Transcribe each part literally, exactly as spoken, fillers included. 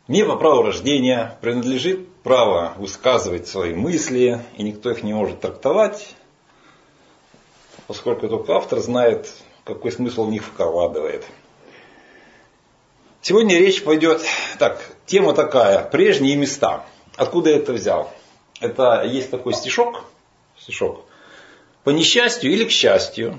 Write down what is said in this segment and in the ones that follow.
Мне по праву рождения принадлежит право высказывать свои мысли, и никто их не может трактовать, поскольку только автор знает, какой смысл в них вкладывает. Сегодня речь пойдет, так, тема такая, прежние места. Откуда я это взял? Это есть такой стишок, стишок. По несчастью или к счастью,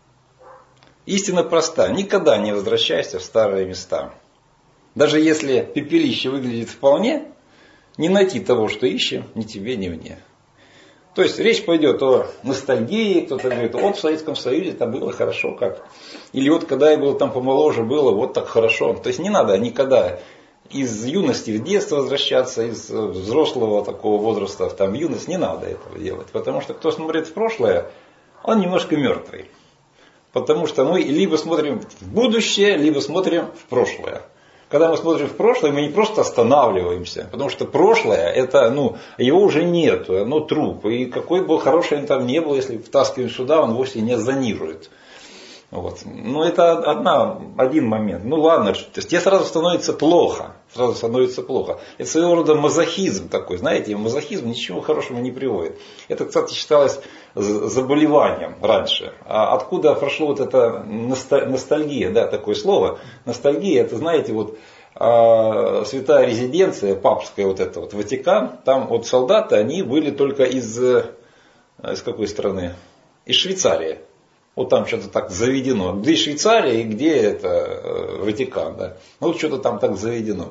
истина проста, никогда не возвращайся в старые места. Даже если пепелище выглядит вполне, не найти того, что ищем, ни тебе, ни мне. То есть речь пойдет о ностальгии, кто-то говорит, вот в Советском Союзе это было хорошо как. Или вот когда я был там помоложе, было вот так хорошо. То есть не надо никогда из юности в детство возвращаться, из взрослого такого возраста там, в юность, не надо этого делать. Потому что кто смотрит в прошлое, он немножко мертвый. Потому что мы либо смотрим в будущее, либо смотрим в прошлое. Когда мы смотрим в прошлое, мы не просто останавливаемся, потому что прошлое, это, ну, его уже нет, оно труп. И какой бы хороший он там не был, если втаскиваем сюда, он вовсе не зонирует. Вот. Но это одна, один момент. Ну ладно, то есть тебе сразу становится плохо. Сразу становится плохо. Это своего рода мазохизм такой. Знаете, мазохизм ничего хорошего не приводит. Это, кстати, считалось заболеванием раньше. А откуда прошло вот это ностальгия, да, такое слово. Ностальгия, это, знаете, вот святая резиденция, папская вот эта вот, Ватикан, там вот солдаты, они были только из, из какой страны? Из Швейцарии. Вот там что-то так заведено. Где Швейцария и где это Ватикан. Да? Ну вот что-то там так заведено.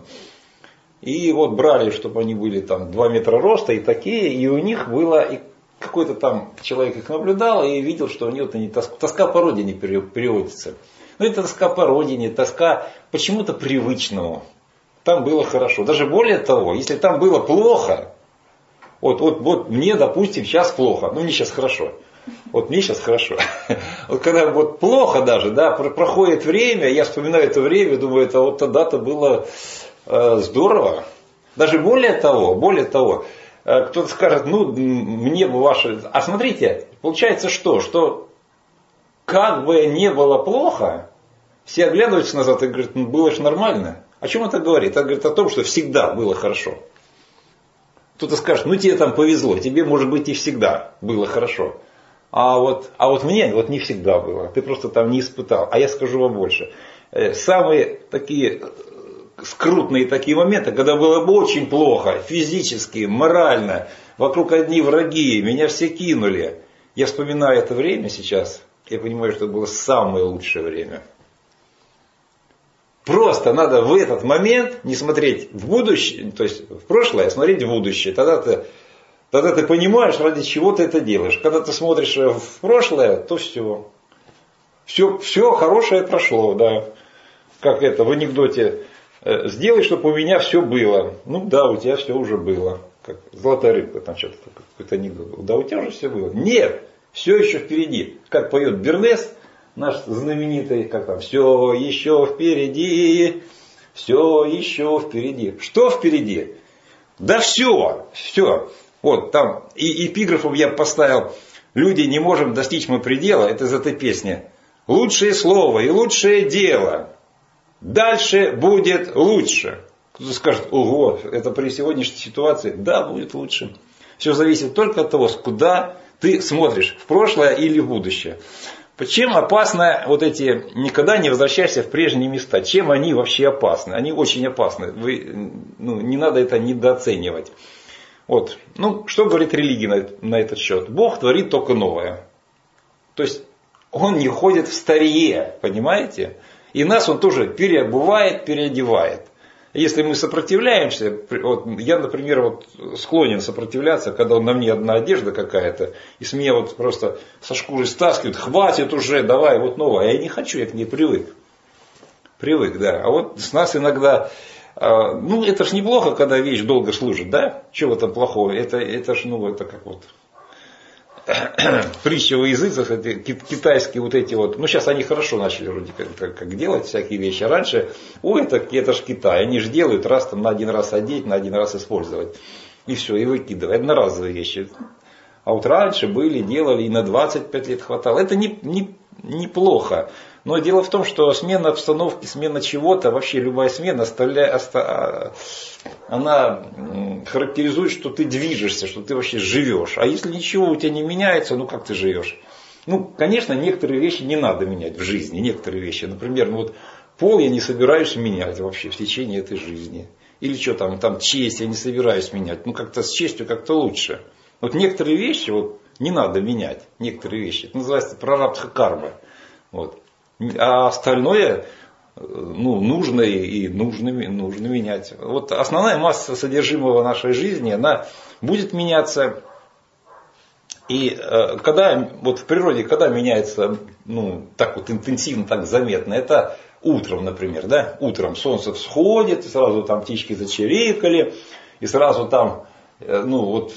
И вот брали, чтобы они были там два метра роста и такие. И у них было, и какой-то там человек их наблюдал и видел, что у них не тоска, тоска по родине переводится. Ну это тоска по родине, тоска почему-то привычному. Там было хорошо. Даже более того, если там было плохо, вот, вот, вот мне, допустим, сейчас плохо, ну мне сейчас хорошо. Вот мне сейчас хорошо. Вот когда вот плохо даже, да, проходит время, я вспоминаю это время, думаю, это вот тогда-то было э, здорово. Даже более того, более того, э, кто-то скажет, ну, мне бы ваше... А смотрите, получается что? Что как бы не было плохо, все оглядываются назад и говорят, ну, было же нормально. О чем это говорит? Это говорит о том, что всегда было хорошо. Кто-то скажет, ну тебе там повезло, тебе может быть и всегда было хорошо. А вот, а вот мне вот не всегда было. Ты просто там не испытал. А я скажу вам больше. Самые такие скрутные такие моменты, когда было бы очень плохо, физически, морально, вокруг одни враги, меня все кинули. Я вспоминаю это время сейчас, я понимаю, что это было самое лучшее время. Просто надо в этот момент не смотреть в будущее, то есть в прошлое, а смотреть в будущее. Тогда ты Тогда ты понимаешь, ради чего ты это делаешь. Когда ты смотришь в прошлое, то все. Все, все хорошее прошло, да. Как это в анекдоте. Сделай, чтобы у меня все было. Ну да, у тебя все уже было. Как золотая рыбка, там что-то какой-то анекдот. Да, у тебя уже все было. Нет, все еще впереди. Как поет Бернес, наш знаменитый, как там, все еще впереди, все еще впереди. Что впереди? Да все, все. Вот там и эпиграфом я поставил, люди не можем достичь мы предела, это из этой песни. Лучшее слово и лучшее дело, дальше будет лучше. Кто-то скажет, ого, это при сегодняшней ситуации, да, будет лучше. Все зависит только от того, куда ты смотришь, в прошлое или в будущее. Чем опасны вот эти, никогда не возвращайся в прежние места, чем они вообще опасны? Они очень опасны, вы, ну, не надо это недооценивать. Вот. Ну, что говорит религия на, на этот счет? Бог творит только новое. То есть Он не ходит в старье, понимаете? И нас Он тоже переобувает, переодевает. Если мы сопротивляемся, вот я, например, вот склонен сопротивляться, когда на мне одна одежда какая-то, и с меня вот просто со шкуры стаскивают, хватит уже, давай, вот новое. А я не хочу, я к ней привык. Привык, да. А вот с нас иногда... Ну, это ж неплохо, когда вещь долго служит, да? Чего в этом плохого? Это, это ж, ну, это как вот притча во языцах, это китайские вот эти вот, ну, сейчас они хорошо начали вроде как, как, как делать всякие вещи. А раньше, ой, это, это ж Китай, они же делают раз там на один раз одеть, на один раз использовать. И все, и выкидывать. Одноразовые вещи. А вот раньше были, делали, и на двадцать пять лет хватало. Это не, не, неплохо. Но дело в том, что смена обстановки, смена чего-то, вообще любая смена, она характеризует, что ты движешься, что ты вообще живешь. А если ничего у тебя не меняется, ну как ты живешь? Ну, конечно, некоторые вещи не надо менять в жизни. Некоторые вещи. Например, ну вот пол я не собираюсь менять вообще в течение этой жизни. Или что там, там честь я не собираюсь менять. Ну как-то с честью как-то лучше. Вот некоторые вещи вот, не надо менять. Некоторые вещи. Это называется прарабдха карма. Вот. А остальное ну, нужно и нужно, нужно менять. Вот основная масса содержимого нашей жизни, она будет меняться. И э, когда вот в природе, когда меняется ну, так вот интенсивно, так заметно, это утром, например. Да? Утром солнце всходит, и сразу там птички зачирикали, и сразу там э, ну, вот,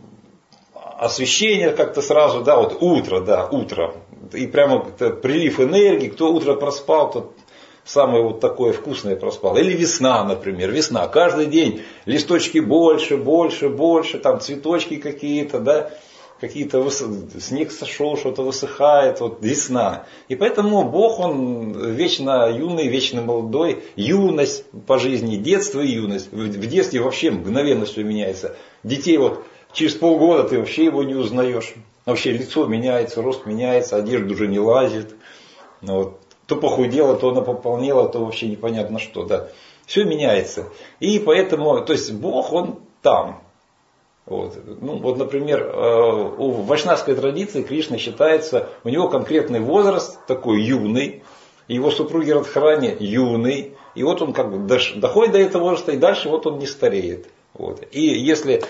освещение как-то сразу, да, вот утро, да, утро. И прямо прилив энергии, кто утро проспал, тот самое вот такое вкусное проспал. Или весна, например, весна. Каждый день листочки больше, больше, больше, там цветочки какие-то, да, какие-то выс... снег сошел, что-то высыхает, вот весна. И поэтому Бог, Он вечно юный, вечно молодой, юность по жизни, детство и юность. В детстве вообще мгновенно все меняется. Детей вот через полгода ты вообще его не узнаешь. Вообще лицо меняется, рост меняется, одежда уже не лазит. Вот. То похудела, то она пополнела, то вообще непонятно что. Да. Все меняется. И поэтому, то есть Бог, Он там. Вот. Ну, вот, например, в вайшнавской традиции Кришна считается, у него конкретный возраст, такой юный. Его супруги Радхарани юный. И вот он как бы доходит до этого возраста, и дальше вот он не стареет. Вот. И если...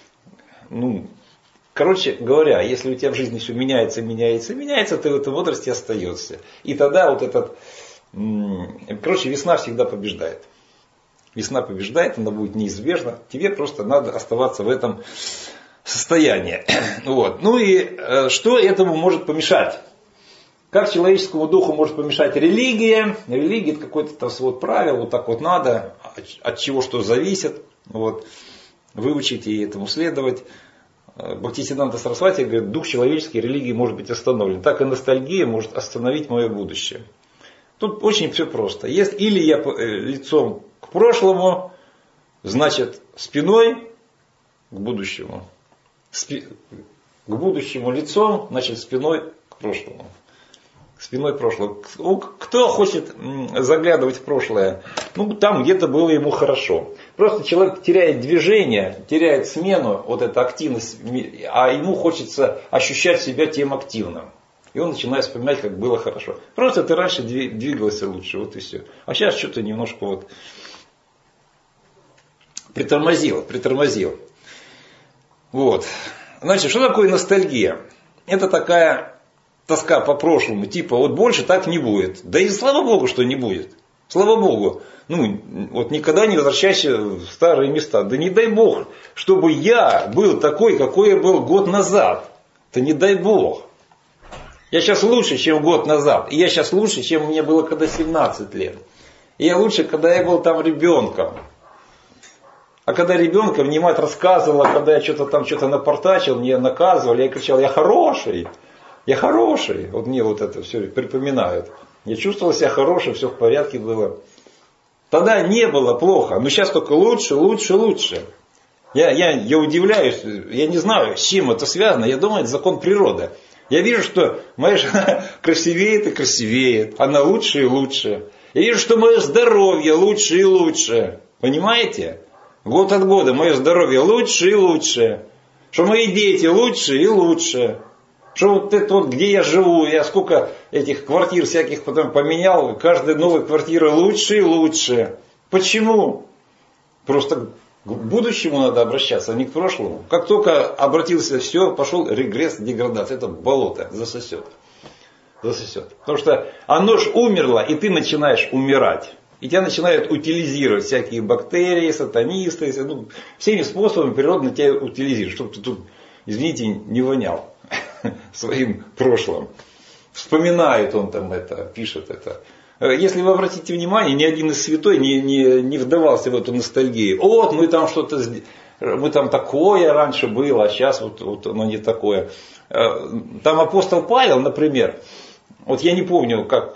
Ну, короче говоря, если у тебя в жизни все меняется, меняется, меняется, ты в этом возрасте остаешься. И тогда вот этот, короче, весна всегда побеждает. Весна побеждает, она будет неизбежна. Тебе просто надо оставаться в этом состоянии. Вот. Ну и что этому может помешать? Как человеческому духу может помешать религия? Религия это какой-то там свод правил, вот так вот надо, от чего что зависит. Вот. Выучить и этому следовать. Бхактисиддханта Сарасвати говорит, дух человеческий религии может быть остановлен. Так и ностальгия может остановить мое будущее. Тут очень все просто. Если или я лицом к прошлому, значит спиной к будущему. Спи, к будущему лицом, значит спиной к прошлому. Спиной прошлого. Кто хочет заглядывать в прошлое? Ну, там где-то было ему хорошо. Просто человек теряет движение, теряет смену, вот эта активность, а ему хочется ощущать себя тем активным. И он начинает вспоминать, как было хорошо. Просто ты раньше двигался лучше, вот и все. А сейчас что-то немножко вот притормозил, притормозил. Вот. Значит, что такое ностальгия? Это такая... тоска по прошлому, типа вот больше так не будет. Да и слава Богу, что не будет. Слава Богу. Ну, вот никогда не возвращайся в старые места. Да не дай Бог, чтобы я был такой, какой я был год назад. Да не дай Бог. Я сейчас лучше, чем год назад. И я сейчас лучше, чем мне было когда семнадцать лет. И я лучше, когда я был там ребенком. А когда ребенком мне мать рассказывала, когда я что-то там что-то напортачил, мне наказывали, я кричал, я хороший. Я хороший. Вот мне вот это все припоминают. Я чувствовал себя хорошим, все в порядке было. Тогда не было плохо. Но сейчас только лучше, лучше, лучше. Я, я, я удивляюсь. Я не знаю, с чем это связано. Я думаю, это закон природы. Я вижу, что моя жена красивеет и красивеет. Она лучше и лучше. Я вижу, что мое здоровье лучше и лучше. Понимаете? Год от года мое здоровье лучше и лучше. Что мои дети лучше и лучше. Что вот это вот, где я живу, я сколько этих квартир всяких потом поменял, каждая новая квартира лучше и лучше. Почему? Просто к будущему надо обращаться, а не к прошлому. Как только обратился, все, пошел регресс, деградация. Это болото засосет. Засосет. Потому что оно ж умерло, и ты начинаешь умирать. И тебя начинают утилизировать всякие бактерии, сатанисты. Ну, всеми способами природа тебя утилизирует, чтобы ты тут, извините, не вонял своим прошлым. Вспоминает он там это, пишет это. Если вы обратите внимание, ни один из святой не, не, не вдавался в эту ностальгию. Вот, мы там что-то, мы там такое раньше было, а сейчас вот, вот оно не такое. Там апостол Павел, например, Вот я не помню, как...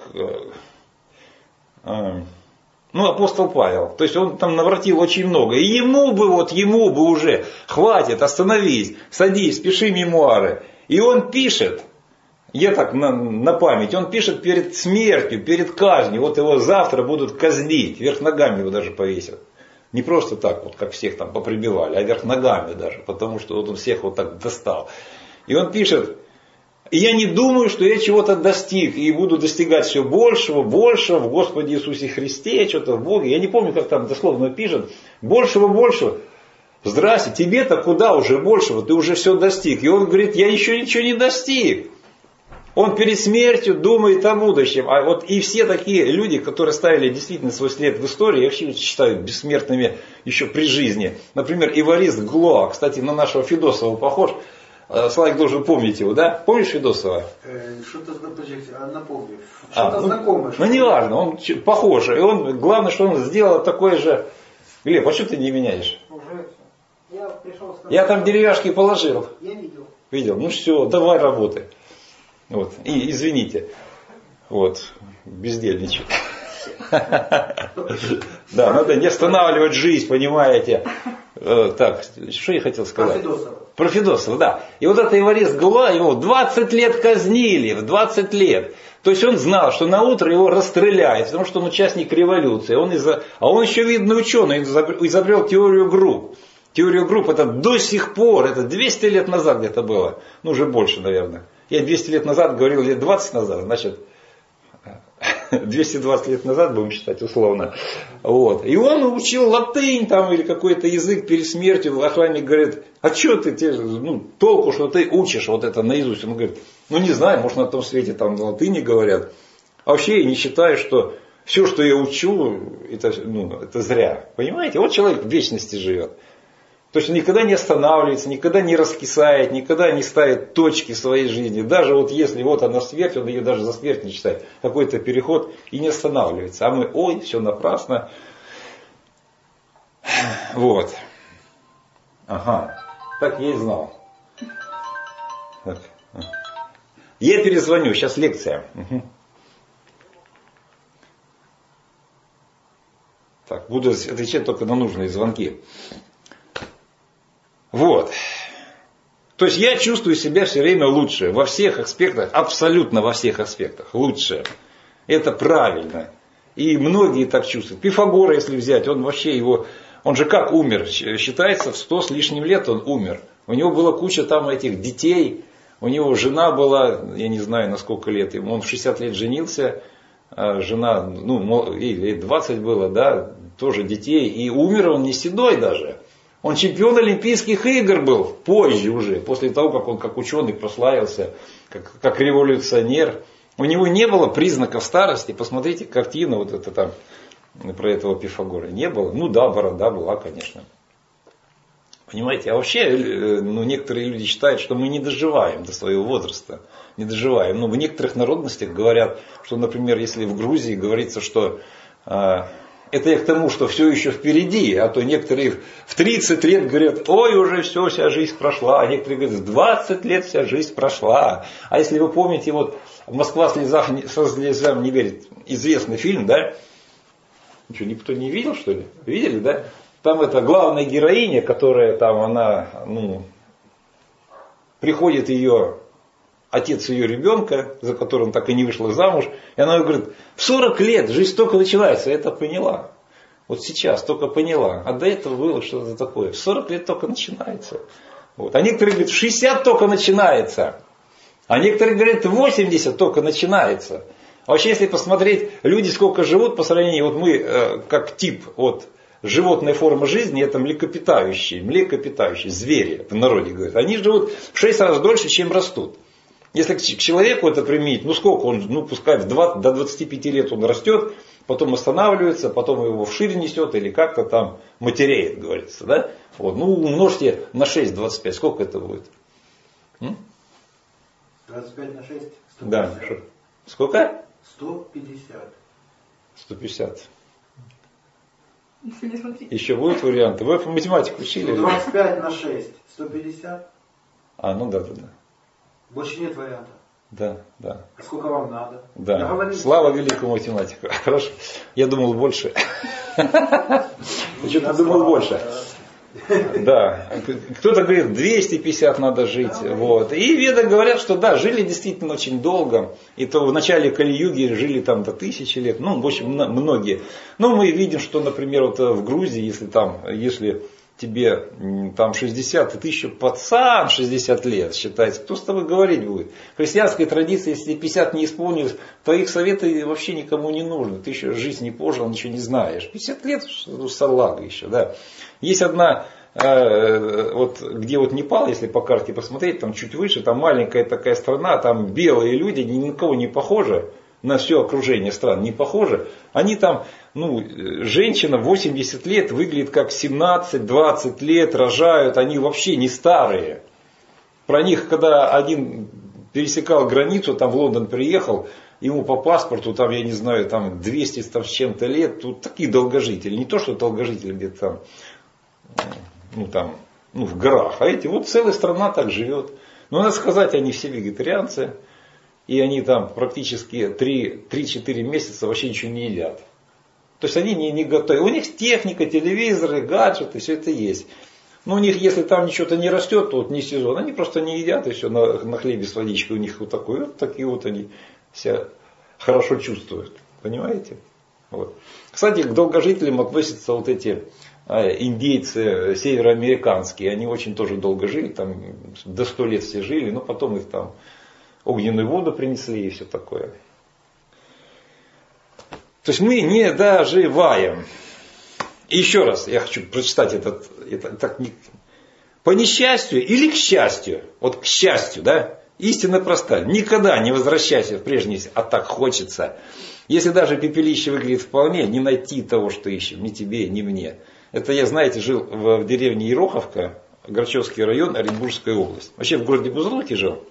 Ну, апостол Павел. То есть он там наворотил очень много. И ему бы, вот ему бы уже, хватит, остановись, садись, пиши мемуары. И он пишет, я так на, на память, он пишет перед смертью, перед казнью. Вот его завтра будут казнить, вверх ногами его даже повесят. Не просто так, вот как всех там поприбивали, а вверх ногами даже, потому что вот он всех вот так достал. И он пишет, и я не думаю, что я чего-то достиг, и буду достигать все большего, большего в Господе Иисусе Христе, что-то в Боге. Я не помню, как там дословно пишет, большего, большего. Здрасте, тебе-то куда уже большего, ты уже все достиг. И он говорит, я еще ничего не достиг. Он перед смертью думает о будущем. А вот и все такие люди, которые ставили действительно свой след в истории, я вообще считаю бессмертными еще при жизни. Например, Эварист Глоа, кстати, на нашего Федосова похож. Славик должен помнить его, да? Помнишь Федосова? Э, что-то напомню. А, что-то ну, знакомое. Ну, не важно, он похож. И он, главное, что он сделал такое же... Глеб, а что ты не меняешь? Уже я пришел сказать. Я там деревяшки положил. Я видел. Видел? Ну все, давай работай. Вот. И извините. Вот. Бездельничаю. Да, надо не останавливать жизнь, понимаете. Так, что я хотел сказать? Про Федосова. Про Федосова, да. И вот это Эварист Глоа, его двадцать лет казнили, в двадцать лет. То есть он знал, что на утро его расстреляют, потому что он участник революции. Он из-за... А он еще видный ученый, изобрел теорию групп. Теорию групп это до сих пор, это двести лет назад где-то было. Ну, уже больше, наверное. Я двести лет назад говорил, лет двадцать назад, значит... двести двадцать лет назад, будем считать условно. Вот. И он учил латынь там, или какой-то язык перед смертью. Охранник говорит, а что ты, тебе, ну, толку, что ты учишь вот это наизусть? Он говорит, ну не знаю, может на том свете там на латыни говорят. А вообще я не считаю, что все, что я учу, это, ну, это зря. Понимаете? Вот человек в вечности живет. То есть он никогда не останавливается, никогда не раскисает, никогда не ставит точки в своей жизни. Даже вот если вот она смерть, он ее даже за смерть не считает. Какой-то переход и не останавливается. А мы, ой, все напрасно. Вот. Ага. Так я и знал. Так. Я перезвоню, сейчас лекция. Угу. Так, буду отвечать только на нужные звонки. Вот. То есть я чувствую себя все время лучше. Во всех аспектах, абсолютно во всех аспектах. Лучше. Это правильно. И многие так чувствуют. Пифагора, если взять, он вообще его... Он же как умер? Считается, в сто с лишним лет он умер. У него была куча там этих детей. У него жена была, я не знаю, на сколько лет ему. Он в шестьдесят лет женился. Жена, ну, или двадцать было, да, тоже детей. И умер он не седой даже. Он чемпион Олимпийских игр был позже уже, после того, как он как ученый прославился, как, как революционер. У него не было признаков старости. Посмотрите картину вот это там, про этого Пифагора. Не было. Ну да, борода была, конечно. Понимаете, а вообще, ну, некоторые люди считают, что мы не доживаем до своего возраста. Не доживаем. Ну, в некоторых народностях говорят, что, например, если в Грузии говорится, что... Это я к тому, что все еще впереди, а то некоторые в тридцать лет говорят, ой, уже все, вся жизнь прошла, а некоторые говорят, в двадцать лет вся жизнь прошла. А если вы помните, вот «Москва слезам, слезам не верит», известный фильм, да? Что, никто не видел, что ли? Видели, да? Там это главная героиня, которая там, она, ну, приходит ее... Отец ее ребенка, за которым так и не вышла замуж, и она говорит, в сорок лет жизнь только начинается, я это поняла. Вот сейчас только поняла. А до этого было что-то такое. В сорок лет только начинается. Вот. А некоторые говорят, в шестьдесят только начинается. А некоторые говорят, в восемьдесят только начинается. А вообще, если посмотреть, люди сколько живут по сравнению, вот мы э, как тип вот, животной формы жизни, это млекопитающие, млекопитающие, звери, в народе говорят. Они живут в шесть раз дольше, чем растут. Если к человеку это применить, ну сколько он, ну пускай в двадцать, до двадцати пяти лет он растет, потом останавливается, потом его вширь несет или как-то там матереет, говорится, да? Вот, ну умножьте на шесть, двадцать пять, сколько это будет? М? двадцать пять на шесть, сто пятьдесят. Да, сколько? сто пятьдесят. сто пятьдесят. Еще не смотрите. Еще будут варианты? Вы по математику учили? двадцать пять на шесть, сто пятьдесят. А, ну да, да, да. Больше нет вариантов. Да, да. А сколько вам надо? Да. Наговорите. Слава великому математику. Хорошо. Я думал больше. Что-то думал больше. Да. Кто-то говорит, двести пятьдесят надо жить. Вот. И веды говорят, что да, жили действительно очень долго. И то в начале Кали-юги жили там до тысячи лет. Ну, в общем, многие. Но мы видим, что, например, вот в Грузии, если там, если тебе там шестьдесят, и ты еще пацан шестьдесят лет считается, кто с тобой говорить будет? В христианской традиции, если пятьдесят не исполнилось, твоих советы вообще никому не нужны. Ты еще жизнь не пожил, ничего не знаешь. пятьдесят лет салага еще, да. Есть одна, э, вот где вот Непал, если по карте посмотреть, там чуть выше, там маленькая такая страна, там белые люди, ни на кого не похожи, на все окружение стран не похожи. Они там, ну, женщина восемьдесят лет выглядит как семнадцать-двадцать лет, рожают, они вообще не старые. Про них, когда один пересекал границу, там в Лондон приехал, ему по паспорту, там, я не знаю, там двести там, с чем-то лет, тут такие долгожители, не то, что долгожители где-то там, ну, там, ну, в горах, а эти, вот целая страна так живет. Но надо сказать, они все вегетарианцы, и они там практически три-четыре месяца вообще ничего не едят. То есть они не, не готовы. У них техника, телевизоры, гаджеты, все это есть. Но у них, если там ничего-то не растет, то вот не сезон, они просто не едят, и все, на, на хлебе с водичкой у них вот такой, вот такие вот они себя хорошо чувствуют. Понимаете? Вот. Кстати, к долгожителям относятся вот эти индейцы североамериканские, они очень тоже долго жили, там до сто лет все жили, но потом их там огненную воду принесли и все такое. То есть мы не доживаем. И еще раз я хочу прочитать этот, это, так, по несчастью или к счастью, вот к счастью, да, истина проста, никогда не возвращайся в прежний, а так хочется. Если даже пепелище выглядит вполне, не найти того, что ищем, ни тебе, ни мне. Это я, знаете, жил в, в деревне Ероховка, Грачевский район, Оренбургская область. Вообще в городе Бузулуке жил.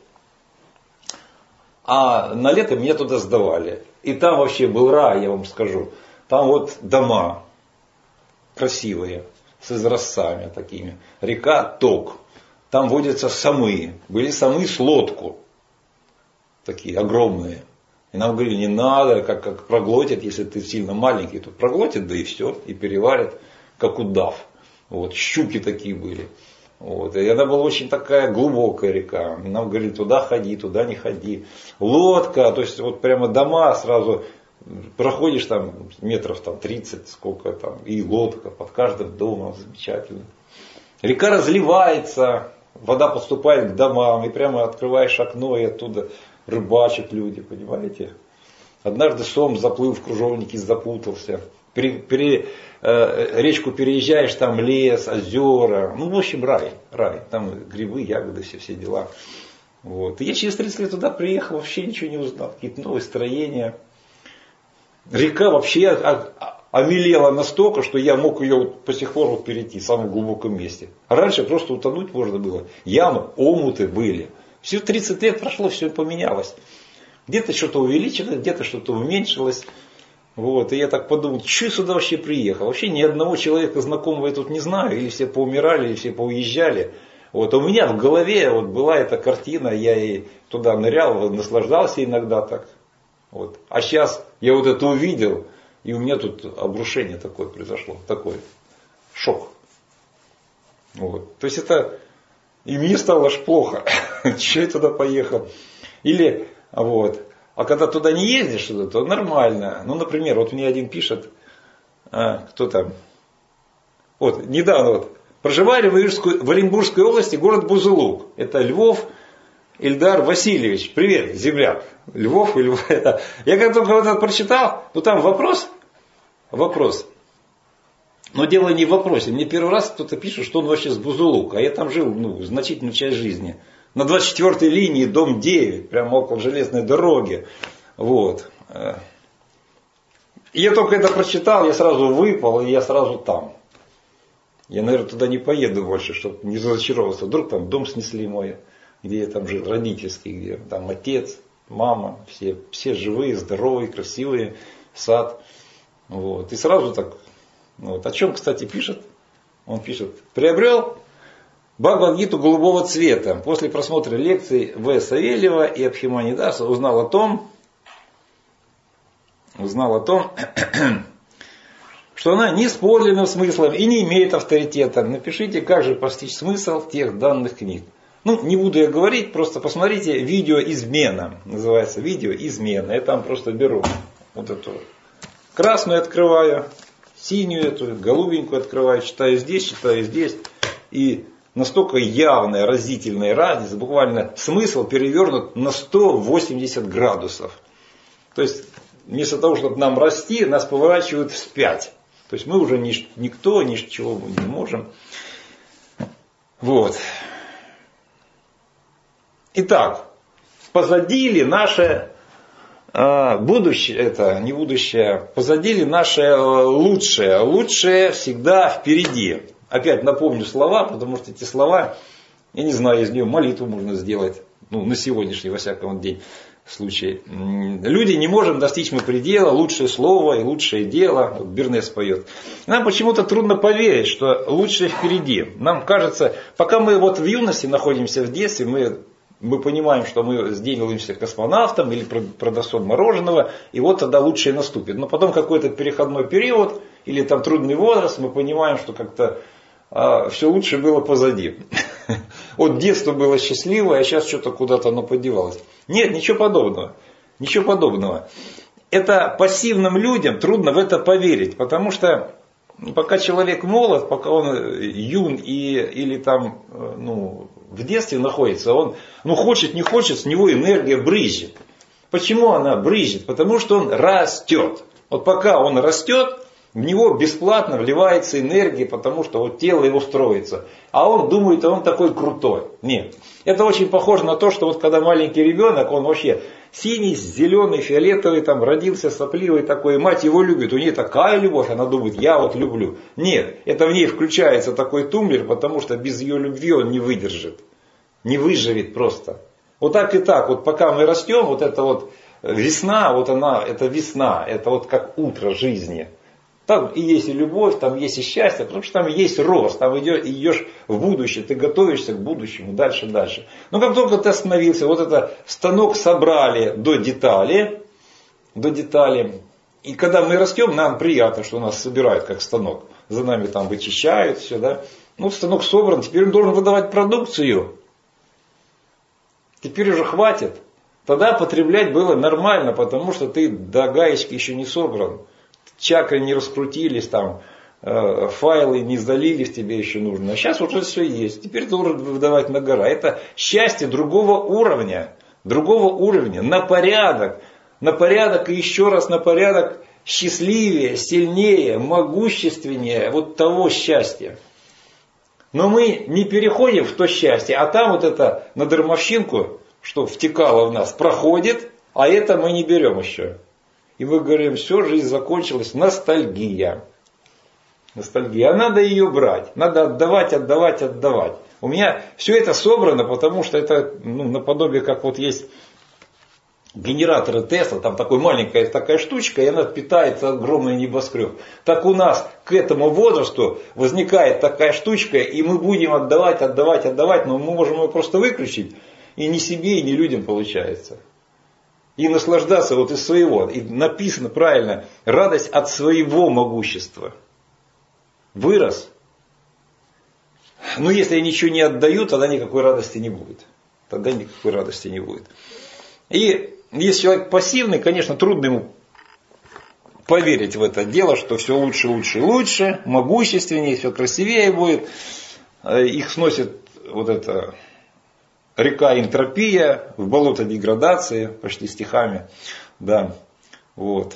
А на лето меня туда сдавали. И там вообще был рай, я вам скажу. Там вот дома красивые, с изразцами такими. Река Ток. Там водятся самы. Были самы с лодку. Такие огромные. И нам говорили, не надо, как, как проглотят, если ты сильно маленький, то проглотят, да и все, и переварят, как удав. Вот, щуки такие были. Вот. И она была очень такая глубокая река. Нам говорили, туда ходи, туда не ходи. Лодка, то есть вот прямо дома сразу, проходишь там метров там, тридцать, сколько там, и лодка под каждым домом, замечательно. Река разливается, вода подступает к домам, и прямо открываешь окно, и оттуда рыбачат люди, понимаете. Однажды сом заплыл в кружовнике, запутался. Пере, пере, э, речку переезжаешь, там лес, озера. Ну, в общем, рай. рай. Там грибы, ягоды, все, все дела. Вот. И я через тридцать лет туда приехал, вообще ничего не узнал. Какие-то новые строения. Река вообще омелела настолько, что я мог ее вот по сих пор вот перейти в самом глубоком месте. А раньше просто утонуть можно было. Ямы, омуты были. Все тридцать лет прошло, все поменялось. Где-то что-то увеличилось, где-то что-то уменьшилось. Вот, и я так подумал, что я сюда вообще приехал? Вообще ни одного человека знакомого я тут не знаю. Или все поумирали, или все поуезжали. Вот, а у меня в голове вот была эта картина, я и туда нырял, наслаждался иногда так. Вот. А сейчас я вот это увидел, и у меня тут обрушение такое произошло. Такой шок. Вот. То есть это... И мне стало аж плохо. Че я туда поехал? Или вот... А когда туда не ездишь, то нормально. Ну, например, вот мне один пишет, а, кто там, вот, недавно вот, проживали в, Ирскую, в Оренбургской области, город Бузулук. Это Львов Ильдар Васильевич. Привет, земляк. Львов и Львов. Это. Я как только вот это прочитал, ну там вопрос, вопрос. Но дело не в вопросе. Мне первый раз кто-то пишет, что он вообще с Бузулука. А я там жил, ну, значительную часть жизни. На двадцать четвёртой линии, дом девять, прямо около железной дороги. Вот. И я только это прочитал, я сразу выпал, и я сразу там. Я, наверное, туда не поеду больше, чтобы не разочароваться. Вдруг там дом снесли мой, где я там жил, родительский, где там отец, мама, все, все живые, здоровые, красивые, сад. Вот. И сразу так, вот. О чем, кстати, пишет? Он пишет, приобрел Бхагавад-гиту голубого цвета. После просмотра лекций В. Савельева и Абхиманидаса узнал о том, узнал о том, что она не с подлинным смыслом и не имеет авторитета. Напишите, как же постичь смысл тех данных книг. Ну, не буду я говорить, просто посмотрите видео «Измена». Называется видео «Измена». Я там просто беру вот эту красную открываю, синюю эту, голубенькую открываю, читаю здесь, читаю здесь. И настолько явная, разительная разница, буквально смысл перевернут на сто восемьдесят градусов. То есть, вместо того, чтобы нам расти, нас поворачивают вспять. То есть, мы уже ни, никто, ничего мы не можем. Вот. Итак, позади ли наше э, будущее, это не будущее, позади ли наше э, лучшее? Лучшее всегда впереди. Опять напомню слова, потому что эти слова, я не знаю, из нее молитву можно сделать, ну, на сегодняшний, во всяком день, случай. Люди не можем достичь мы предела, лучшее слово и лучшее дело, вот Бернес поет. Нам почему-то трудно поверить, что лучшее впереди. Нам кажется, пока мы вот в юности находимся, в детстве, мы, мы понимаем, что мы сделаемся космонавтом или продавцом мороженого, и вот тогда лучшее наступит. Но потом какой-то переходной период, или там трудный возраст, мы понимаем, что как-то а, все лучше было позади. Вот детство было счастливое, а сейчас что-то куда-то оно подевалось. Нет, ничего подобного. Ничего подобного. Это пассивным людям трудно в это поверить, потому что пока человек молод, пока он юн и, или там ну, в детстве находится, он ну, хочет, не хочет, с него энергия брызжет. Почему она брызжет? Потому что он растет. Вот пока он растет, в него бесплатно вливается энергия, потому что вот тело его строится. А он думает, а он такой крутой. Нет. Это очень похоже на то, что вот когда маленький ребенок, он вообще синий, зеленый, фиолетовый, там родился, сопливый такой, и мать его любит. У нее такая любовь, она думает, я вот люблю. Нет, это в ней включается такой тумблер, потому что без ее любви он не выдержит. Не выживет просто. Вот так и так, вот пока мы растем, вот это вот весна, вот она, это весна, это вот как утро жизни. Там и есть и любовь, там есть и счастье, потому что там есть рост, там идешь, идешь в будущее, ты готовишься к будущему, дальше, дальше. Но как только ты остановился, вот это станок собрали до детали, до детали. И когда мы растем, нам приятно, что нас собирают как станок. За нами там вычищают все, да. Ну, станок собран, теперь он должен выдавать продукцию. Теперь уже хватит. Тогда потреблять было нормально, потому что ты до гаечки еще не собран. Чакры не раскрутились, там, э, файлы не залились, тебе еще нужно. А сейчас уже все есть. Теперь ты должен выдавать на гора. Это счастье другого уровня. Другого уровня. На порядок. На порядок и еще раз на порядок счастливее, сильнее, могущественнее вот того счастья. Но мы не переходим в то счастье, а там вот это на дармовщинку, что втекало в нас, проходит, а это мы не берем еще. И мы говорим, все, жизнь закончилась, ностальгия. Ностальгия. А надо ее брать. Надо отдавать, отдавать, отдавать. У меня все это собрано, потому что это ну, наподобие, как вот есть генераторы Тесла, там такой маленькая такая штучка, и она питает огромный небоскреб. Так у нас к этому возрасту возникает такая штучка, и мы будем отдавать, отдавать, отдавать, но мы можем ее просто выключить, и ни себе, и ни людям получается. И наслаждаться вот из своего. И написано правильно, радость от своего могущества. Вырос. Но если я ничего не отдаю, тогда никакой радости не будет. Тогда никакой радости не будет. И если человек пассивный, конечно, трудно ему поверить в это дело, что все лучше, лучше, лучше, могущественнее, все красивее будет. Их сносит вот это... Река энтропия, в болото деградации, почти стихами. Да, вот.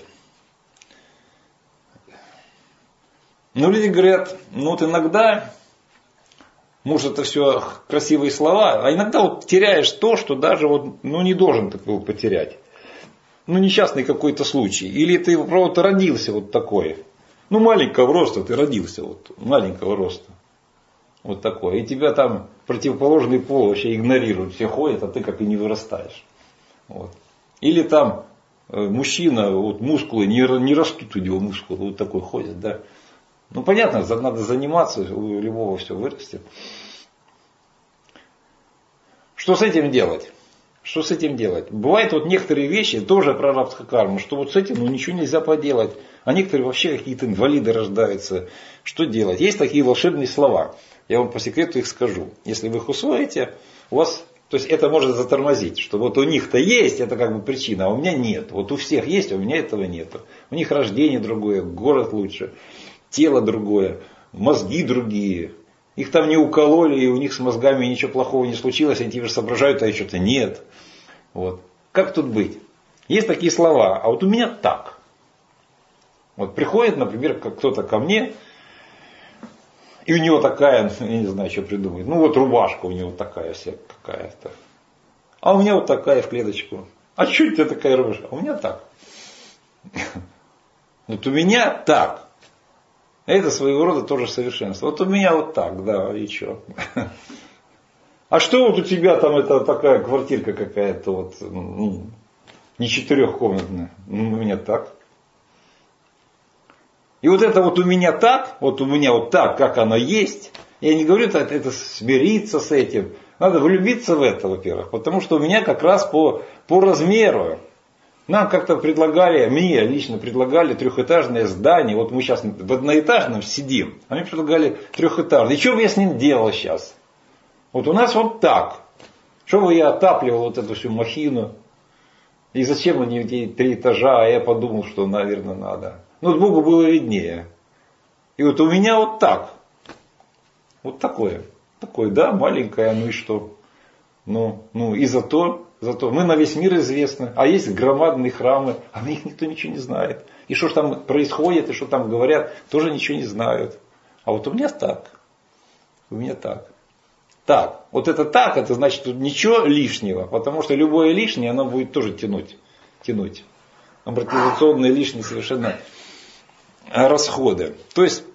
Но люди говорят, ну вот иногда, может это все красивые слова, а иногда вот теряешь то, что даже вот, ну не должен ты был потерять. Ну несчастный какой-то случай. Или ты просто родился вот такой. Ну маленького роста ты родился, вот маленького роста. Вот такое. И тебя там противоположный пол вообще игнорируют. Все ходят, а ты как и не вырастаешь. Вот. Или там э, мужчина, вот мускулы, не, не растут у него мускулы. Вот такой ходит, да. Ну понятно, надо заниматься, у любого все вырастет. Что с этим делать? Что с этим делать? Бывают вот некоторые вещи, тоже про рабскую карму, что вот с этим ну, ничего нельзя поделать. А некоторые вообще какие-то инвалиды рождаются. Что делать? Есть такие волшебные слова. Я вам по секрету их скажу. Если вы их усвоите, у вас, то есть это может затормозить, что вот у них-то есть, это как бы причина, а у меня нет. Вот у всех есть, а у меня этого нет. У них рождение другое, город лучше, тело другое, мозги другие. Их там не укололи, и у них с мозгами ничего плохого не случилось, они теперь соображают, а что-то нет. Вот. Как тут быть? Есть такие слова, а вот у меня так. Вот приходит, например, кто-то ко мне, и у него такая, я не знаю, что придумать, ну вот рубашка у него такая вся какая-то. А у меня вот такая в клеточку. А что у тебя такая рубашка? А у меня так. Вот у меня так. Это своего рода тоже совершенство. Вот у меня вот так, да, и что? А что вот у тебя там это такая квартирка какая-то вот, ну, не четырехкомнатная, ну, у меня так. И вот это вот у меня так, вот у меня вот так, как оно есть, я не говорю, это, это смириться с этим, надо влюбиться в это, во-первых, потому что у меня как раз по, по размеру. Нам как-то предлагали, мне лично предлагали трехэтажное здание. Вот мы сейчас в одноэтажном сидим, а мне предлагали трехэтажное. И что бы я с ним делал сейчас? Вот у нас вот так. Что бы я отапливал вот эту всю махину? И зачем они эти три этажа? А я подумал, что, наверное, надо. Ну, Богу было виднее. И вот у меня вот так. Вот такое. Такое, да, маленькое, ну и что? Ну, ну и зато... Зато мы на весь мир известны, а есть громадные храмы, а на них никто ничего не знает. И что ж там происходит, и что там говорят, тоже ничего не знают. А вот у меня так. У меня так. Так. Вот это так, это значит тут ничего лишнего, потому что любое лишнее, оно будет тоже тянуть. Тянуть. Амортизационные лишние совершенно расходы. То есть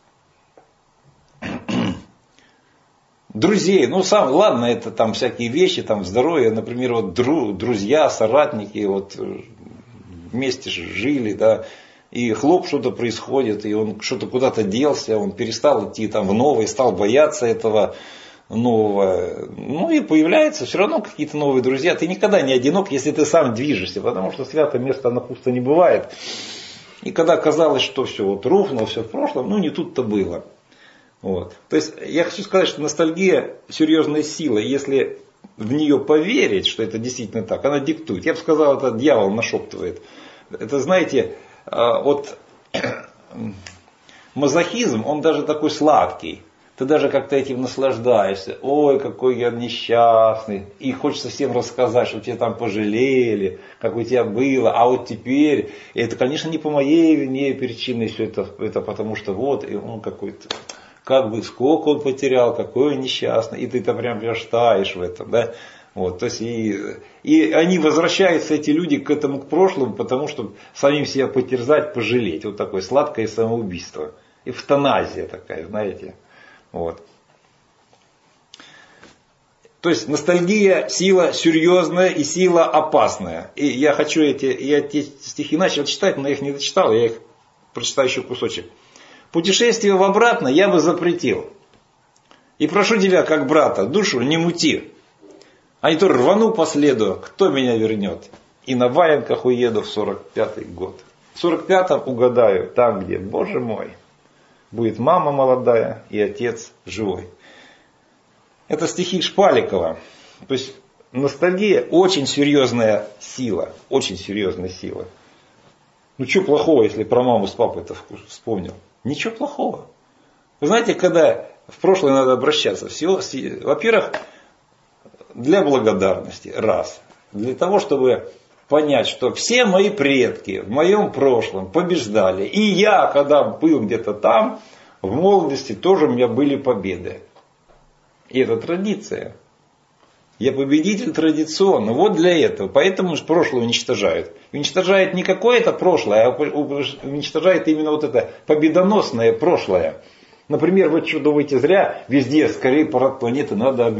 друзей, ну сам, ладно, это там всякие вещи, там здоровье, например, вот дру, друзья, соратники, вот вместе жили, да, и хлоп, что-то происходит, и он что-то куда-то делся, он перестал идти там в новое, стал бояться этого нового, ну и появляются все равно какие-то новые друзья. Ты никогда не одинок, если ты сам движешься, потому что святое место, оно пусто не бывает. И когда казалось, что все вот рухнуло, все в прошлом, ну не тут-то было. Вот. То есть я хочу сказать, что ностальгия серьезная сила. Если в нее поверить, что это действительно так, она диктует. Я бы сказал, это дьявол нашептывает. Это, знаете, вот мазохизм, он даже такой сладкий. Ты даже как-то этим наслаждаешься. Ой, какой я несчастный. И хочется всем рассказать, что тебя там пожалели, как у тебя было. А вот теперь, и это, конечно, не по моей вине причиной все это, это потому что вот, и он какой-то... Как бы, сколько он потерял, какой он несчастный. И ты-то прям таешь в этом, да. Вот, то есть и, и они возвращаются, эти люди, к этому, к прошлому, потому что самим себя потерзать, пожалеть. Вот такое сладкое самоубийство. Эвтаназия такая, знаете. Вот. То есть ностальгия, сила серьезная и сила опасная. И я хочу эти, я эти стихи начал читать, но я их не дочитал, я их прочитаю еще кусочек. Путешествие в обратно я бы запретил. И прошу тебя, как брата, душу не мути. А не то рвану по следу, кто меня вернет. И на валенках уеду в сорок пятый год. В сорок пятом угадаю, там, где, боже мой, будет мама молодая и отец живой. Это стихи Шпаликова. То есть ностальгия очень серьезная сила. Очень серьезная сила. Ну что плохого, если про маму с папой это вспомнил? Ничего плохого. Вы знаете, когда в прошлое надо обращаться, всего, во-первых, для благодарности, раз. Для того, чтобы понять, что все мои предки в моем прошлом побеждали. И я, когда был где-то там, в молодости тоже у меня были победы. И это традиция. Я победитель традиционно. Вот для этого. Поэтому прошлое уничтожают. И уничтожает не какое-то прошлое, а уничтожает именно вот это победоносное прошлое. Например, вы что думаете, зря везде скорее парад планеты надо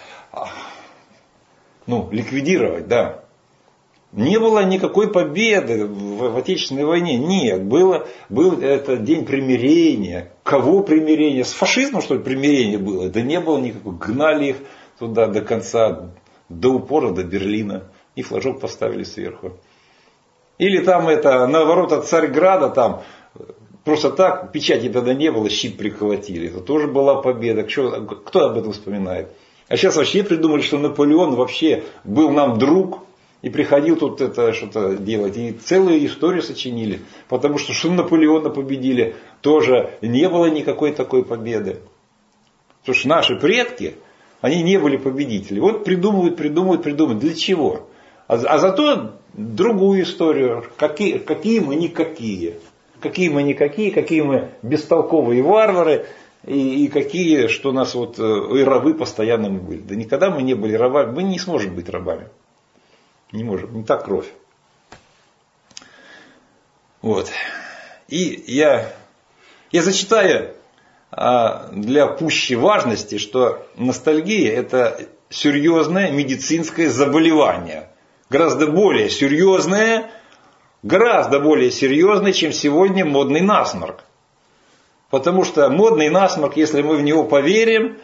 ну, ликвидировать, да. Не было никакой победы в, в Отечественной войне. Нет, было, был это день примирения. Кого примирение? С фашизмом, что ли, примирение было? Да не было никакого. Гнали их туда до конца, до упора, до Берлина. И флажок поставили сверху. Или там это, на ворота Царьграда, там просто так, печати тогда не было, щит прихватили. Это тоже была победа. Кто, кто об этом вспоминает? А сейчас вообще придумали, что Наполеон вообще был нам друг и приходил тут это что-то делать. И целую историю сочинили. Потому что что Наполеона победили, тоже не было никакой такой победы. Потому что наши предки, они не были победители. Вот придумывают, придумывают, придумывают. Для чего? А, а зато другую историю. Какие, какие мы никакие. Какие мы никакие, какие мы бестолковые варвары. И, и какие, что у нас вот и рабы постоянно мы были. Да никогда мы не были рабами. Мы не сможем быть рабами. Не можем. Не так кровь. Вот. И я, я зачитаю а, для пущей важности, что ностальгия это серьезное медицинское заболевание. Гораздо более серьезное, гораздо более серьезное, чем сегодня модный насморк. Потому что модный насморк, если мы в него поверим,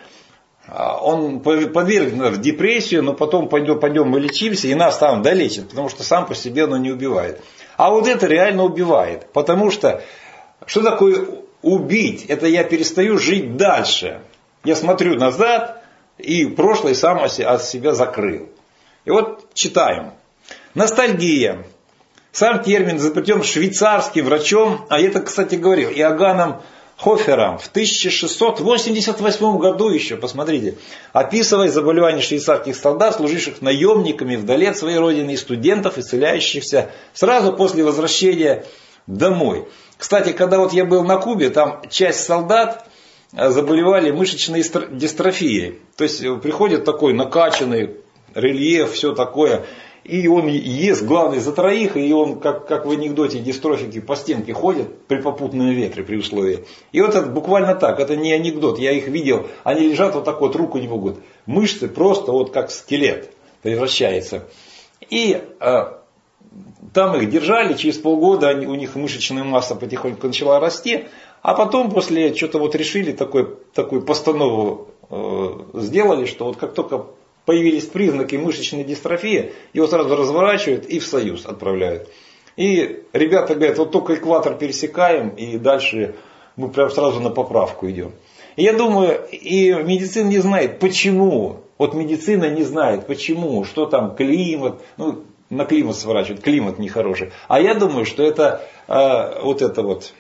он подвергнут в депрессию, но потом пойдем, пойдем мы лечимся, и нас там долечат, потому что сам по себе оно не убивает. А вот это реально убивает. Потому что, что такое убить? Это я перестаю жить дальше. Я смотрю назад, и прошлое сам от себя закрыл. И вот читаем. Ностальгия. Сам термин изобретен швейцарским врачом, а это, кстати, говорил Иоганном Хофером в тысяча шестьсот восемьдесят восьмом году еще, посмотрите, описывая заболевания швейцарских солдат, служивших наемниками вдали от своей родины, и студентов, исцеляющихся сразу после возвращения домой. Кстати, когда вот я был на Кубе, там часть солдат заболевали мышечной дистрофией. То есть приходит такой накачанный рельеф, все такое. И он ест, главный, за троих, и он, как, как в анекдоте, дистрофики по стенке ходят при попутном ветре, при условии. И вот это буквально так, это не анекдот, я их видел, они лежат вот так вот, руку не могут. Мышцы просто вот как скелет превращается. И а, там их держали, через полгода они, у них мышечная масса потихоньку начала расти, а потом после что-то вот решили, такой, такую постанову э, сделали, что вот как только появились признаки мышечной дистрофии, его сразу разворачивают и в Союз отправляют. И ребята говорят, вот только экватор пересекаем, и дальше мы прям сразу на поправку идем. И я думаю, и медицина не знает, почему. Вот медицина не знает, почему, что там климат, ну, на климат сворачивают, климат нехороший. А я думаю, что это а, вот это вот,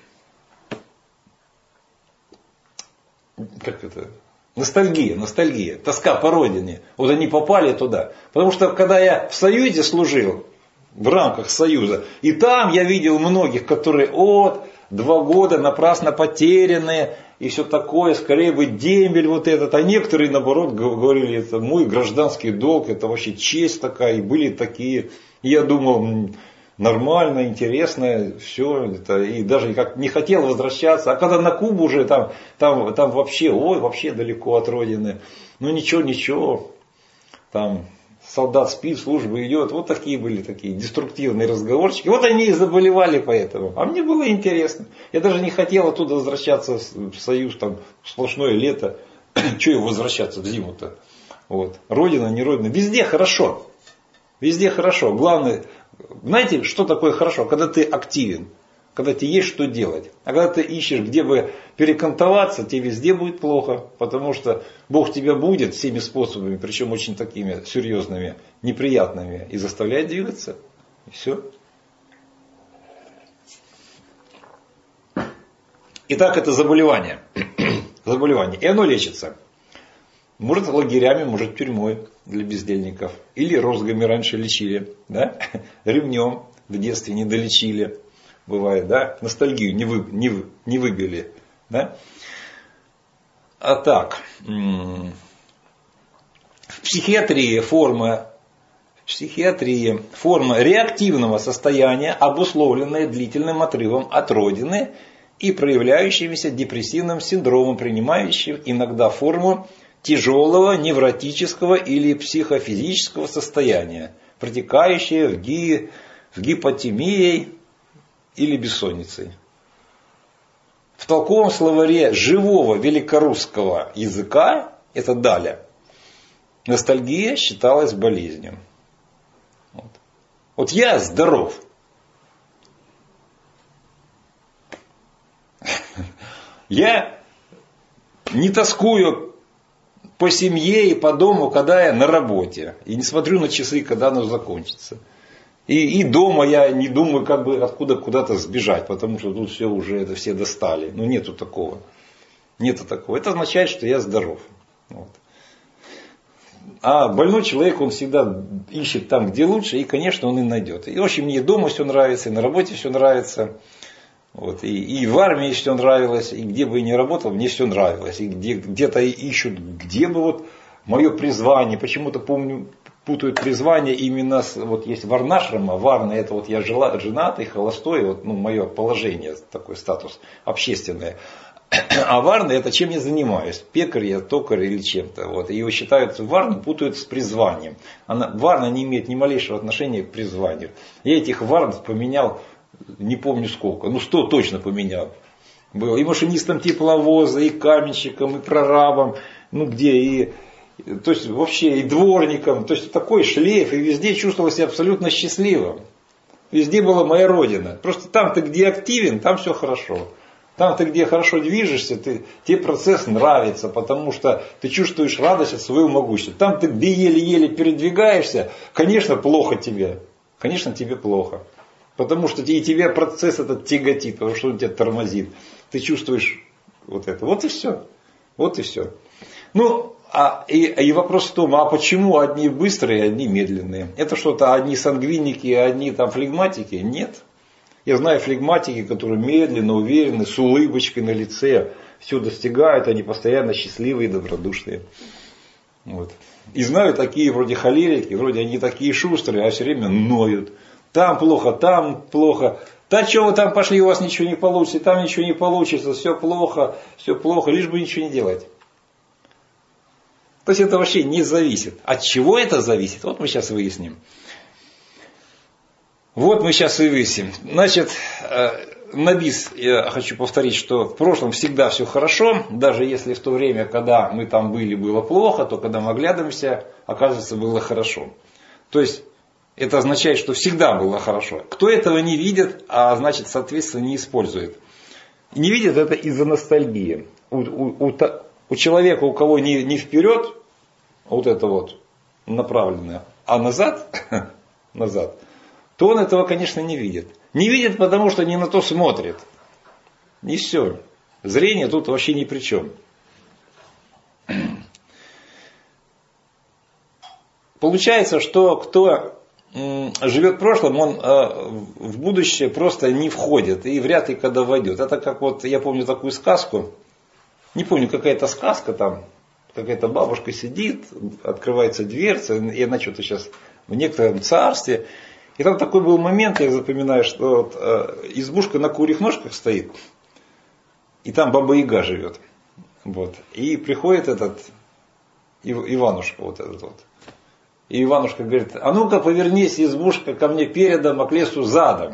как это... Ностальгия, ностальгия, тоска по родине. Вот они попали туда. Потому что когда я в Союзе служил, в рамках Союза, и там я видел многих, которые от два года напрасно потерянные, и все такое, скорее бы дембель вот этот. А некоторые, наоборот, говорили, это мой гражданский долг, это вообще честь такая, и были такие. И я думал, нормально, интересно, все, это, и даже как не хотел возвращаться. А когда на Кубу уже, там, там, там вообще, ой, вообще далеко от родины. Ну ничего, ничего, там солдат спит, служба идет. Вот такие были такие деструктивные разговорчики. Вот они и заболевали поэтому. А мне было интересно. Я даже не хотел оттуда возвращаться в Союз, там сплошное лето. Чего возвращаться в зиму-то? Вот. Родина, не родина. Везде хорошо. Везде хорошо. Главное, знаете, что такое хорошо? Когда ты активен, когда тебе есть что делать. А когда ты ищешь, где бы перекантоваться, тебе везде будет плохо. Потому что Бог тебя будет всеми способами, причем очень такими серьезными, неприятными, и заставляет двигаться. И все. Итак, это заболевание. Заболевание. И оно лечится. Может лагерями, может тюрьмой для бездельников. Или розгами раньше лечили. Да? Ремнем в детстве не долечили. Бывает, да? Ностальгию не, вы, не, не выбили. Да? А так. В психиатрии форма, в психиатрии форма реактивного состояния, обусловленная длительным отрывом от родины и проявляющимся депрессивным синдромом, принимающим иногда форму тяжелого невротического или психофизического состояния, протекающее в, ги, в гипотемией или бессонницей. В толковом словаре живого великорусского языка, это далее, ностальгия считалась болезнью. Вот, вот я здоров. Я не тоскую по семье и по дому, когда я на работе. И не смотрю на часы, когда оно закончится. И, и дома я не думаю, как бы откуда куда-то сбежать, потому что тут все уже, это все достали. Ну, нету такого. Нету такого. Это означает, что я здоров. Вот. А больной человек, он всегда ищет там, где лучше, и, конечно, он и найдет. И, в общем, мне дома все нравится, и на работе все нравится. Вот. И, и в армии все нравилось, и где бы я ни работал, мне все нравилось. И где, где-то ищут, где бы вот мое призвание. Почему-то помню, путают призвание именно с, вот есть варнашрама. Варна, это вот я жила, женатый, холостой, вот, ну, мое положение, такой статус общественное. А варна, это чем я занимаюсь? Пекарь я, токарь или чем-то. Вот. Ее считают, варну путают с призванием. Она, варна не имеет ни малейшего отношения к призванию. Я этих варн поменял, не помню сколько, ну сто точно поменял. Был и машинистом тепловоза, и каменщиком, и прорабом, ну где, и, то есть вообще и дворником. То есть такой шлейф, и везде чувствовал себя абсолютно счастливым. Везде была моя родина. Просто там ты где активен, там все хорошо. Там ты где хорошо движешься, ты, тебе процесс нравится, потому что ты чувствуешь радость от своего могущества. Там ты где еле-еле передвигаешься, конечно, плохо тебе. Конечно, тебе плохо. Потому что и тебе процесс этот тяготит, потому что он тебя тормозит. Ты чувствуешь вот это. Вот и все. Вот и все. Ну, а, и, и вопрос в том, а почему одни быстрые, одни медленные? Это что-то, одни сангвиники, одни там флегматики? Нет. Я знаю флегматики, которые медленно, уверенно, с улыбочкой на лице все достигают, они постоянно счастливые и добродушные. Вот. И знаю такие вроде холерики, вроде они такие шустрые, а все время ноют. Там плохо, там плохо. Да что вы там пошли, у вас ничего не получится, там ничего не получится, все плохо, все плохо, лишь бы ничего не делать. То есть это вообще не зависит. От чего это зависит? Вот мы сейчас выясним. Вот мы сейчас и выясним. Значит, на бис я хочу повторить, что в прошлом всегда все хорошо, даже если в то время, когда мы там были, было плохо, то когда мы оглядываемся, оказывается, было хорошо. То есть это означает, что всегда было хорошо. Кто этого не видит, а значит, соответственно, не использует. Не видит это из-за ностальгии. У, у, у, у человека, у кого не, не вперед, вот это вот направленное, а назад, назад, то он этого, конечно, не видит. Не видит, потому что не на то смотрит. И все. Зрение тут вообще ни при чем. Получается, что кто живет в прошлом, он в будущее просто не входит и вряд ли когда войдет. Это как вот, я помню такую сказку, не помню, какая-то сказка там, какая-то бабушка сидит, открывается дверца, и она что-то сейчас в некотором царстве. И там такой был момент, я запоминаю, что вот, избушка на курьих ножках стоит, и там Баба-Яга живет. Вот. И приходит этот Иванушка, вот этот вот. И Иванушка говорит, а ну-ка повернись, избушка, ко мне передом, а к лесу задом.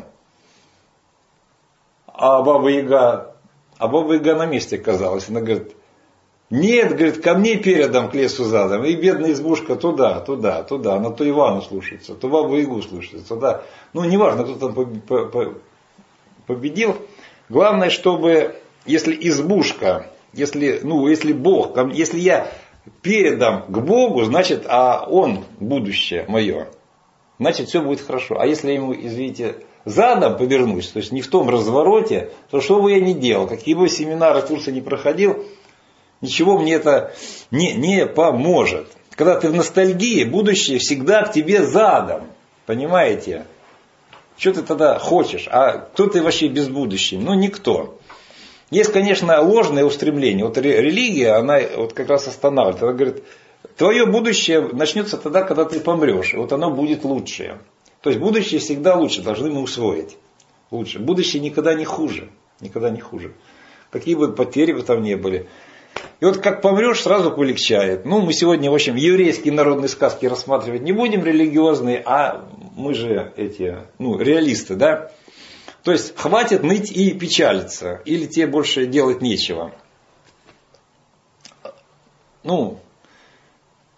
А Баба-Яга, а Баба-Яга на месте оказалась. Она говорит, нет, говорит, ко мне передом, к лесу задом. И бедная избушка туда, туда, туда. Она то Ивану слушается, то Бабу-Ягу слушается, туда. Ну, неважно, кто там победил. Главное, чтобы, если избушка, если, ну, если Бог, если я передам к Богу, значит, а Он будущее мое, значит, все будет хорошо. А если я ему, извините, задом повернусь, то есть не в том развороте, то что бы я ни делал, какие бы семинары, курсы ни проходил, ничего мне это не, не поможет. Когда ты в ностальгии, будущее всегда к тебе задом. Понимаете? Что ты тогда хочешь? А кто ты вообще без будущего? Ну, никто. Есть, конечно, ложное устремление. Вот религия, она вот как раз останавливает. Она говорит, твое будущее начнется тогда, когда ты помрешь. И вот оно будет лучшее. То есть будущее всегда лучше, должны мы усвоить. Лучше. Будущее никогда не хуже. Никогда не хуже. Какие бы потери бы там ни были. И вот как помрешь, сразу полегчает. Ну, мы сегодня, в общем, еврейские народные сказки рассматривать не будем, религиозные, а мы же эти, ну, реалисты, да? То есть, хватит ныть и печалиться, или тебе больше делать нечего. Ну,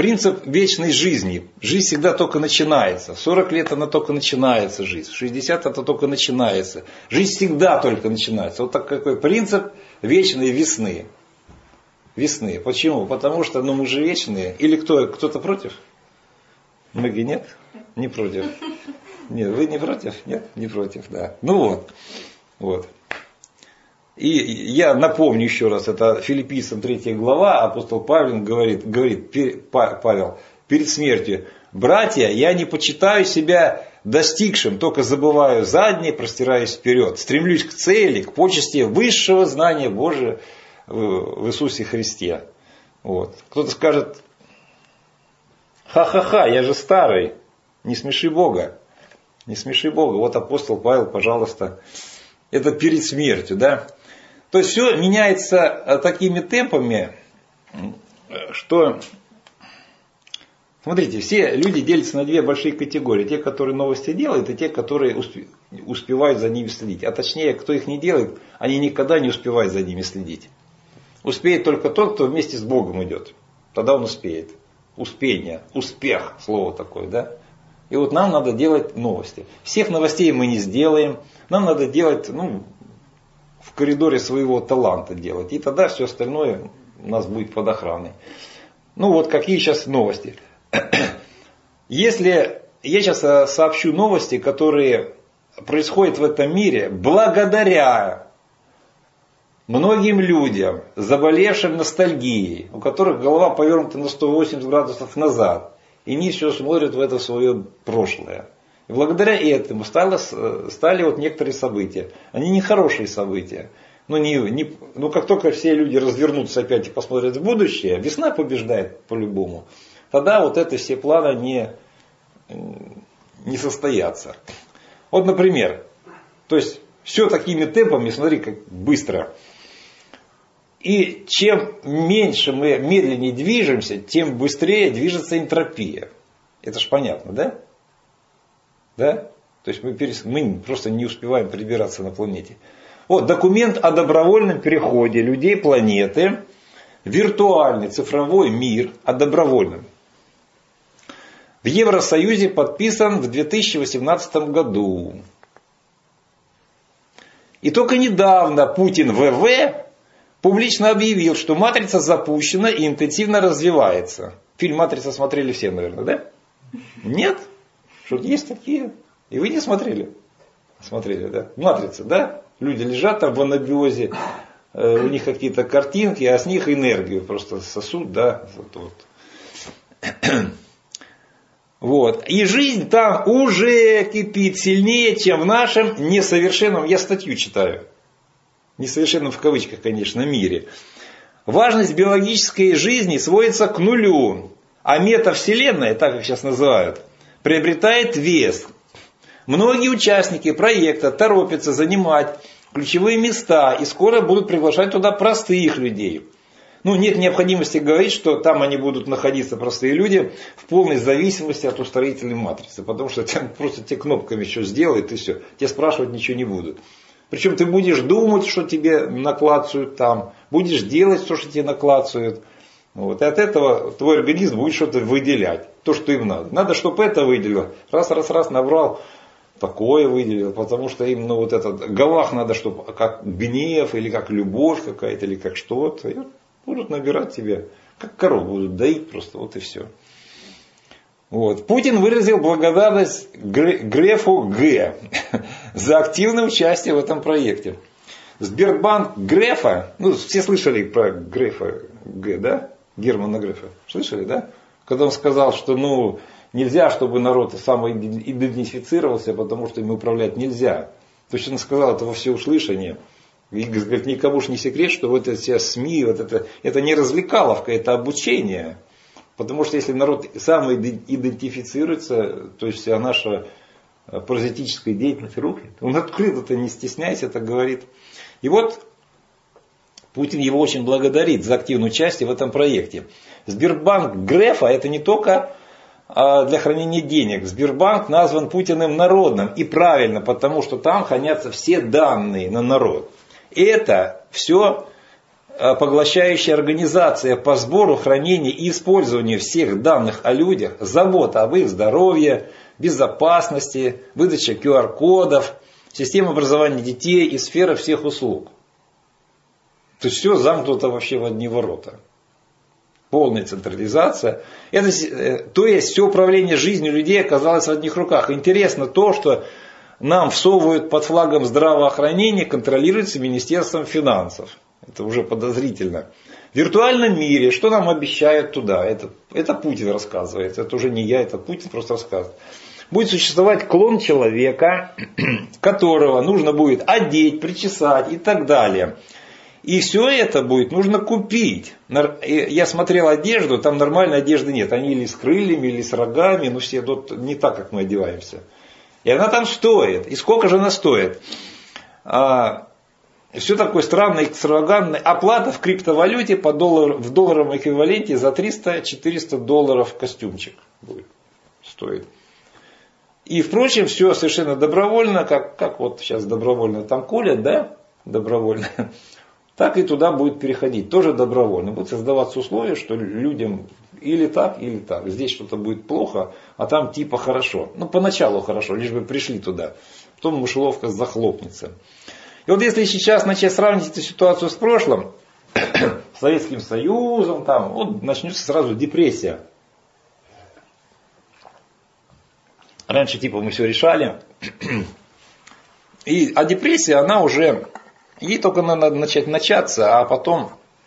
принцип вечной жизни. Жизнь всегда только начинается. сорок лет она только начинается, жизнь. шестьдесят это только начинается. Жизнь всегда только начинается. Вот такой принцип вечной весны. Весны. Почему? Потому что ну, мы же вечные. Или кто, кто-то против? Многие нет? Не против. Нет, вы не против? Нет? Не против, да. Ну вот. Вот. И я напомню еще раз, это Филиппийцам третья глава, апостол Павел говорит, говорит Павел, перед смертью: братья, я не почитаю себя достигшим, только забываю заднее, простираюсь вперед, стремлюсь к цели, к почести высшего знания Божия в Иисусе Христе. Вот. Кто-то скажет: ха-ха-ха, я же старый, не смеши Бога, не смеши Бога. Вот апостол Павел, пожалуйста, это перед смертью, да. То есть все меняется такими темпами, что, смотрите, все люди делятся на две большие категории. Те, которые новости делают, и те, которые успевают за ними следить. А точнее, кто их не делает, они никогда не успевают за ними следить. Успеет только тот, кто вместе с Богом идет. Тогда он успеет. Успение, успех, слово такое, да. И вот нам надо делать новости. Всех новостей мы не сделаем. Нам надо делать, ну, в коридоре своего таланта делать. И тогда все остальное у нас будет под охраной. Ну вот какие сейчас новости. Если я сейчас сообщу новости, которые происходят в этом мире благодаря многим людям, заболевшим ностальгией, у которых голова повернута на сто восемьдесят градусов назад, и они все смотрят в это свое прошлое. И благодаря этому стало, стали вот некоторые события. Они не хорошие события. Но, не, не, но как только все люди развернутся опять и посмотрят в будущее, весна побеждает по-любому. Тогда вот это все планы не, не состоятся. Вот, например, то есть все такими темпами, смотри, как быстро. И чем меньше мы медленнее движемся, тем быстрее движется энтропия. Это ж понятно, да? Да? То есть мы, перес... мы просто не успеваем прибираться на планете. Вот документ о добровольном переходе людей планеты в виртуальный цифровой мир, о добровольном. В Евросоюзе подписан в две тысячи восемнадцатом году. И только недавно Путин ВВ публично объявил, что матрица запущена и интенсивно развивается. Фильм «Матрица» смотрели все, наверное, да? Нет? Что есть такие? И вы не смотрели? Смотрели, да? «Матрица», да? Люди лежат там в анабиозе, э, у них какие-то картинки, а с них энергию просто сосут, да? Вот, вот. Вот. И жизнь там уже кипит сильнее, чем в нашем несовершенном, я статью читаю, несовершенном в кавычках, конечно, мире. Важность биологической жизни сводится к нулю, а метавселенная, так как сейчас называют, приобретает вес. Многие участники проекта торопятся занимать ключевые места и скоро будут приглашать туда простых людей. Ну, нет необходимости говорить, что там они будут находиться, простые люди, в полной зависимости от устроителей матрицы. Потому что там просто те кнопками что сделают и все. Тебе спрашивать ничего не будут. Причем ты будешь думать, что тебе наклацают там. Будешь делать то, что тебе наклацают. Вот. И от этого твой организм будет что-то выделять. То, что им надо. Надо, чтобы это выделило. Раз, раз, раз набрал. Такое выделил, потому что им, ну, вот этот, в головах надо, чтобы как гнев, или как любовь какая-то, или как что-то. И будут набирать тебе, как корову будут доить просто, вот и все. Вот. Путин выразил благодарность Грефу Г. за активное участие в этом проекте. Сбербанк Грефа, ну, все слышали про Грефа Г, да? Германа Грефа. Слышали, да? Когда он сказал, что, ну, нельзя, чтобы народ самоидентифицировался, потому что им управлять нельзя. То есть он сказал это во всеуслышание. И говорит, никому ж не секрет, что вот эти СМИ, вот это, это не развлекаловка, это обучение. Потому что если народ самоидентифицируется, то есть вся наша паразитическая деятельность рухнет. Он открыто-то, не стесняясь, это говорит. И вот Путин его очень благодарит за активное участие в этом проекте. Сбербанк Грефа это не только для хранения денег. Сбербанк назван Путиным народным. И правильно, потому что там хранятся все данные на народ. И это все поглощающая организация по сбору, хранению и использованию всех данных о людях, забота об их здоровье, безопасности, выдача ку ар кодов, система образования детей и сфера всех услуг. То есть все замкнуто вообще в одни ворота. Полная централизация. Это, то есть все управление жизнью людей оказалось в одних руках. Интересно то, что нам всовывают под флагом здравоохранения, контролируется Министерством финансов. Это уже подозрительно. В виртуальном мире, что нам обещают туда? Это, это Путин рассказывает. Это уже не я, это Путин просто рассказывает. Будет существовать клон человека, которого нужно будет одеть, причесать и так далее. И все это будет нужно купить. Я смотрел одежду, там нормальной одежды нет. Они или с крыльями, или с рогами, но все тут не так, как мы одеваемся. И она там стоит. И сколько же она стоит? А, все такое странное, экстравагантное. Оплата в криптовалюте по доллар, в долларовом эквиваленте за триста-четыреста долларов костюмчик будет стоить. И, впрочем, все совершенно добровольно, как, как вот сейчас добровольно там колят, да, добровольно, так и туда будет переходить, тоже добровольно. Будут создаваться условия, что людям или так, или так. Здесь что-то будет плохо, а там типа хорошо. Ну, поначалу хорошо, лишь бы пришли туда. Потом мышеловка захлопнется. И вот если сейчас начать сравнить эту ситуацию с прошлым, с Советским Союзом, там, вот начнется сразу депрессия. Раньше типа мы все решали. И, а депрессия, она уже, ей только надо начать начаться, а потом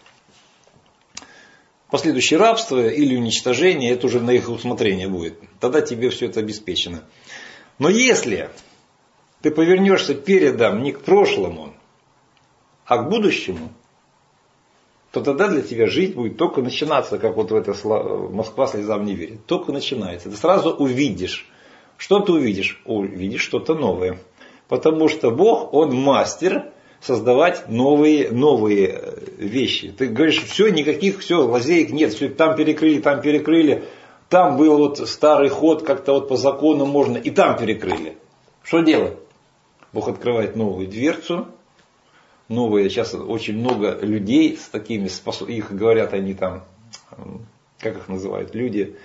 последующее рабство или уничтожение, это уже на их усмотрение будет. Тогда тебе все это обеспечено. Но если ты повернешься передом не к прошлому, а к будущему, то тогда для тебя жизнь будет только начинаться, как вот в это Москва слезам не верит. Только начинается. Ты сразу увидишь. Что ты увидишь? Увидишь что-то новое. Потому что Бог, Он мастер создавать новые, новые вещи. Ты говоришь, все, никаких, все, лазеек нет, все, там перекрыли, там перекрыли. Там был вот старый ход, как-то вот по закону можно, и там перекрыли. Что делать? Бог открывает новую дверцу. Новые, сейчас очень много людей с такими, их говорят они там, как их называют, люди...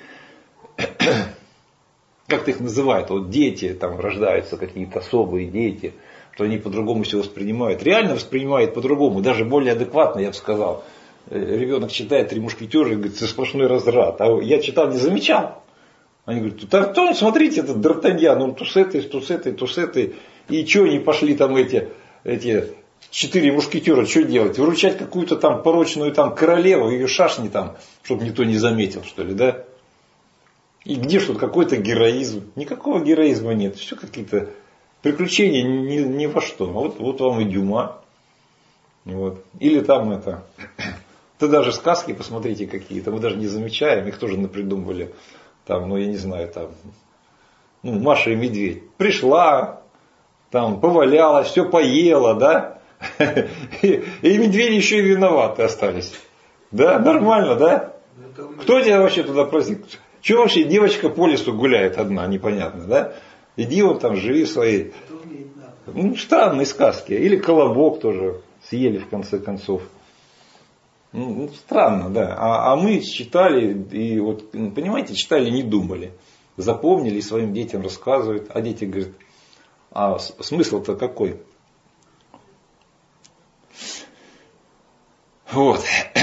Как их называют, вот дети, там рождаются какие-то особые дети, что они по-другому все воспринимают. Реально воспринимают по-другому, даже более адекватно, я бы сказал. Ребенок читает «Три мушкетера» и говорит, это сплошной разрад. А я читал, не замечал. Они говорят, Тартон, смотрите, этот Д'Артаньян, он то с этой, то с этой, то с этой. И что они пошли там эти, эти четыре мушкетера, что делать? Выручать какую-то там порочную там королеву, ее шашни там, чтобы никто не заметил, что ли, да? И где что-то какой-то героизм? Никакого героизма нет. Все какие-то приключения ни, ни во что. Вот, вот вам и Дюма. Вот. Или там это. Да даже сказки посмотрите какие-то. Мы даже не замечаем. Их тоже напридумывали. Там, ну я не знаю, там. Ну, Маша и Медведь. Пришла, там, повалялась, все поела, да? И, и медведи еще и виноваты остались. Да, нормально, да? Кто тебя вообще туда просит? Чего вообще девочка по лесу гуляет одна, непонятно, да? Иди вот там, живи в своей... Ну, странные сказки. Или Колобок тоже съели в конце концов. Ну, странно, да. А, а мы читали, и вот, понимаете, читали, не думали. Запомнили, своим детям рассказывают. А дети говорят, а смысл-то какой? Вот.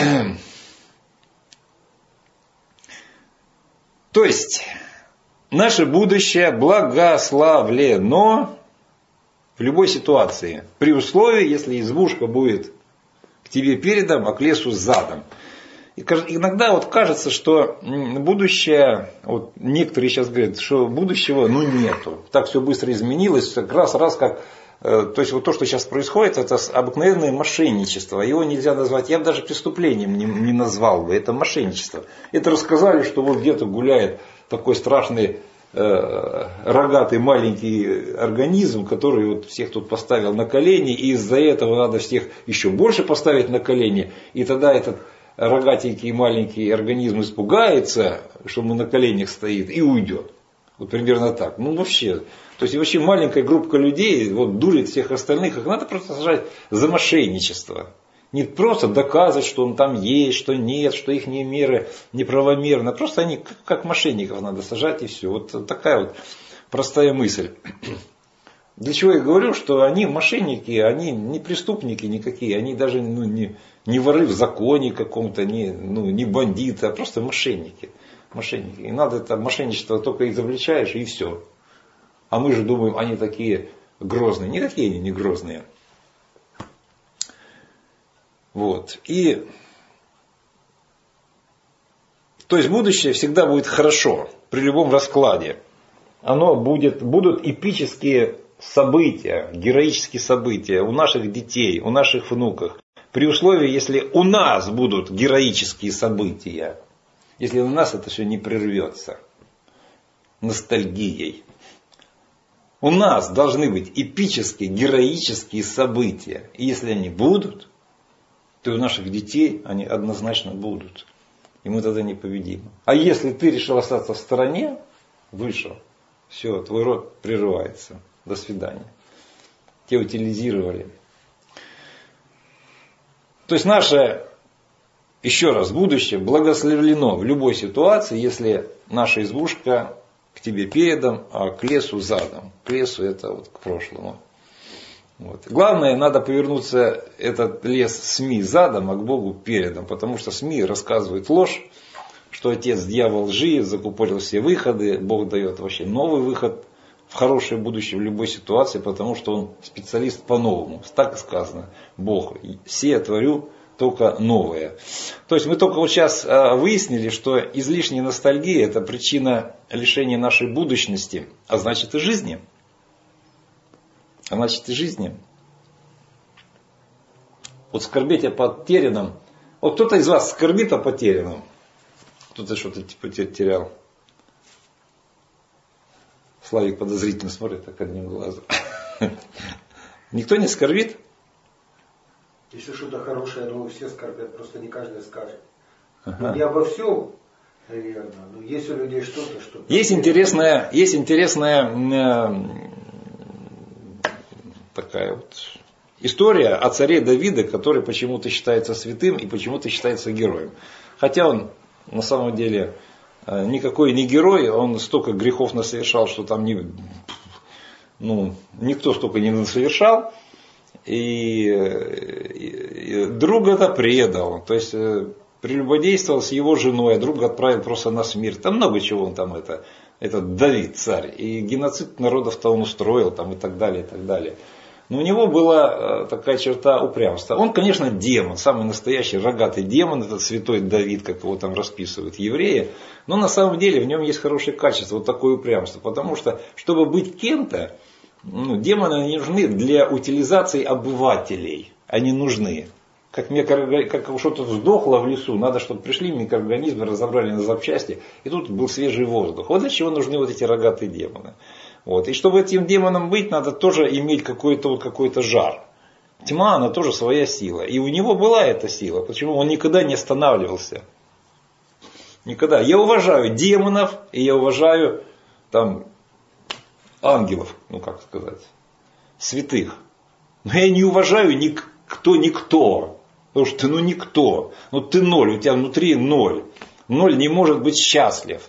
То есть, наше будущее благословлено в любой ситуации. При условии, если избушка будет к тебе передом, а к лесу задом. И иногда вот кажется, что будущее, вот некоторые сейчас говорят, что будущего ну нету. Так все быстро изменилось, раз, раз как... То есть вот то, что сейчас происходит, это обыкновенное мошенничество. Его нельзя назвать, я бы даже преступлением не, не назвал бы, это мошенничество. Это рассказали, что вот где-то гуляет такой страшный э, рогатый маленький организм, который вот всех тут поставил на колени, и из-за этого надо всех еще больше поставить на колени, и тогда этот рогатенький маленький организм испугается, что мы на коленях стоит, и уйдет. Вот примерно так. Ну вообще, то есть вообще маленькая группа людей вот дурит всех остальных, их надо просто сажать за мошенничество. Не просто доказывать, что он там есть, что нет, что их меры неправомерны. Просто они как, как мошенников надо сажать и все. Вот такая вот простая мысль. Для чего я говорю, что они мошенники, они не преступники никакие, они даже ну, не, не воры в законе каком-то, не, ну, не бандиты, а просто мошенники. мошенники. И надо это мошенничество только изобличаешь и все. А мы же думаем, они такие грозные. Никакие они не грозные. Вот. И то есть будущее всегда будет хорошо при любом раскладе. Оно будет, будут эпические события, героические события у наших детей, у наших внуков. При условии, если у нас будут героические события. Если у нас это все не прервется ностальгией. У нас должны быть эпические, героические события. И если они будут, то у наших детей они однозначно будут. И мы тогда не победим. А если ты решил остаться в стороне, вышел, все, твой род прерывается. До свидания. Тебя утилизировали. То есть наше, еще раз, будущее благословлено в любой ситуации, если наша избушка к тебе передом, а к лесу задом. К лесу это вот к прошлому. Вот. Главное, надо повернуться этот лес СМИ задом, а к Богу передом. Потому что СМИ рассказывают ложь, что отец дьявол лжи, закупорил все выходы, Бог дает вообще новый выход в хорошее будущее в любой ситуации, потому что он специалист по-новому. Так сказано. Бог, сея творю только новое. То есть мы только вот сейчас выяснили, что излишняя ностальгия это причина лишения нашей будущности, а значит и жизни. А значит и жизни. Вот скорбеть о потерянном. Вот кто-то из вас скорбит о потерянном. Кто-то что-то типа терял. Славик подозрительно смотрит так одним глазом. Никто не скорбит? Если что-то хорошее, ну все скорбят, просто не каждый скажет. Ага. Не обо всем, наверное, но есть у людей что-то, что... Есть интересная, есть интересная э, такая вот история о царе Давиде, который почему-то считается святым и почему-то считается героем. Хотя он на самом деле никакой не герой, он столько грехов насовершал, что там не, ну, никто столько не насовершал. И, и, и друг это предал, то есть прелюбодействовал с его женой, а друга отправил просто на смерть. Там много чего он там, это, этот Давид, царь. И геноцид народов-то он устроил там, и так далее, и так далее. Но у него была такая черта упрямства. Он, конечно, демон, самый настоящий рогатый демон, этот святой Давид, как его там расписывают евреи. Но на самом деле в нем есть хорошее качество, вот такое упрямство. Потому что, чтобы быть кем-то, ну, демоны не нужны для утилизации обывателей. Они нужны. Как, микро... как что-то сдохло в лесу, надо, чтобы пришли микроорганизмы, разобрали на запчасти, и тут был свежий воздух. Вот для чего нужны вот эти рогатые демоны. Вот. И чтобы этим демоном быть, надо тоже иметь какой-то вот какой-то жар. Тьма, она тоже своя сила. И у него была эта сила. Почему? Он никогда не останавливался. Никогда. Я уважаю демонов, и я уважаю там ангелов, ну как сказать, святых. Но я не уважаю никто, никто. Потому что ты ну никто. Ну ты ноль, у тебя внутри ноль. Ноль не может быть счастлив.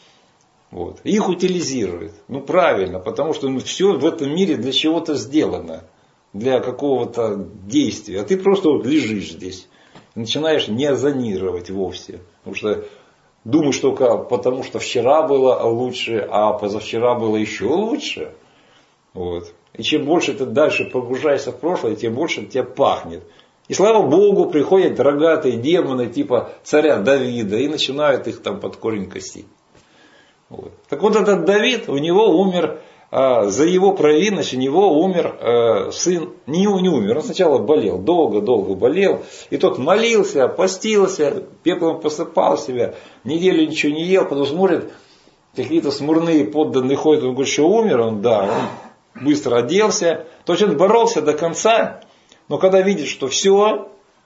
Вот. Их утилизируют. Ну правильно, потому что ну, все в этом мире для чего-то сделано. Для какого-то действия. А ты просто вот лежишь здесь. Начинаешь не озонировать вовсе. Потому что думаешь только потому, что вчера было лучше, а позавчера было еще лучше. Вот. И чем больше ты дальше погружаешься в прошлое, тем больше тебя пахнет. И слава Богу, приходят рогатые демоны типа царя Давида и начинают их там под корень косить. Вот. Так вот этот Давид, у него умер, а, за его провинность у него умер а, сын, не, не умер, он сначала болел, долго-долго болел, и тот молился, постился, пеплом посыпал себя, неделю ничего не ел, потом смотрит, какие-то смурные подданные ходят, он говорит, что умер, он, да, он быстро оделся, то есть он боролся до конца, но когда видит, что все,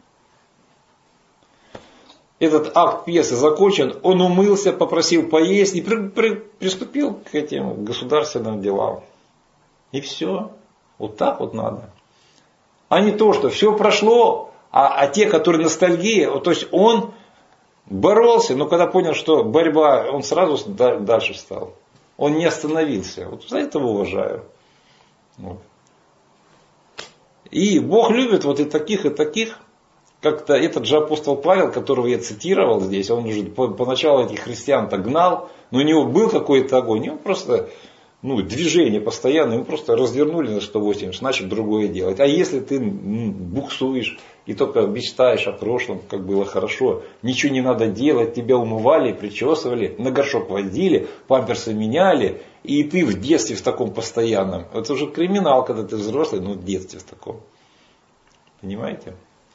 этот акт пьесы закончен, он умылся, попросил поесть и при, при, приступил к этим государственным делам. И все. Вот так вот надо. А не то, что все прошло, А, а те, которые ностальгия, то есть он боролся, но когда понял, что борьба, он сразу дальше встал. Он не остановился. Вот за это уважаю. Вот. И Бог любит вот и таких, и таких. Как-то этот же апостол Павел, которого я цитировал здесь, он уже поначалу этих христиан-то гнал, но у него был какой-то огонь, у него просто ну, движение постоянное, ему просто развернули на сто восемьдесят, начали другое делать. А если ты буксуешь и только мечтаешь о прошлом, как было хорошо, ничего не надо делать, тебя умывали, причесывали, на горшок водили, памперсы меняли, и ты в детстве в таком постоянном. Это уже криминал, когда ты взрослый, но в детстве в таком. Понимаете?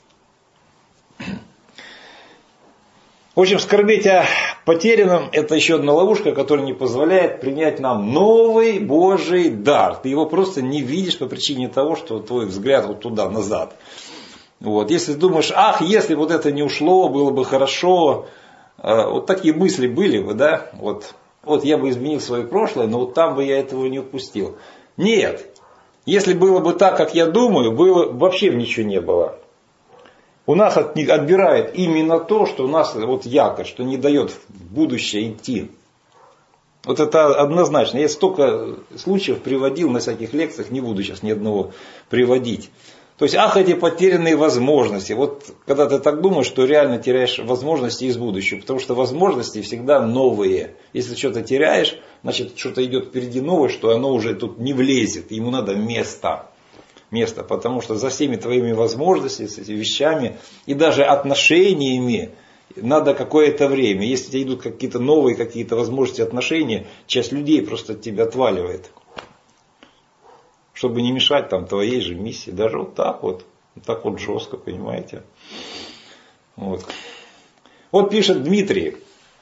В общем, скорбеть о потерянном – это еще одна ловушка, которая не позволяет принять нам новый Божий дар. Ты его просто не видишь по причине того, что твой взгляд вот туда, назад. Вот. Если ты думаешь, ах, если вот это не ушло, было бы хорошо. Вот такие мысли были бы, да? Вот, вот я бы изменил свое прошлое, но вот там бы я этого не упустил. Нет. Если было бы так, как я думаю, было, вообще ничего не было. У нас от них отбирает именно то, что у нас вот якорь, что не дает в будущее идти. Вот это однозначно. Я столько случаев приводил на всяких лекциях, не буду сейчас ни одного приводить. То есть, ах, эти потерянные возможности. Вот когда ты так думаешь, что реально теряешь возможности из будущего. Потому что возможности всегда новые. Если что-то теряешь, значит что-то идет впереди новое, что оно уже тут не влезет. Ему надо место. Место, потому что за всеми твоими возможностями, с этими вещами и даже отношениями надо какое-то время. Если у тебя идут какие-то новые какие-то возможности отношения, часть людей просто от тебя отваливает. Чтобы не мешать там твоей же миссии. Даже вот так вот. Вот так вот жестко, понимаете. Вот, вот пишет Дмитрий.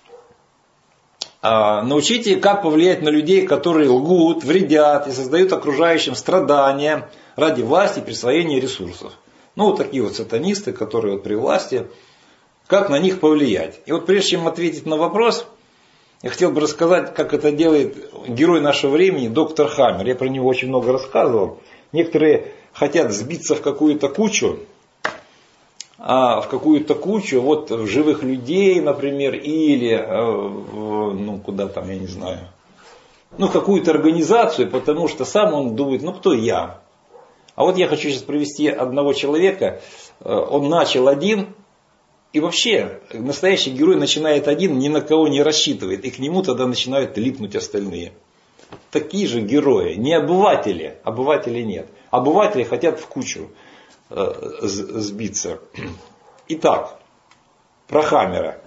Научите, как повлиять на людей, которые лгут, вредят и создают окружающим страдания ради власти и присвоения ресурсов. Ну, вот такие вот сатанисты, которые вот при власти, как на них повлиять. И вот прежде чем ответить на вопрос, я хотел бы рассказать, как это делает герой нашего времени, доктор Хаммер. Я про него очень много рассказывал. Некоторые хотят сбиться в какую-то кучу, а в какую-то кучу вот живых людей, например, или, ну, куда там, я не знаю, ну, в какую-то организацию, потому что сам он думает, ну, кто я? А вот я хочу сейчас привести одного человека, он начал один, и вообще настоящий герой начинает один, ни на кого не рассчитывает, и к нему тогда начинают липнуть остальные. Такие же герои, не обыватели, обывателей нет. Обыватели хотят в кучу сбиться. Итак, про Хаммера.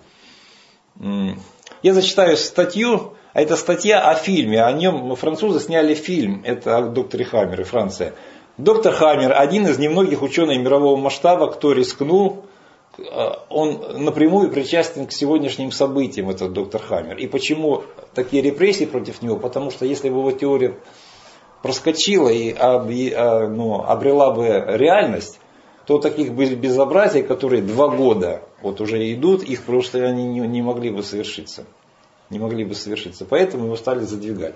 Я зачитаю статью, а это статья о фильме, о нем французы сняли фильм, это о докторе Хаммере, Франция. Доктор Хаммер один из немногих ученых мирового масштаба, кто рискнул, он напрямую причастен к сегодняшним событиям, этот доктор Хаммер. И почему такие репрессии против него? Потому что если бы его теория проскочила и ну, обрела бы реальность, то таких безобразий, которые два года вот уже идут, их просто они не, не могли бы совершиться. Не могли бы совершиться. Поэтому его стали задвигать.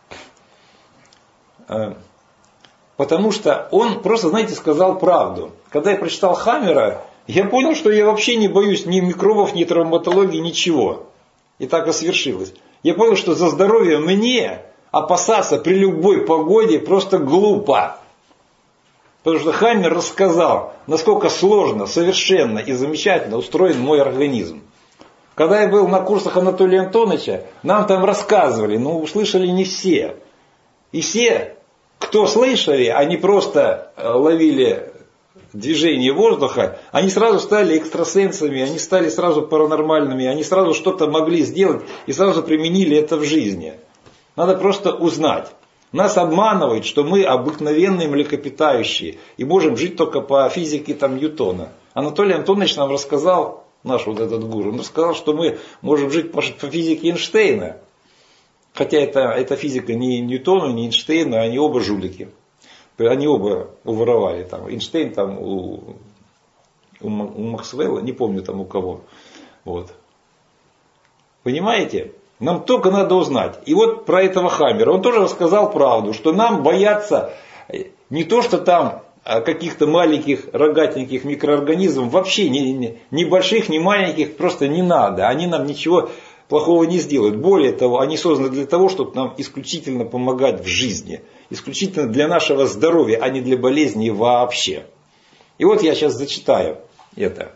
Потому что он просто, знаете, сказал правду. Когда я прочитал Хаммера, я понял, что я вообще не боюсь ни микробов, ни травматологии, ничего. И так и свершилось. Я понял, что за здоровье мне опасаться при любой погоде просто глупо. Потому что Хаммер рассказал, насколько сложно, совершенно и замечательно устроен мой организм. Когда я был на курсах Анатолия Антоновича, нам там рассказывали, но услышали не все. И все, кто слышали, они просто ловили движение воздуха, они сразу стали экстрасенсами, они стали сразу паранормальными, они сразу что-то могли сделать и сразу применили это в жизни. Надо просто узнать. Нас обманывают, что мы обыкновенные млекопитающие и можем жить только по физике там, Ньютона. Анатолий Антонович нам рассказал, наш вот этот гуру, он рассказал, что мы можем жить по, по физике Эйнштейна. Хотя это, это физика не Ньютона, не Эйнштейна, они оба жулики. Они оба уворовали. Там. Эйнштейн там у, у, у Максвелла, не помню там у кого. Вот. Понимаете? Нам только надо узнать. И вот про этого Хаммера. Он тоже рассказал правду, что нам бояться не то, что там каких-то маленьких рогатеньких микроорганизмов, вообще ни, ни, ни больших, ни маленьких, просто не надо. Они нам ничего плохого не сделают. Более того, они созданы для того, чтобы нам исключительно помогать в жизни. Исключительно для нашего здоровья, а не для болезней вообще. И вот я сейчас зачитаю это.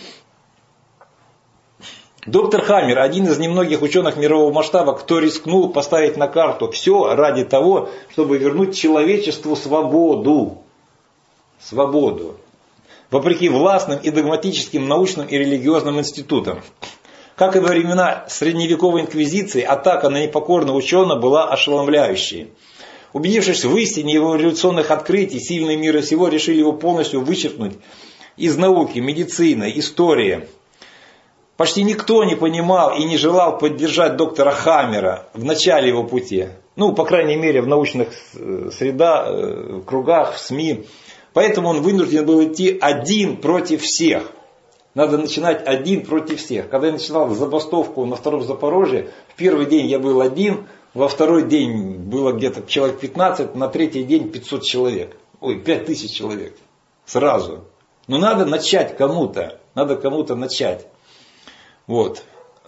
Доктор Хаммер, один из немногих ученых мирового масштаба, кто рискнул поставить на карту все ради того, чтобы вернуть человечеству свободу. Свободу. Вопреки властным и догматическим научным и религиозным институтам. Как и во времена средневековой инквизиции, атака на непокорного ученого была ошеломляющей. Убедившись в истине его революционных открытий, сильные мира сего решили его полностью вычеркнуть из науки, медицины, истории. Почти никто не понимал и не желал поддержать доктора Хаммера в начале его пути. Ну, по крайней мере, в научных средах, в кругах, в СМИ. Поэтому он вынужден был идти один против всех. Надо начинать один против всех. Когда я начинал забастовку на втором Запорожье, в первый день я был один, во второй день было где-то человек пятнадцать, на третий день пятьсот человек. Ой, пять тысяч человек. Сразу. Но надо начать кому-то. Надо кому-то начать. Вот.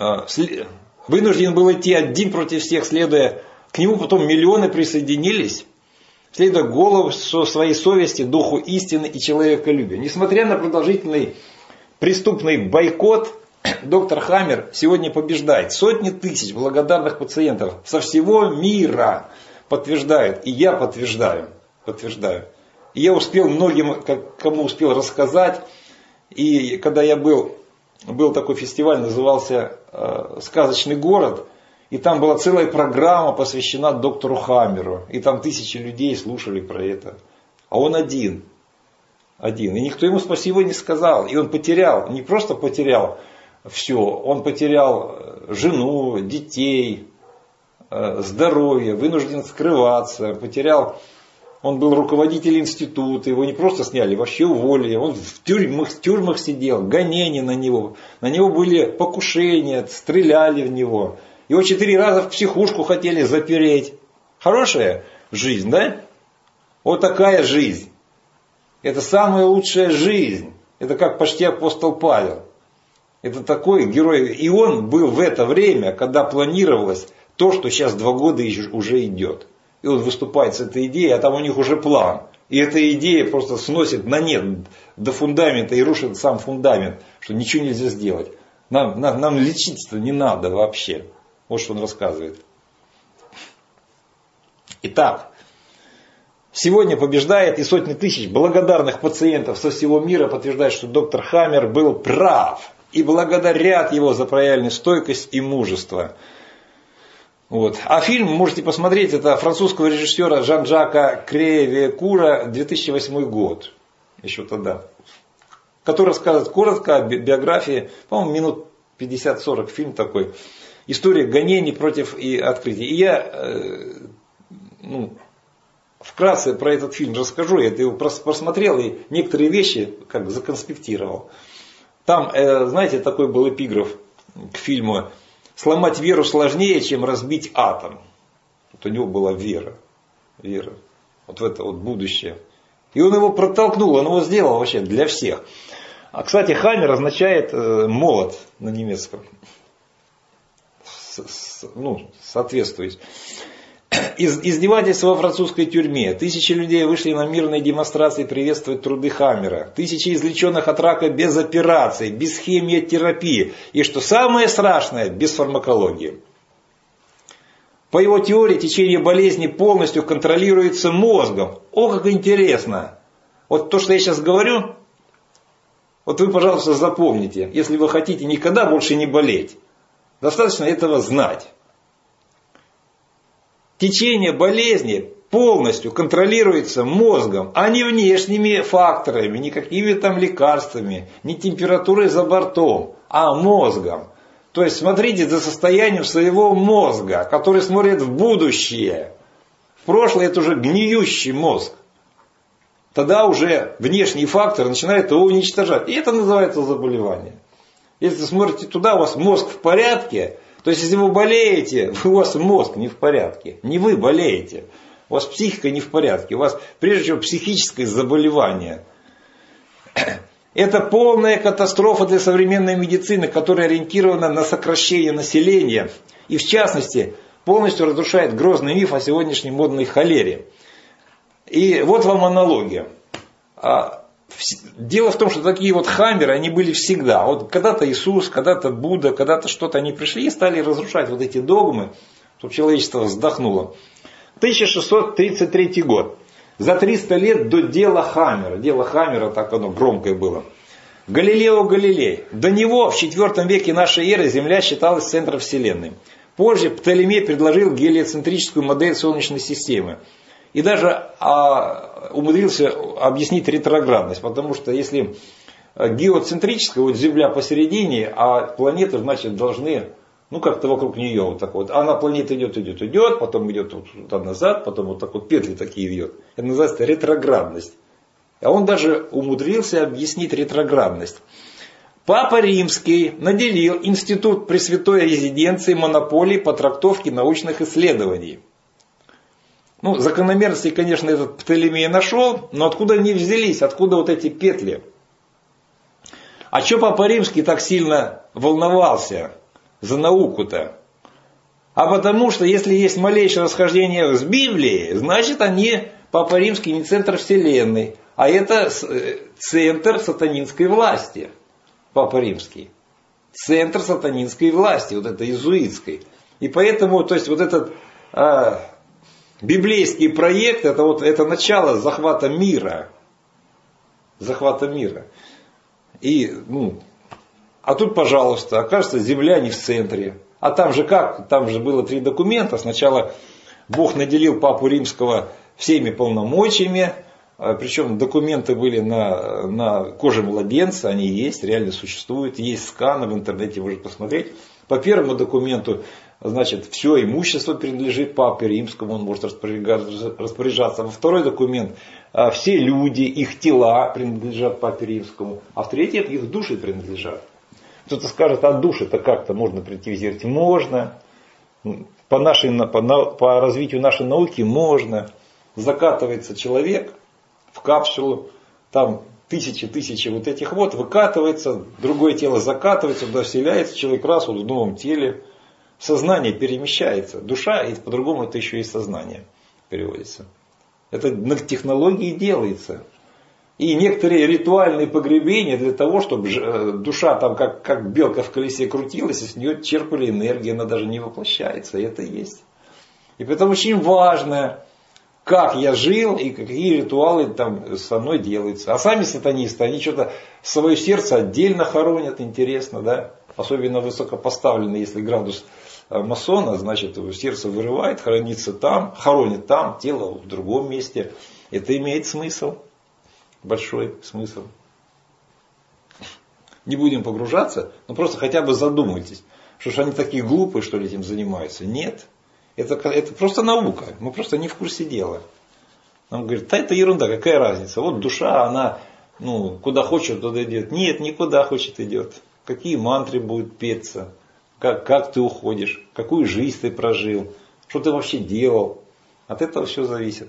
Вынужден был идти один против всех, следуя. К нему потом миллионы присоединились, следуя голосу своей совести, духу истины и человеколюбия. Несмотря на продолжительный преступный бойкот, доктор Хаммер сегодня побеждает. Сотни тысяч благодарных пациентов со всего мира подтверждают. И я подтверждаю. подтверждаю. И я успел многим, кому успел рассказать. И когда я был, был такой фестиваль, назывался «Сказочный город». И там была целая программа, посвящена доктору Хаммеру. И там тысячи людей слушали про это. А он один. Один. И никто ему спасибо не сказал. И он потерял, не просто потерял все, он потерял жену, детей, здоровье, вынужден скрываться, потерял, он был руководителем института, его не просто сняли, вообще уволили, он в тюрьмах, в тюрьмах сидел, гонения на него, на него были покушения, стреляли в него, его четыре раза в психушку хотели запереть. Хорошая жизнь, да? Вот такая жизнь. Это самая лучшая жизнь. Это как почти апостол Павел. Это такой герой. И он был в это время, когда планировалось то, что сейчас два года уже идет. И он выступает с этой идеей, а там у них уже план. И эта идея просто сносит на нет до фундамента и рушит сам фундамент, что ничего нельзя сделать. Нам, нам, нам лечиться не надо вообще. Вот что он рассказывает. Итак. Сегодня побеждает, и сотни тысяч благодарных пациентов со всего мира подтверждают, что доктор Хаммер был прав. И благодарят его за проявленную стойкость и мужество. Вот. А фильм можете посмотреть, это французского режиссера Жан-Жака Кревекура, две тысячи восьмой год. Еще тогда. Который рассказывает коротко о биографии, по-моему, минут пятьдесят-сорок фильм такой. История гонений против и открытий. И я... Э, ну, вкратце про этот фильм расскажу, я его просмотрел и некоторые вещи как законспектировал. Там, знаете, такой был эпиграф к фильму: «Сломать веру сложнее, чем разбить атом». Вот у него была вера, вера, вот в это вот будущее. И он его протолкнул, он его сделал вообще для всех. А, кстати, Хаммер означает молот на немецком. Ну, соответствует. Из, издевательства во французской тюрьме. Тысячи людей вышли на мирные демонстрации приветствовать труды Хаммера. Тысячи излеченных от рака без операций, без химиотерапии. И что самое страшное, без фармакологии. По его теории течение болезни полностью контролируется мозгом. О, как интересно. Вот то, что я сейчас говорю, вот вы, пожалуйста, запомните. Если вы хотите никогда больше не болеть, достаточно этого знать. Течение болезни полностью контролируется мозгом, а не внешними факторами, не какими там лекарствами, не температурой за бортом, а мозгом. То есть смотрите за состоянием своего мозга, который смотрит в будущее. В прошлое это уже гниющий мозг. Тогда уже внешние факторы начинают его уничтожать. И это называется заболевание. Если смотрите туда, у вас мозг в порядке. То есть, если вы болеете, у вас мозг не в порядке. Не вы болеете. У вас психика не в порядке. У вас прежде всего психическое заболевание. Это полная катастрофа для современной медицины, которая ориентирована на сокращение населения. И в частности, полностью разрушает грозный миф о сегодняшней модной холере. И вот вам аналогия. Дело в том, что такие вот хаммеры, они были всегда. Вот когда-то Иисус, когда-то Будда, когда-то что-то они пришли и стали разрушать вот эти догмы, чтобы человечество вздохнуло. тысяча шестьсот тридцать третий год. За триста лет до дела Хаммера. Дело Хаммера, так оно громкое было. Галилео Галилей. До него в четвёртом веке нашей эры Земля считалась центром Вселенной. Позже Птолемей предложил гелиоцентрическую модель Солнечной системы. И даже а, умудрился объяснить ретроградность. Потому что если геоцентрическая, вот Земля посередине, а планеты, значит, должны... Ну, как-то вокруг нее вот так вот. Она планета идет, идет, идет, потом идет вот туда назад, потом вот так вот петли такие вьет. Это называется ретроградность. А он даже умудрился объяснить ретроградность. Папа Римский наделил Институт Пресвятой Резиденции монополией по трактовке научных исследований. Ну, закономерности, конечно, этот Птолемей нашел, но откуда они взялись, откуда вот эти петли? А что Папа Римский так сильно волновался за науку-то? А потому что если есть малейшее расхождение с Библией, значит они, Папа Римский, не центр Вселенной, а это центр сатанинской власти. Папа Римский. Центр сатанинской власти, вот это иезуитской. И поэтому, то есть вот этот а, библейский проект, это вот это начало захвата мира. Захвата мира. И, ну, а тут, пожалуйста, окажется, Земля не в центре. А там же как? Там же было три документа. Сначала Бог наделил Папу Римского всеми полномочиями. Причем документы были на, на коже младенца. Они есть, реально существуют. Есть сканы, в интернете можно посмотреть. По первому документу, значит, все имущество принадлежит Папе Римскому. Он может распоряжаться. Во второй документ, все люди, их тела принадлежат Папе Римскому. А в третий, их души принадлежат. Кто-то скажет, а душ-то как-то можно предтизировать? Можно. По, нашей, по, по развитию нашей науки можно. Закатывается человек в капсулу, там тысячи-тысячи вот этих вот, выкатывается, другое тело закатывается, туда вселяется, человек раз вот в новом теле. Сознание перемещается. Душа, и по-другому это еще и сознание переводится. Это на технологии делается. И некоторые ритуальные погребения для того, чтобы душа там как, как белка в колесе крутилась, и с нее черпали энергию, она даже не воплощается. И это есть. И поэтому очень важно, как я жил и какие ритуалы там со мной делаются. А сами сатанисты, они что-то свое сердце отдельно хоронят, интересно, да? Особенно высокопоставленный, если градус масона, значит, сердце вырывает, хранится там, хоронит там, тело в другом месте. Это имеет смысл. Большой смысл. Не будем погружаться, но просто хотя бы задумайтесь, что ж они такие глупые, что ли, этим занимаются. Нет. Это, это просто наука. Мы просто не в курсе дела. Нам говорят, да это ерунда, какая разница. Вот душа, она ну, куда хочет, туда идет. Нет, никуда хочет идет. Какие мантры будут петься. Как, как ты уходишь. Какую жизнь ты прожил. Что ты вообще делал. От этого все зависит.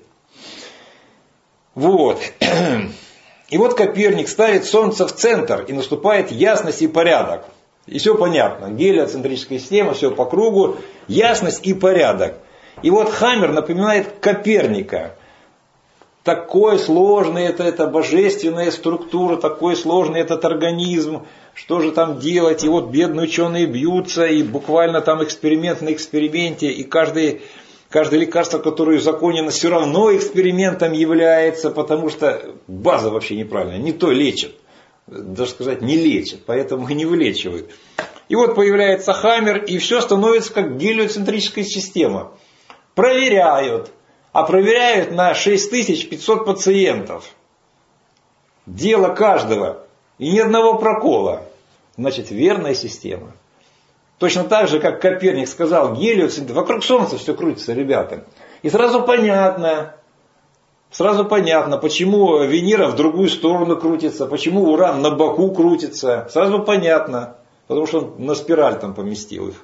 Вот. И вот Коперник ставит Солнце в центр, и наступает ясность и порядок. И все понятно. Гелиоцентрическая система, все по кругу, ясность и порядок. И вот Хаммер напоминает Коперника. Такой сложный это, это божественная структура, такой сложный этот организм. Что же там делать? И вот бедные ученые бьются, и буквально там эксперимент на эксперименте, и каждый... Каждое лекарство, которое узаконено, все равно экспериментом является, потому что база вообще неправильная. Не то лечит. Даже сказать, не лечит, поэтому и не вылечивают. И вот появляется Хаммер, и все становится как гелиоцентрическая система. Проверяют. А проверяют на шесть тысяч пятьсот пациентов. Дело каждого. И ни одного прокола. Значит, верная система. Точно так же, как Коперник сказал, гелиоцентр, вокруг Солнца все крутится, ребята. И сразу понятно, сразу понятно, почему Венера в другую сторону крутится, почему Уран на боку крутится. Сразу понятно, потому что он на спираль там поместил их.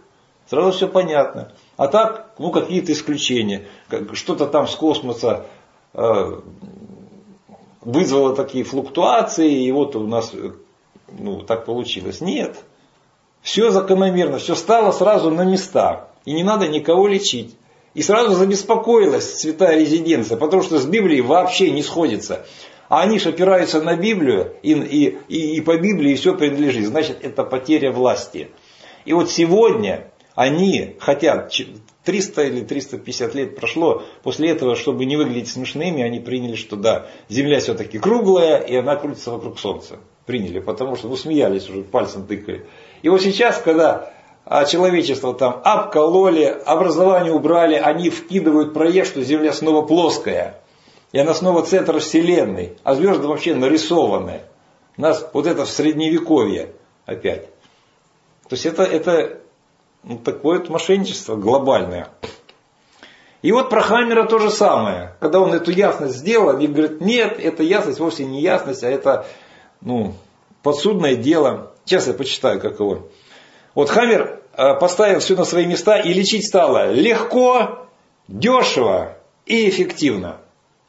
Сразу все понятно. А так, ну какие-то исключения. Что-то там с космоса э, вызвало такие флуктуации, и вот у нас ну, так получилось. Нет. Все закономерно, все стало сразу на места. И не надо никого лечить. И сразу забеспокоилась святая резиденция, потому что с Библией вообще не сходится. А они же опираются на Библию, и, и, и, и по Библии все принадлежит. Значит, это потеря власти. И вот сегодня они хотят, триста или триста пятьдесят лет прошло, после этого, чтобы не выглядеть смешными, они приняли, что да, Земля все-таки круглая, и она крутится вокруг Солнца. Приняли, потому что, ну, смеялись уже, пальцем тыкали. И вот сейчас, когда человечество там обкололи, образование убрали, они вкидывают проект, что Земля снова плоская. И она снова центр Вселенной, а звезды вообще нарисованы. Нас вот это в средневековье опять. То есть это, это ну, такое вот мошенничество глобальное. И вот про Хаммера то же самое. Когда он эту ясность сделал, они говорят, нет, эта ясность вовсе не ясность, а это ну, подсудное дело. Сейчас я почитаю, как его. Вот Хаммер поставил все на свои места, и лечить стало легко, дешево и эффективно.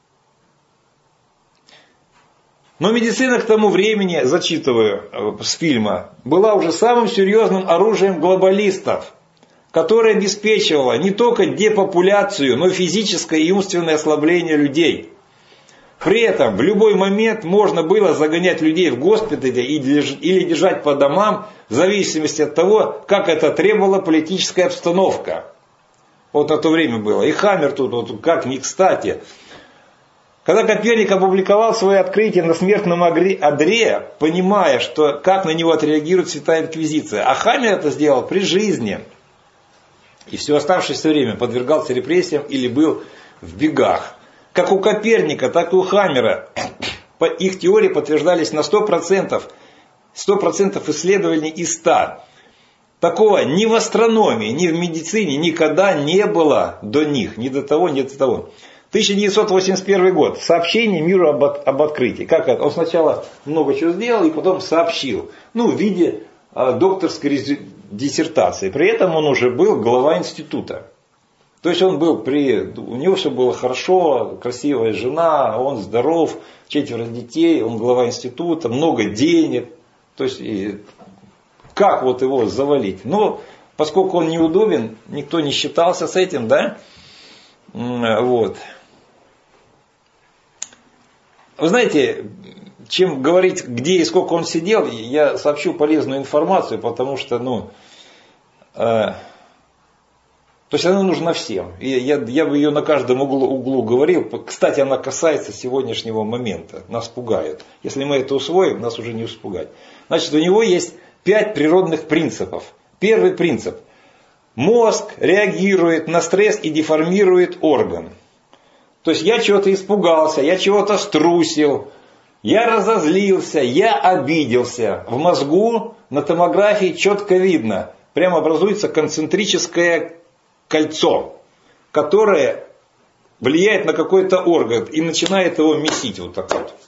Но медицина к тому времени, зачитываю с фильма, была уже самым серьезным оружием глобалистов, которое обеспечивало не только депопуляцию, но и физическое и умственное ослабление людей. При этом в любой момент можно было загонять людей в госпитали или держать по домам, в зависимости от того, как это требовала политическая обстановка. Вот на то время было. И Хаммер тут вот как ни кстати. Когда Коперник опубликовал свое открытие на смертном одре, понимая, что как на него отреагирует Святая Инквизиция, а Хаммер это сделал при жизни. И все оставшееся время подвергался репрессиям или был в бегах. Как у Коперника, так и у Хаммера. Их теории подтверждались на сто процентов. сто процентов исследований из ста. Такого ни в астрономии, ни в медицине никогда не было до них. Ни до того, ни до того. тысяча девятьсот восемьдесят первый год. Сообщение миру об, об открытии. Как это? Он сначала много чего сделал и потом сообщил. Ну, в виде э, докторской диссертации. При этом он уже был глава института. То есть он был при... У него все было хорошо, красивая жена, он здоров, четверо детей, он глава института, много денег. То есть и как вот его завалить? Но поскольку он неудобен, никто не считался с этим, да? Вот. Вы знаете, чем говорить, где и сколько он сидел, я сообщу полезную информацию, потому что, ну, э, то есть она нужна всем. И я, я бы ее на каждом углу, углу говорил. Кстати, она касается сегодняшнего момента. Нас пугают. Если мы это усвоим, нас уже не испугать. Значит, у него есть пять природных принципов. Первый принцип. Мозг реагирует на стресс и деформирует орган. То есть я чего-то испугался, я чего-то струсил, я разозлился, я обиделся. В мозгу на томографии четко видно. Прямо образуется концентрическое кольцо, которое влияет на какой-то орган и начинает его месить вот так вот.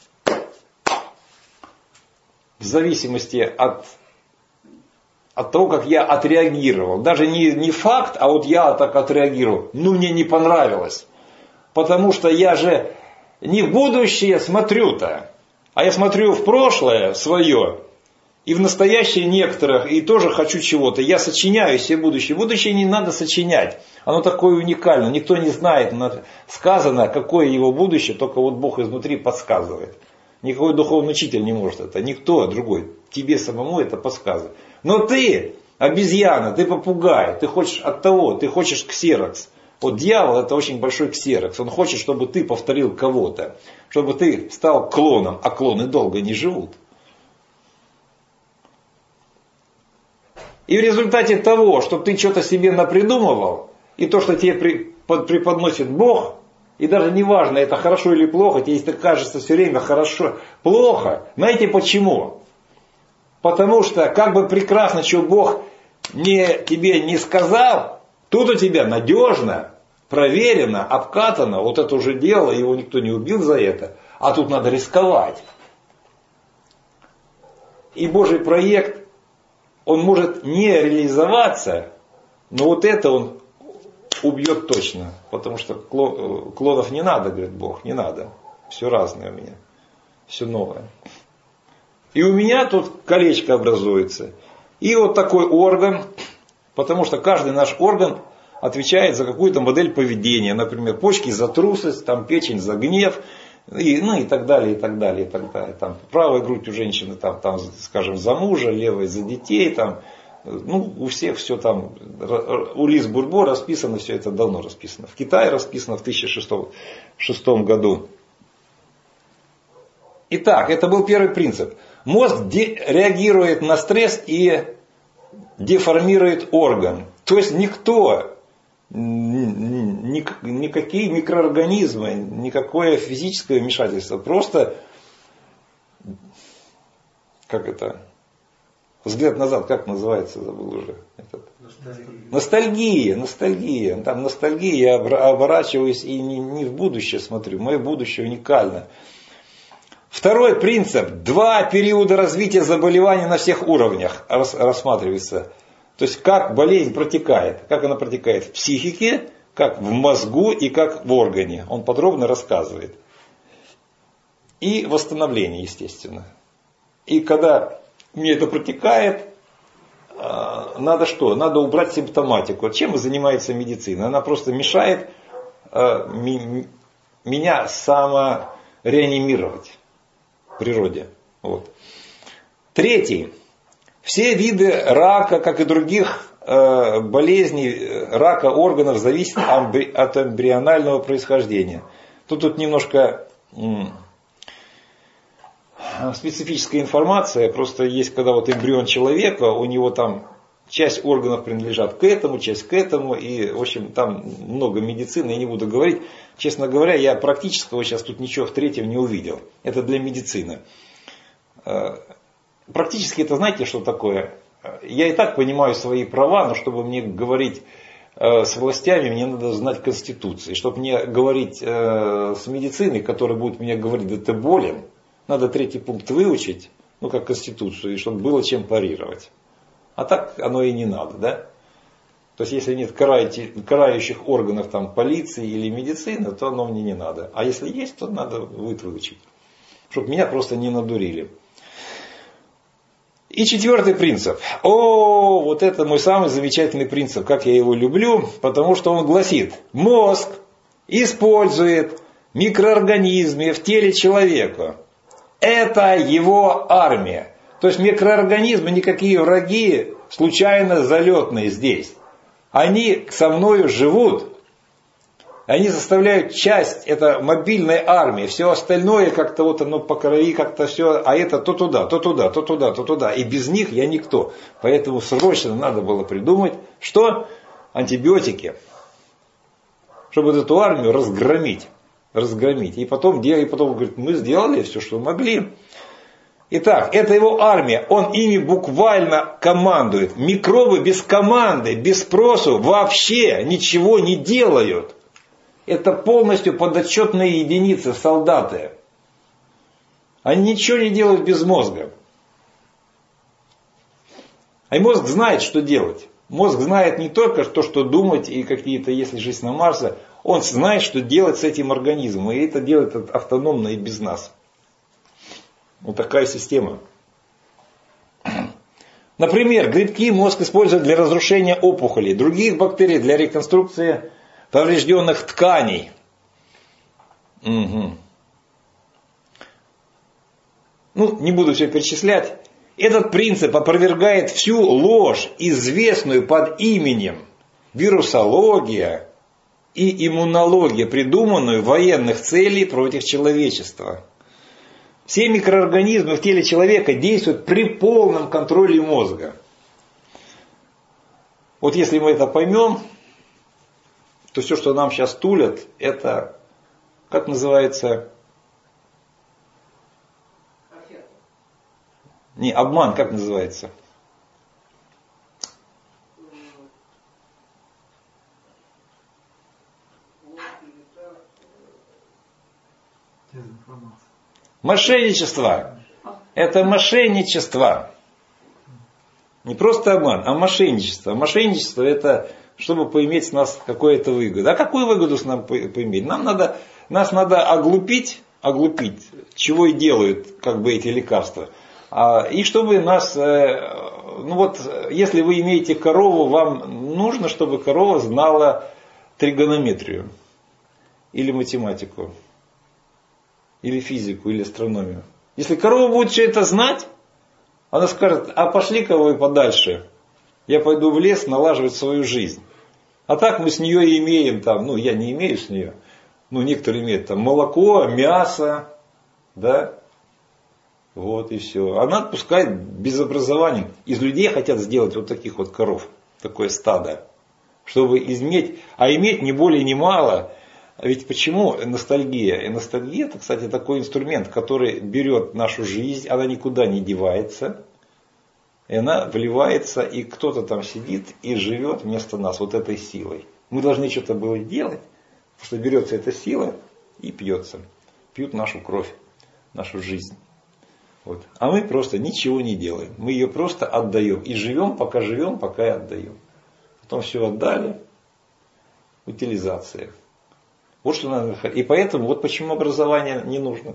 В зависимости от, от того, как я отреагировал. Даже не, не факт, а вот я так отреагировал. Ну, мне не понравилось. Потому что я же не в будущее смотрю-то, а я смотрю в прошлое свое. И в настоящее некоторых, и тоже хочу чего-то. Я сочиняю себе будущее. Будущее не надо сочинять. Оно такое уникальное. Никто не знает, сказано, какое его будущее, только вот Бог изнутри подсказывает. Никакой духовный учитель не может это. Никто другой. Тебе самому это подсказывает. Но ты, обезьяна, ты попугай, ты хочешь от того, ты хочешь ксерокс. Вот дьявол это очень большой ксерокс. Он хочет, чтобы ты повторил кого-то. Чтобы ты стал клоном. А клоны долго не живут. И в результате того, что ты что-то себе напридумывал, и то, что тебе преподносит Бог, и даже не важно, это хорошо или плохо, тебе если кажется все время хорошо, плохо, знаете почему? Потому что, как бы прекрасно, что Бог не, тебе не сказал, тут у тебя надежно, проверено, обкатано, вот это уже дело, его никто не убил за это, а тут надо рисковать. И Божий проект, он может не реализоваться, Но вот это он убьет точно, потому что клонов не надо, говорит Бог, не надо. Все разное у меня, все новое. И у меня тут колечко образуется. И вот такой орган, потому что каждый наш орган отвечает за какую-то модель поведения. Например, почки за трусость, там печень за гнев, и, ну и так далее, и так далее, и так далее. Там правая грудь у женщины, там, там, скажем, за мужа, левая за детей, там, ну, у всех все там, у Лиз Бурбо расписано, все это давно расписано. В Китае расписано в тысяча шестом году. Итак, это был первый принцип. Мозг де- реагирует на стресс и деформирует орган. То есть никто, ни, никакие микроорганизмы, никакое физическое вмешательство, просто, как это, взгляд назад, как называется, забыл уже. Этот. Ностальгия. Ностальгия, ностальгия. Там ностальгия, я оборачиваюсь и не, не в будущее смотрю, мое будущее уникально. Второй принцип. Два периода развития заболевания на всех уровнях рассматривается. То есть, как болезнь протекает. Как она протекает в психике, как в мозгу и как в органе. Он подробно рассказывает. И восстановление, естественно. И когда мне это протекает, надо что? Надо убрать симптоматику. Чем занимается медицина? Она просто мешает меня самореанимировать. Природе. Вот. Третий. Все виды рака, как и других э, болезней, рака органов зависят от эмбрионального происхождения. Тут, тут немножко м, специфическая информация. Просто есть, когда вот эмбрион человека, у него там часть органов принадлежат к этому, часть к этому. И, в общем, там много медицины, я не буду говорить. Честно говоря, я практического сейчас тут ничего в третьем не увидел. Это для медицины. Практически это знаете, что такое? Я и так понимаю свои права, но чтобы мне говорить с властями, мне надо знать Конституцию. Чтобы мне говорить с медициной, которая будет мне говорить, да ты болен, надо третий пункт выучить, ну как Конституцию, и чтобы было чем парировать. А так оно и не надо, да? То есть, если нет карающих органов там, полиции или медицины, то оно мне не надо. А если есть, то надо выучить. Чтобы меня просто не надурили. И четвертый принцип. О, вот это мой самый замечательный принцип. Как я его люблю. Потому что он гласит. Мозг использует микроорганизмы в теле человека. Это его армия. То есть микроорганизмы никакие враги случайно залетные здесь. Они со мною живут. Они составляют часть, это мобильной армии. Все остальное как-то вот оно по крови, как-то все, а это то туда, то туда, то туда, то туда. И без них я никто. Поэтому срочно надо было придумать, что? Антибиотики. Чтобы эту армию разгромить. Разгромить. И потом, и потом говорит, мы сделали все, что могли. Итак, это его армия, он ими буквально командует. Микробы без команды, без спросу вообще ничего не делают. Это полностью подотчетные единицы, солдаты. Они ничего не делают без мозга. А мозг знает, что делать. Мозг знает не только то, что думать и какие-то, если жизнь на Марсе, он знает, что делать с этим организмом. И это делает автономно и без нас. Вот такая система. Например, грибки мозг использует для разрушения опухолей, других бактерий для реконструкции поврежденных тканей. Угу. Ну, не буду все перечислять. Этот принцип опровергает всю ложь, известную под именем вирусология и иммунология, придуманную военных целей против человечества. Все микроорганизмы в теле человека действуют при полном контроле мозга. Вот если мы это поймем, то все, что нам сейчас тулят, это, как называется? Не, обман, как называется? Мошенничество. Это мошенничество. Не просто обман, а мошенничество. Мошенничество это чтобы поиметь с нас какую-то выгоду. А какую выгоду с нам поиметь? Нам надо, нас надо оглупить, оглупить, чего и делают как бы эти лекарства. А, и чтобы нас, ну вот, если вы имеете корову, вам нужно, чтобы корова знала тригонометрию, или математику, или физику, или астрономию. Если корова будет все это знать, она скажет, а пошли-ка вы подальше, я пойду в лес налаживать свою жизнь. А так мы с нее имеем, там, ну я не имею с нее, ну некоторые имеют там молоко, мясо, да, вот и все. Она отпускает без образования. Из людей хотят сделать вот таких вот коров, такое стадо, чтобы иметь, а иметь не более не мало. Ведь почему ностальгия? И ностальгия это, кстати, такой инструмент, который берет нашу жизнь, она никуда не девается, и она вливается, и кто-то там сидит и живет вместо нас вот этой силой. Мы должны что-то было делать, потому что берется эта сила и пьется. Пьют нашу кровь, нашу жизнь. Вот. А мы просто ничего не делаем. Мы ее просто отдаем. И живем, пока живем, пока и отдаем. Потом все отдали. Утилизация. Вот что надо. И поэтому, вот почему образование не нужно.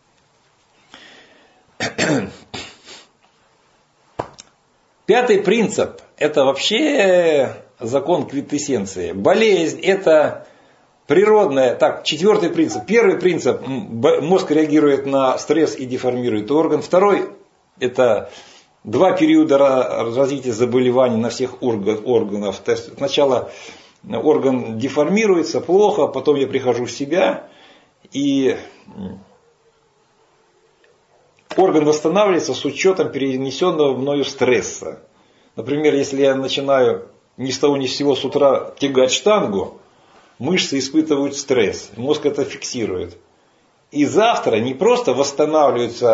Пятый принцип. Это вообще закон квинтэссенции. Болезнь это природное. Так, четвертый принцип. Первый принцип. Мозг реагирует на стресс и деформирует орган. Второй. Это два периода развития заболеваний на всех органах. То есть сначала орган деформируется плохо, потом я прихожу в себя, и орган восстанавливается с учетом перенесенного мною стресса. Например, если я начинаю ни с того ни с сего с утра тягать штангу, мышцы испытывают стресс, мозг это фиксирует. И завтра не просто восстанавливается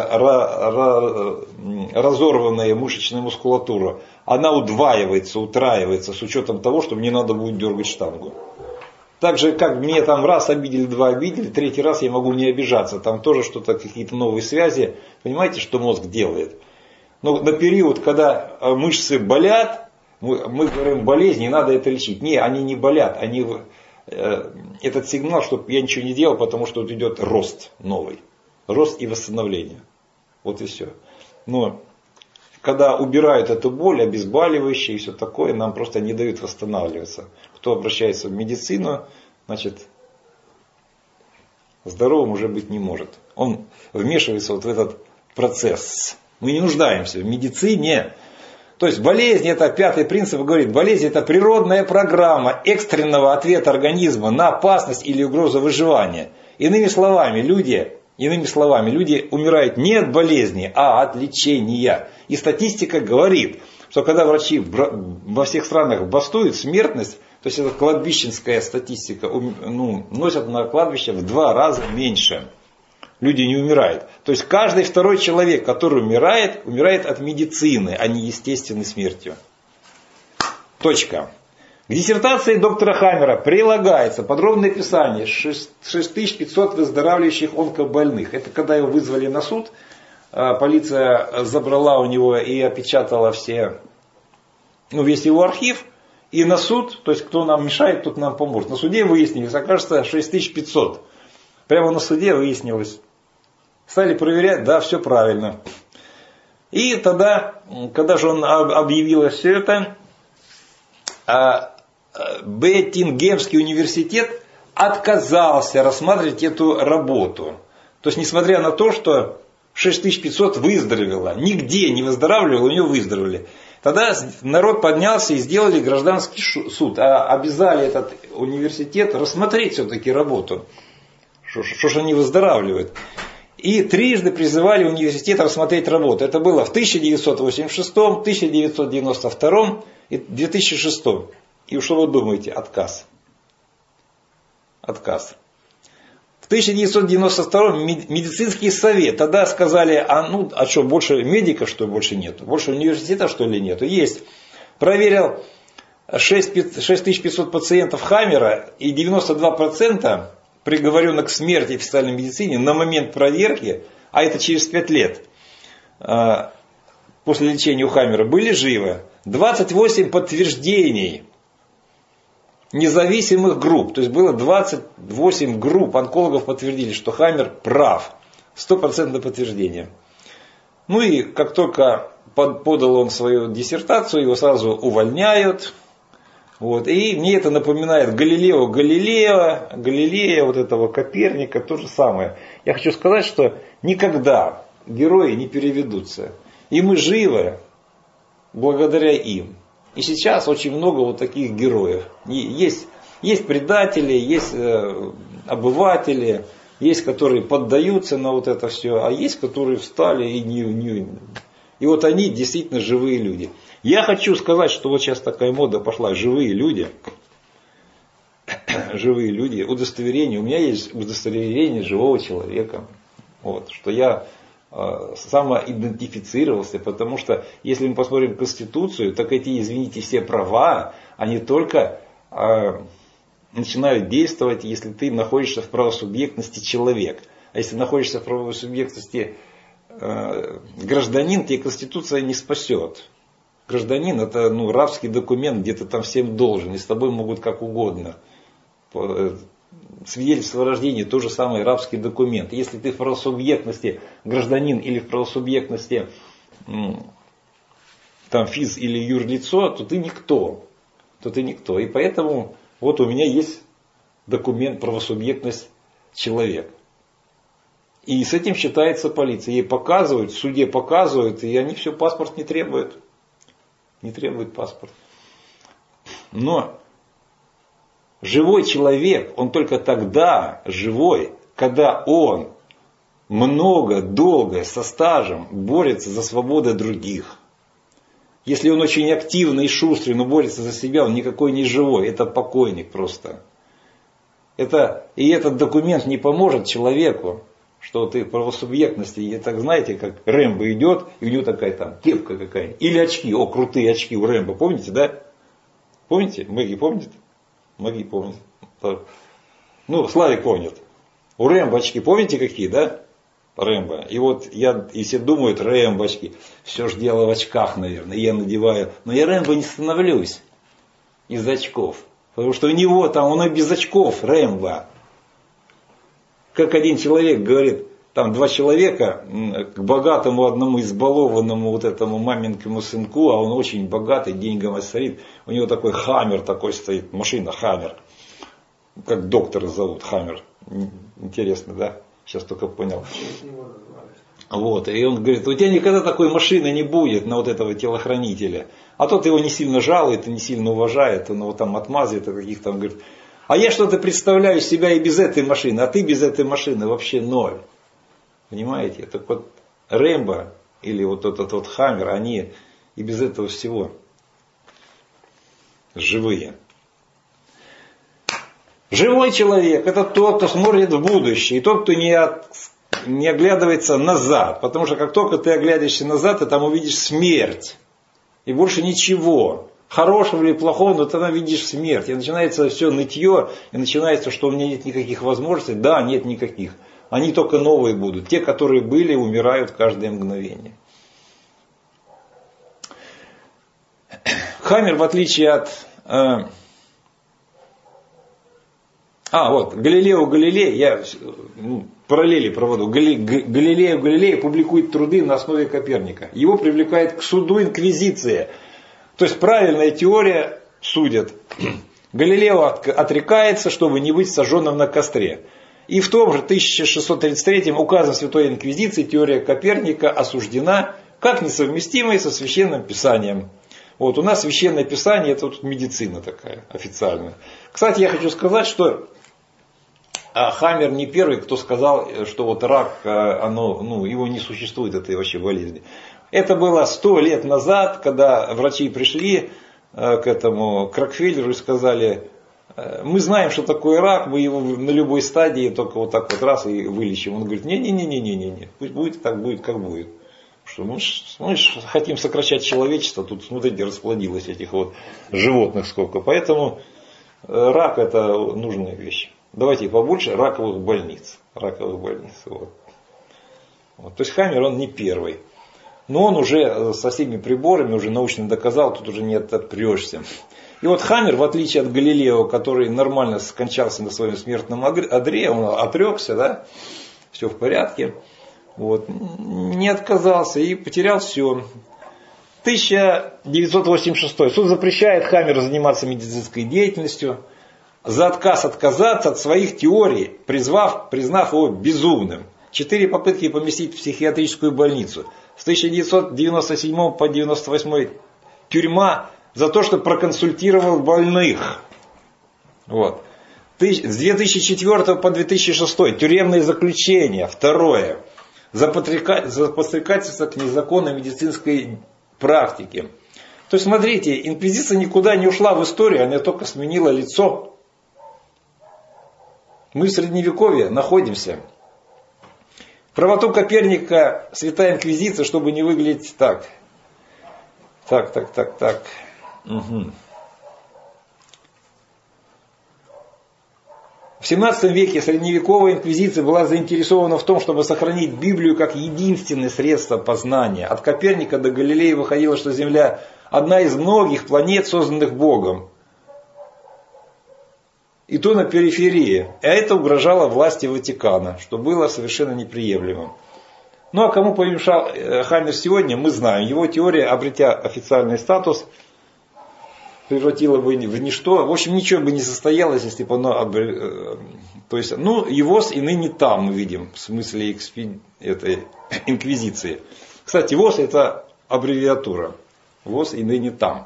разорванная мышечная мускулатура, она удваивается, утраивается с учетом того, что мне надо будет дергать штангу. Так же, как мне там раз обидели, два обидели, третий раз я могу не обижаться. Там тоже что-то, какие-то новые связи. Понимаете, что мозг делает? Но на период, когда мышцы болят, мы, мы говорим, болезнь, не надо это лечить. Не, они не болят, они... Этот сигнал, чтобы я ничего не делал, потому что вот идет рост новый. Рост и восстановление. Вот и все. Но когда убирают эту боль, обезболивающие и все такое, нам просто не дают восстанавливаться. Кто обращается в медицину, значит, здоровым уже быть не может. Он вмешивается вот в этот процесс. Мы не нуждаемся в медицине. То есть болезнь, это пятый принцип, говорит, болезнь это природная программа экстренного ответа организма на опасность или угрозу выживания. Иными словами, люди, иными словами, люди умирают не от болезни, а от лечения. И статистика говорит, что когда врачи во всех странах бастуют, смертность, то есть это кладбищенская статистика, ну, носят на кладбище в два раза меньше. Люди не умирают. То есть каждый второй человек, который умирает, умирает от медицины, а не естественной смертью. Точка. К диссертации доктора Хаммера прилагается подробное описание шесть тысяч пятьсот выздоравливающих онкобольных. Это когда его вызвали на суд, полиция забрала у него и опечатала все, ну, весь его архив. И на суд, то есть кто нам мешает, тот нам поможет. На суде выяснилось, окажется шесть тысяч пятьсот. Прямо на суде выяснилось. Стали проверять, да, все правильно. И тогда, когда же он объявил все это, Беттингемский университет отказался рассматривать эту работу. То есть, несмотря на то, что шесть тысяч пятьсот выздоровело, нигде не выздоравливало, у него выздоровели. Тогда народ поднялся и сделали гражданский суд. А обязали этот университет рассмотреть все-таки работу. Что ж они выздоравливают. И трижды призывали университет рассмотреть работу. Это было в тысяча девятьсот восемьдесят шестом, тысяча девятьсот девяносто втором и две тысячи шестом. И что вы думаете? Отказ. Отказ. В тысяча девятьсот девяносто втором медицинский совет. Тогда сказали, а ну, а что, больше медиков, что ли, больше нету? Больше университетов, что ли, нету? Есть. Проверил шесть тысяч пятьсот пациентов Хаммера, и девяносто два процента приговоренных к смерти в официальной медицине на момент проверки, а это через пять лет, после лечения у Хаммера были живы. двадцать восемь подтверждений независимых групп. То есть было двадцать восемь групп онкологов подтвердили, что Хаммер прав. Стопроцентное подтверждение. Ну и как только подал он свою диссертацию, его сразу увольняют. Вот. И мне это напоминает Галилео Галилео, Галилея, вот этого Коперника, то же самое. Я хочу сказать, что никогда герои не переведутся. И мы живы благодаря им. И сейчас очень много вот таких героев. И есть, есть предатели, есть э, обыватели, есть, которые поддаются на вот это все, а есть, которые встали и не... не и вот они действительно живые люди. Я хочу сказать, что вот сейчас такая мода пошла, живые люди. Живые люди, удостоверение. У меня есть удостоверение живого человека. Вот, что я э, самоидентифицировался, потому что если мы посмотрим Конституцию, так эти, извините, все права, они только э, начинают действовать, если ты находишься в правосубъектности человек. А если находишься в правосубъектности э, гражданин, тебе Конституция не спасет. Гражданин это ну, рабский документ, где ты там всем должен, и с тобой могут как угодно. Свидетельство о рождении то же самое рабский документ. Если ты в правосубъектности гражданин или в правосубъектности там, физ или юрлицо, то ты никто. То ты никто. И поэтому вот у меня есть документ правосубъектность человек. И с этим считается полиция. Ей показывают, в суде показывают, и они все, паспорт не требуют. Не требует паспорт. Но живой человек, он только тогда живой, когда он много, долго, со стажем борется за свободу других. Если он очень активный и шустрый, но борется за себя, он никакой не живой. Это покойник просто. Это, и этот документ не поможет человеку, что ты в правосубъектности. И так знаете, как Рэмбо идет, и у него такая там кепка какая-нибудь. Или очки. О, крутые очки у Рэмбо. Помните, да? Помните? Многие помнят? Многие помнят. Ну, Славик помнит. У Рэмбо очки, помните какие, да? Рэмбо. И вот я, и все думают, Рэмбо очки. Все же дело в очках, наверное. И я надеваю. Но я Рэмбо не становлюсь из очков. Потому что у него там, он и без очков, Рэмбо. Как один человек говорит, там два человека к богатому одному избалованному вот этому маменькому сынку, а он очень богатый, деньгами стоит. У него такой Хаммер такой стоит, машина Хаммер. Как доктора зовут Хаммер. Интересно, да? Сейчас только понял. Вот, и он говорит, у тебя никогда такой машины не будет на вот этого телохранителя. А тот его не сильно жалует и не сильно уважает, он его там отмазывает, а каких-то, он говорит, а я что-то представляю себя и без этой машины, а ты без этой машины вообще ноль. Понимаете? Так вот Рэмбо или вот этот вот Хаммер, они и без этого всего живые. Живой человек это тот, кто смотрит в будущее, и тот, кто не, от, не оглядывается назад. Потому что как только ты оглядываешься назад, ты там увидишь смерть. И больше ничего. Хорошего или плохого, но ты там видишь смерть. И начинается все нытье, и начинается, что у меня нет никаких возможностей. Да, нет никаких. Они только новые будут. Те, которые были, умирают каждое мгновение. Хаммер, в отличие от... Э, а, вот, Галилео Галилей, я ну, параллели проводу. Гали, Галилео Галилей публикует труды на основе Коперника. Его привлекает к суду инквизиция. То есть правильная теория судят. Галилео отрекается, чтобы не быть сожженным на костре. И в том же тысяча шестьсот тридцать третьем указом Святой Инквизиции теория Коперника осуждена как несовместимая со Священным Писанием. Вот у нас Священное Писание это вот медицина такая официальная. Кстати, я хочу сказать, что Хаммер не первый, кто сказал, что вот рак, оно, ну, его не существует, этой вообще болезни. Это было сто лет назад, когда врачи пришли к этому, к Рокфеллеру и сказали, мы знаем, что такое рак, мы его на любой стадии только вот так вот раз и вылечим. Он говорит, не-не-не-не-не-не, пусть будет так, будет как будет. Что мы, мы ж хотим сокращать человечество, тут, смотрите, расплодилось этих вот животных сколько. Поэтому рак это нужная вещь. Давайте побольше раковых больниц. Раковых больниц. Вот. Вот. То есть Хаммер он не первый. Но он уже со всеми приборами, уже научно доказал, тут уже не отпрешься. И вот Хаммер, в отличие от Галилео, который нормально скончался на своем смертном одре, он отрекся, да, все в порядке, вот, не отказался и потерял все. тысяча девятьсот восемьдесят шестой. Суд запрещает Хаммеру заниматься медицинской деятельностью за отказ отказаться от своих теорий, призвав, признав его безумным. Четыре попытки поместить в психиатрическую больницу. С тысяча девятьсот девяносто седьмого по девяносто восьмой тюрьма за то, что проконсультировал больных. Вот. С две тысячи четвёртого по две тысячи шестой тюремное заключение. Второе. За подстрекательство к незаконной медицинской практике. То есть, смотрите, инквизиция никуда не ушла в историю, она только сменила лицо. Мы в Средневековье находимся. Правоту Коперника Святая Инквизиция, чтобы не выглядеть так. Так, так, так, так. Угу. В семнадцатом веке средневековая инквизиция была заинтересована в том, чтобы сохранить Библию как единственное средство познания. От Коперника до Галилея выходило, что Земля одна из многих планет, созданных Богом. И то на периферии. А это угрожало власти Ватикана, что было совершенно неприемлемым. Ну а кому помешал Хаммер сегодня, мы знаем. Его теория, обретя официальный статус, превратила бы в ничто. В общем, ничего бы не состоялось, если бы оно... То есть, ну, его и ныне там мы видим, в смысле экспи... этой инквизиции. Кстати, ВОС это аббревиатура. ВОС и ныне там.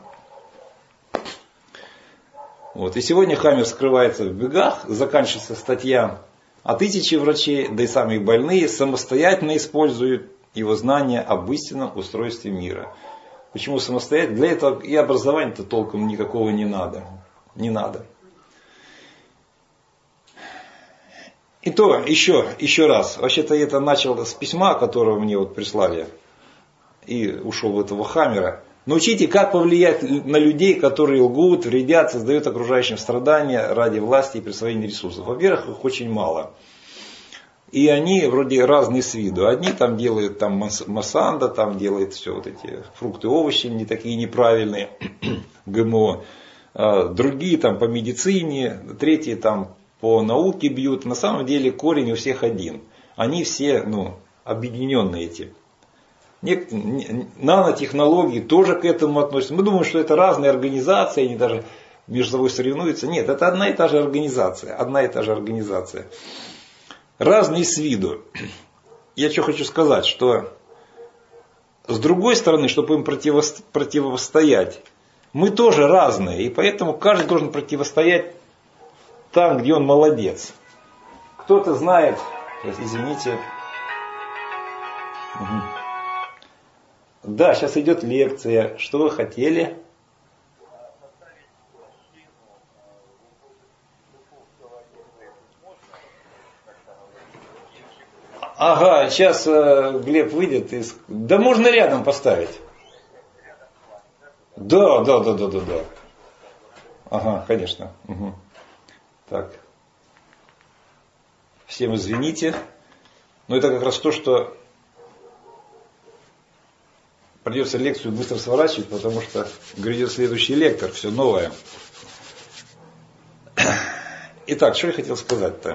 Вот. И сегодня Хаммер скрывается в бегах, заканчивается статья, а тысячи врачей, да и самые больные, самостоятельно используют его знания об истинном устройстве мира. Почему самостоятельно? Для этого и образования-то толком никакого не надо. Не надо. И то, еще, еще раз. Вообще-то я это начал с письма, которое мне вот прислали. И ушел в этого Хаммера. Научите, как повлиять на людей, которые лгут, вредят, создают окружающим страдания ради власти и присвоения ресурсов. Во-первых, их очень мало. И они вроде разные с виду. Одни там делают там Монсанто, там делают все вот эти фрукты, овощи не такие неправильные, ГМО. Другие там по медицине, третьи там по науке бьют. На самом деле корень у всех один. Они все ну, объединенные эти. Нанотехнологии тоже к этому относятся. Мы думаем, что это разные организации, они даже между собой соревнуются. Нет, это одна и та же организация. Одна и та же организация. Разные с виду. Я что хочу сказать, что с другой стороны, чтобы им противостоять, мы тоже разные. И поэтому каждый должен противостоять там, где он молодец. Кто-то знает, извините. Угу. Да, сейчас идет лекция. Что вы хотели? Ага, сейчас э, Глеб выйдет. И... Да можно рядом поставить. Да, да, да, да, да, да. Ага, конечно. Угу. Так. Всем извините. Но это как раз то, что придется лекцию быстро сворачивать, потому что грядет следующий лектор, все новое. Итак, что я хотел сказать-то?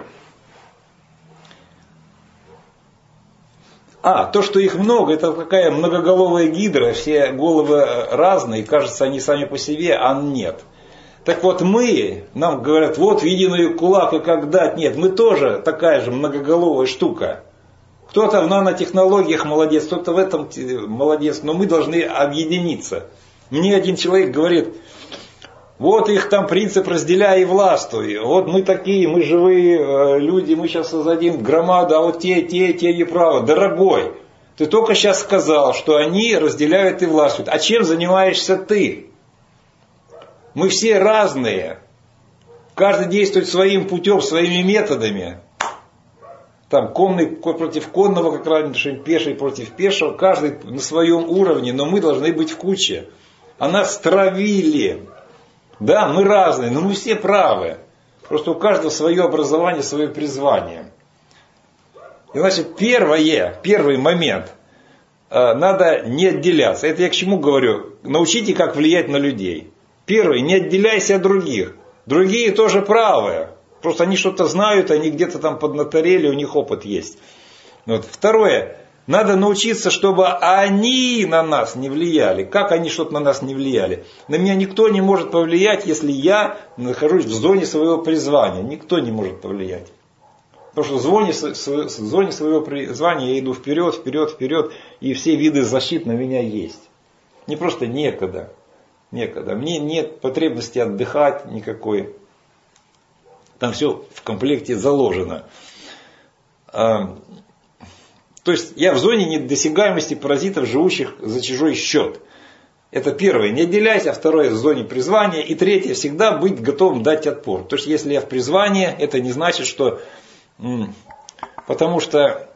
А, то, что их много, это какая многоголовая гидра, все головы разные, кажется, они сами по себе, а нет. Так вот мы, нам говорят, вот единый кулак и как дать, нет, мы тоже такая же многоголовая штука. Кто-то в нанотехнологиях молодец, кто-то в этом молодец, но мы должны объединиться. Мне один человек говорит, вот их там принцип разделяй и властвуй, вот мы такие, мы живые люди, мы сейчас создадим громаду, а вот те, те, те неправы. Дорогой, ты только сейчас сказал, что они разделяют и властвуют. А чем занимаешься ты? Мы все разные. Каждый действует своим путем, своими методами. Там конный против конного, как раньше, пеший против пешего. Каждый на своем уровне, но мы должны быть в куче. А нас стравили. Да, мы разные, но мы все правы. Просто у каждого свое образование, свое призвание. И значит, первое, первый момент. надо не отделяться. Это я к чему говорю? Научите, как влиять на людей. Первое, не отделяйся от других. Другие тоже правы. Просто они что-то знают, они где-то там поднаторели, у них опыт есть. Вот. Второе, надо научиться, чтобы они на нас не влияли. Как они что-то на нас не влияли? На меня никто не может повлиять, если я нахожусь в зоне своего призвания. Никто не может повлиять. Потому что в зоне, в зоне своего призвания я иду вперед, вперед, вперед, и все виды защит на меня есть. Мне просто некогда. Некогда. Мне нет потребности отдыхать никакой. Там все в комплекте заложено. То есть я в зоне недосягаемости паразитов, живущих за чужой счет. Это первое, не отделяйся. Второе, в зоне призвания. И третье, всегда быть готовым дать отпор. То есть если я в призвании, это не значит, что... Потому что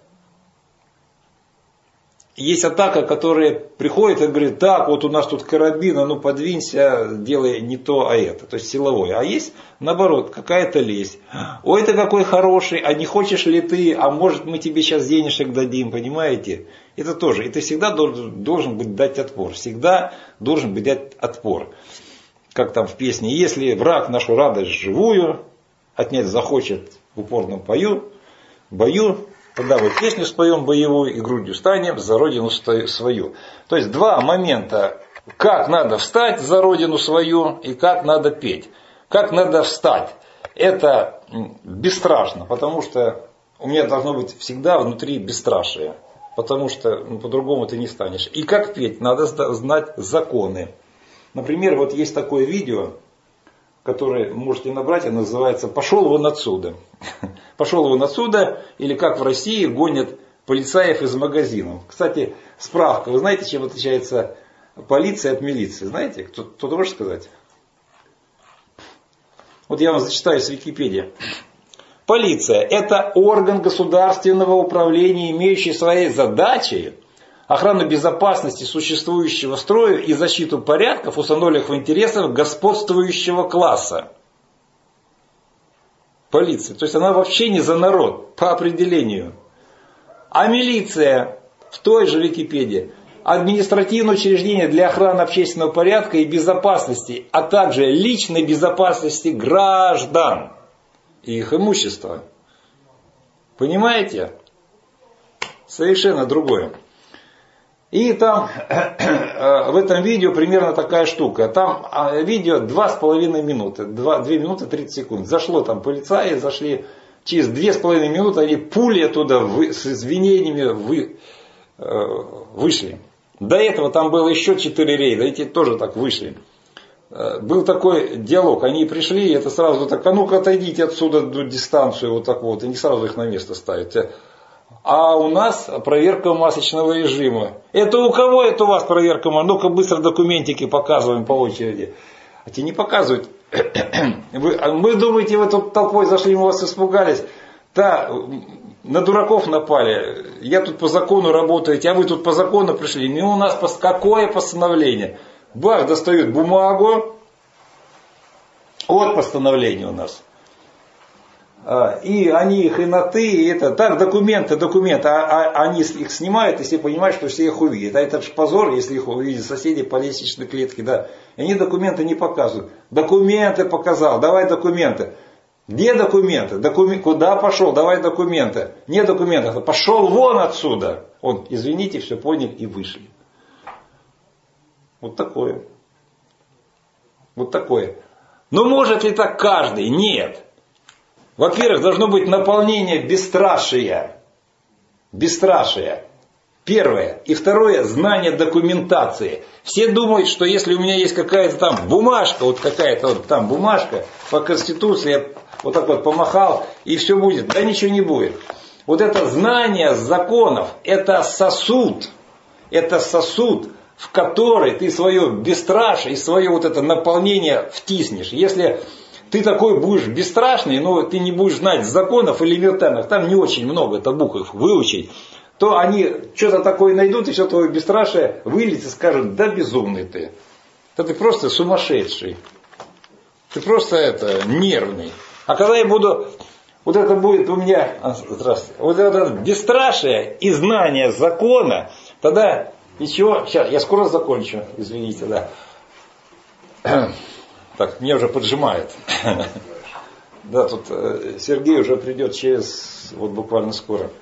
есть атака, которая приходит и говорит, так, вот у нас тут карабин, а ну подвинься, делай не то, а это. То есть силовое. А есть, наоборот, какая-то лесть. Ой, ты какой хороший, а не хочешь ли ты, а может мы тебе сейчас денежек дадим, понимаете? Это тоже. И ты всегда должен, должен быть дать отпор. Всегда должен быть дать отпор. Как там в песне, если враг нашу радость живую отнять захочет в упорном пою, бою, тогда вот песню споем боевую и грудью станем за родину свою. То есть два момента, как надо встать за родину свою и как надо петь. Как надо встать, это бесстрашно, потому что у меня должно быть всегда внутри бесстрашие, потому что ну, по-другому ты не станешь. И как петь, надо знать законы. Например, вот есть такое видео, который можете набрать, оно называется «Пошел вон отсюда». «Пошел вон отсюда» или как в России гонят полицаев из магазинов. Кстати, справка. Вы знаете, чем отличается полиция от милиции? Знаете? Кто-то может сказать? Вот я вам зачитаю с Википедии. Полиция – это орган государственного управления, имеющий своей задачей охрану безопасности существующего строя и защиту порядков, установленных в интересах господствующего класса. Полиция. То есть она вообще не за народ, по определению. А милиция, в той же Википедии, административное учреждение для охраны общественного порядка и безопасности, а также личной безопасности граждан и их имущества. Понимаете? Совершенно другое. И там в этом видео примерно такая штука. Там видео два с половиной минуты. две минуты тридцать секунд. Зашло там полицаи, зашли через две с половиной минуты, они пули оттуда вы, с извинениями вы, вышли. До этого там было еще четыре рейда, эти тоже так вышли. Был такой диалог, они пришли, и это сразу так, а ну-ка отойдите отсюда до дистанцию, вот так вот, и не сразу их на место ставить. А у нас проверка масочного режима. Это у кого это у вас проверка? Ну-ка быстро документики показываем по очереди. А те не показывают. Вы, вы думаете, вы тут толпой зашли, мы вас испугались? Да, на дураков напали. Я тут по закону работаю, а вы тут по закону пришли. Ну у нас какое постановление? Бах, достают бумагу. Вот постановление у нас. И они их и на ты, и это, так, документы, документы, а, а они их снимают, если понимают, что все их увидят. А это же позор, если их увидят соседи по лестничной клетке, да. И они документы не показывают. Документы показал, давай документы. Где документы? Докумен... Куда пошел? Давай документы. Нет документов. Пошел вон отсюда. Он, извините, все понял и вышли. Вот такое. Вот такое. Но может ли так каждый? Нет. Во-первых, должно быть наполнение бесстрашия. Бесстрашия. Первое. И второе, знание документации. Все думают, что если у меня есть какая-то там бумажка, вот какая-то вот там бумажка по Конституции, я вот так вот помахал, и все будет. Да ничего не будет. Вот это знание законов, это сосуд. Это сосуд, в который ты свое бесстрашие и свое вот это наполнение втиснешь. Если ты такой будешь бесстрашный, но ты не будешь знать законов элементарных, там не очень много это букв выучить, то они что-то такое найдут, и все твое бесстрашие выльется и скажут, да безумный ты. Да ты просто сумасшедший. Ты просто это, нервный. А когда я буду, вот это будет у меня, здравствуйте, вот это бесстрашие и знание закона Тогда ничего, сейчас, я скоро закончу, извините, да. Так, меня уже поджимает. Да, тут Сергей уже придет через, вот буквально скоро.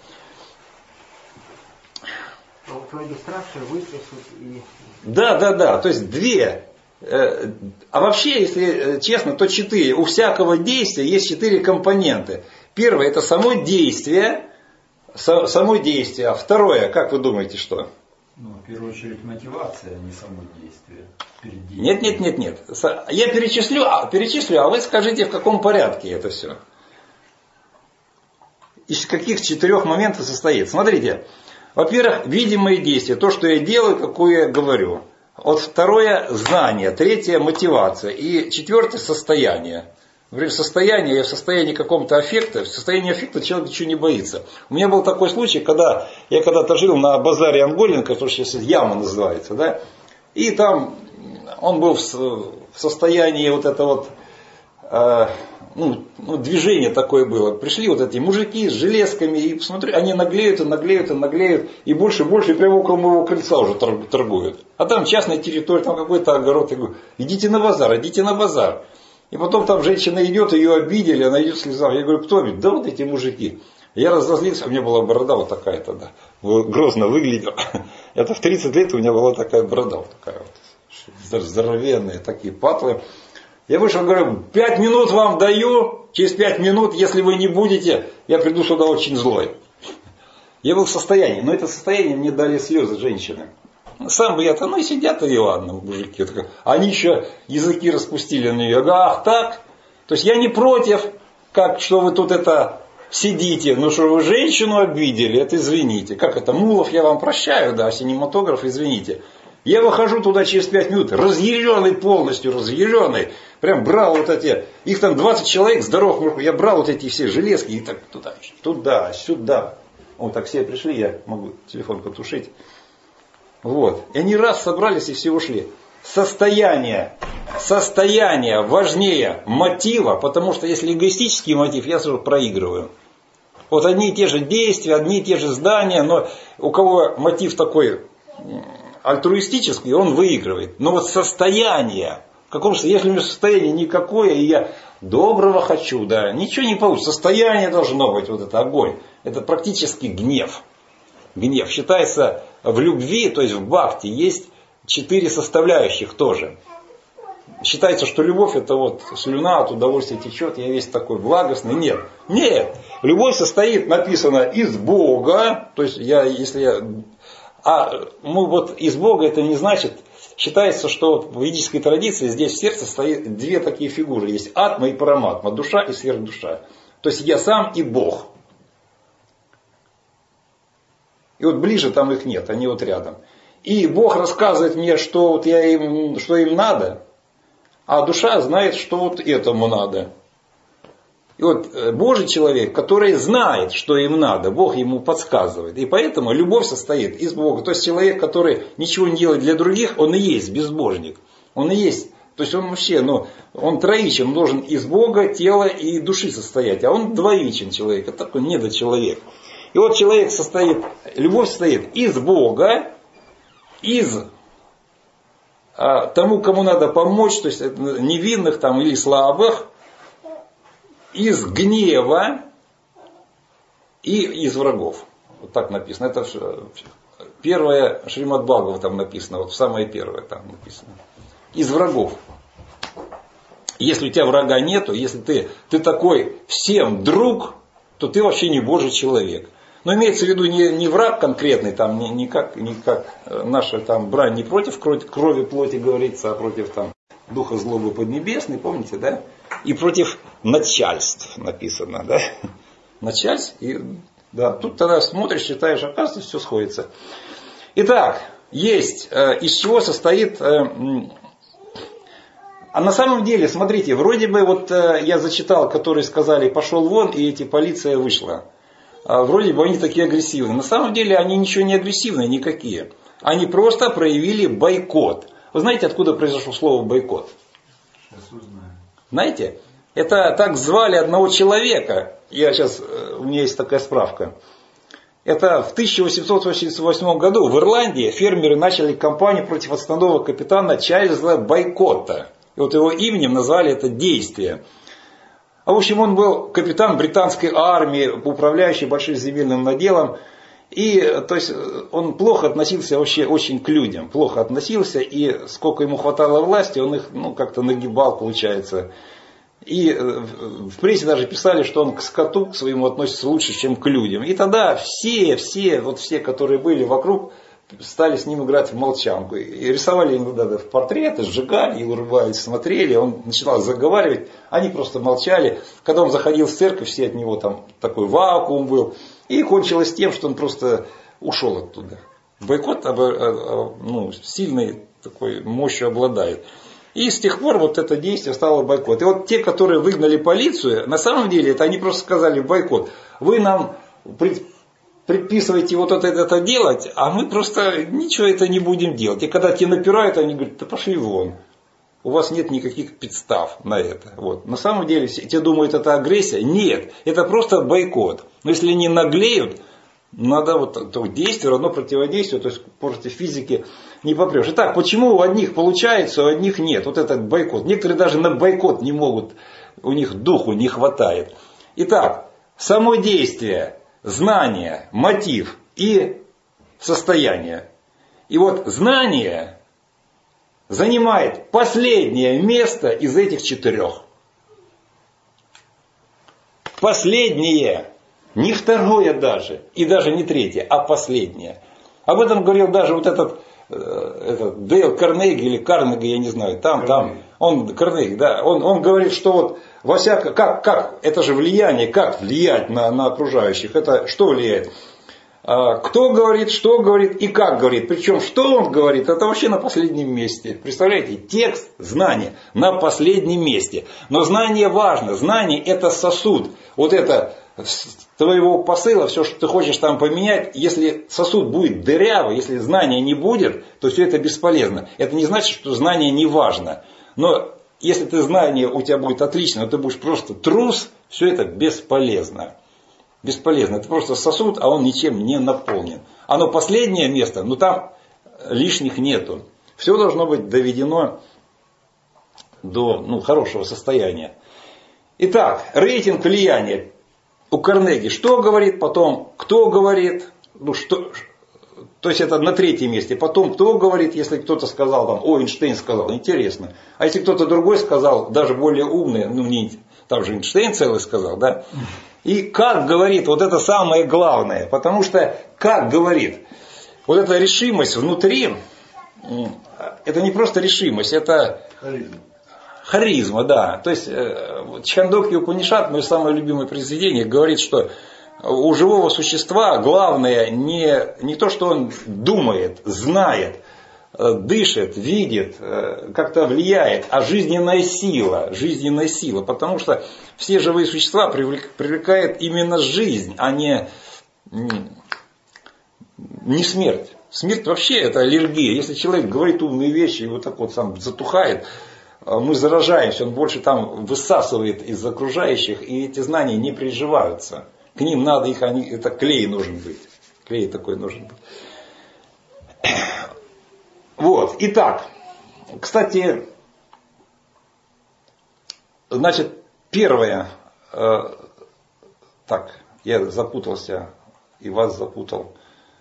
Да, да, да, то есть две. А вообще, если честно, то четыре. У всякого действия есть четыре компоненты. Первое, это само действие. Само действие. А второе, как вы думаете, что? Ну, в первую очередь мотивация, а не само действие. Нет, нет, нет, нет. Я перечислю, перечислю, а вы скажите, в каком порядке это все. Из каких четырех моментов состоит. Смотрите. Во-первых, видимые действия. То, что я делаю, какое я говорю. Вот второе – знание. Третье – мотивация. И четвертое – состояние. Например, состояние, я в состоянии какого-то аффекта. В состоянии аффекта человек ничего не боится. У меня был такой случай, когда я когда-то жил на базаре Анголина, который сейчас Яма называется. Да? И там он был в состоянии вот это вот... Э, Ну, ну, движение такое было. Пришли вот эти мужики с железками, и посмотри, они наглеют и наглеют и наглеют, и больше и больше, и прямо около моего крыльца уже торгуют. А там частная территория, там какой-то огород. Я говорю, идите на базар, идите на базар. И потом там женщина идет, ее обидели, она идет слезам. Я говорю, кто обидел? Да вот эти мужики. Я разозлился, у меня была борода вот такая тогда. Грозно выглядел. Это в тридцать лет у меня была такая борода, вот такая вот. Здоровенная, такие патлы. Я вышел, говорю, пять минут вам даю, через пять минут, если вы не будете, я приду сюда очень злой. Я был в состоянии, но это состояние мне дали слезы женщины. Сам бы я-то, ну и сидят и ладно, мужики. Они еще языки распустили на нее. Я говорю, ах так? То есть я не против, как, что вы тут это сидите, но что вы женщину обидели, это извините. Как это, Мулов я вам прощаю, да, синематограф, извините. Я выхожу туда через пять минут, разъяренный полностью, разъяренный. Прям брал вот эти, их там двадцать человек, здоровых, я брал вот эти все железки и так туда, туда, сюда. Вот так все пришли, я могу телефон потушить. Вот. И они раз собрались и все ушли. Состояние, состояние важнее мотива, потому что если эгоистический мотив, я сразу проигрываю. Вот одни и те же действия, одни и те же здания, но у кого мотив такой альтруистический, он выигрывает. Но вот состояние, в каком если у меня состояние никакое, и я доброго хочу, да, ничего не получится. Состояние должно быть, вот это огонь. Это практически гнев. Гнев. Считается в любви, то есть в бхакти, есть четыре составляющих тоже. Считается, что любовь это вот слюна от удовольствия течет, я весь такой благостный. Нет. Нет. Любовь состоит, написано, из Бога. То есть я, если я... А мы вот из Бога это не значит, считается, что в ведической традиции здесь в сердце стоит две такие фигуры. Есть атма и параматма, душа и сверхдуша. То есть я сам и Бог. И вот ближе там их нет, они вот рядом. И Бог рассказывает мне, что, вот я им, что им надо, а душа знает, что вот этому надо. И вот Божий человек, который знает, что им надо, Бог ему подсказывает. И поэтому любовь состоит из Бога. То есть человек, который ничего не делает для других, он и есть безбожник. Он и есть, то есть он вообще, ну, он троичен, он должен из Бога, тела и души состоять. А он двоичен человек, это такой недочеловек. И вот человек состоит, любовь состоит из Бога, из а, тому, кому надо помочь, то есть невинных там или слабых, из гнева и из врагов. Вот так написано. Это первое Шримад Бхагаватам там написано, вот самое первое там написано. Из врагов. Если у тебя врага нету, если ты, ты такой всем друг, то ты вообще не Божий человек. Но имеется в виду не, не враг конкретный, там, не, не, как, не как наша там брань не против крови, крови плоти говорится, а против там, духа злобы поднебесной, помните, да? И против начальств написано, да? Начальств. И, да, тут тогда смотришь, читаешь, оказывается, все сходится. Итак, есть, э, из чего состоит... Э, а на самом деле, смотрите, вроде бы вот э, я зачитал, которые сказали, пошел вон, и эти полиция вышла. А вроде бы они такие агрессивные. На самом деле они ничего не агрессивные, никакие. Они просто проявили бойкот. Вы знаете, откуда произошло слово бойкот? Сейчас узнаю. Знаете? Это так звали одного человека. Я сейчас, у меня есть такая справка. Это в тысяча восемьсот восемьдесят восьмом году в Ирландии фермеры начали кампанию против отставного капитана Чарльза Бойкотта. И вот его именем назвали это действие. А в общем, он был капитан британской армии, управляющий большим земельным наделом. И то есть он плохо относился вообще очень к людям. Плохо относился, и сколько ему хватало власти, он их ну, как-то нагибал, получается. И в прессе даже писали, что он к скоту к своему относится лучше, чем к людям. И тогда все, все, вот все, которые были вокруг, стали с ним играть в молчанку. И рисовали ему да, в портреты, сжигали, и улыбались, смотрели. Он начинал заговаривать, они просто молчали. Когда он заходил в церковь, все от него там такой вакуум был. И кончилось тем, что он просто ушел оттуда. Бойкот ну, сильной такой мощью обладает. И с тех пор вот это действие стало бойкот. И вот те, которые выгнали полицию, на самом деле это они просто сказали бойкот. Вы нам предписываете вот это, это делать, а мы просто ничего это не будем делать. И когда те напирают, они говорят, да пошли вон. У вас нет никаких подстав на это. Вот. На самом деле, те думают, это агрессия. Нет, это просто бойкот. Но если они наглеют, надо вот то действие равно противодействию, то есть против физики не попрешь. Итак, почему у одних получается, у одних нет? Вот этот бойкот. Некоторые даже на бойкот не могут, у них духу не хватает. Итак, само действие, знание, мотив и состояние. И вот знание занимает последнее место из этих четырех. Последнее. Не второе даже. И даже не третье, а последнее. Об этом говорил даже вот этот, этот Дейл Карнеги или Карнеги, я не знаю. Там, Карнеги. там. Он, Карнеги, да. Он, он говорит, что вот во всяком, как, как, это же влияние, как влиять на, на окружающих. Это что влияет? Кто говорит, что говорит и как говорит. Причем, что он говорит, это вообще на последнем месте. Представляете, текст, знание на последнем месте. Но знание важно. Знание это сосуд. Вот это твоего посыла, все, что ты хочешь там поменять, если сосуд будет дырявый, если знания не будет, то все это бесполезно. Это не значит, что знание не важно. Но если ты знание у тебя будет отлично, но ты будешь просто трус, все это бесполезно. Бесполезно. Это просто сосуд, а он ничем не наполнен. Оно последнее место, но там лишних нету. Все должно быть доведено до ну, хорошего состояния. Итак, рейтинг влияния у Карнеги. Что говорит, потом кто говорит. Ну, что, то есть это на третьем месте. Потом кто говорит, если кто-то сказал, там, о, Эйнштейн сказал, интересно. А если кто-то другой сказал, даже более умный, ну не, там же Эйнштейн целый сказал, да. И как говорит, вот это самое главное. Потому что как говорит, вот эта решимость внутри, это не просто решимость, это харизма. Харизма, да. То есть Чхандокья Упанишад, мое самое любимое произведение, говорит, что у живого существа главное не, не то, что он думает, знает, дышит, видит, как-то влияет, а жизненная сила, жизненная сила. Потому что все живые существа привлекает именно жизнь, а не, не смерть. Смерть вообще это аллергия. Если человек говорит умные вещи и вот так вот сам затухает, мы заражаемся, он больше там высасывает из окружающих, и эти знания не приживаются. К ним надо их, они, это клей нужен быть. Клей такой нужен быть. Вот, итак, кстати, значит, первое, э, так, я запутался и вас запутал.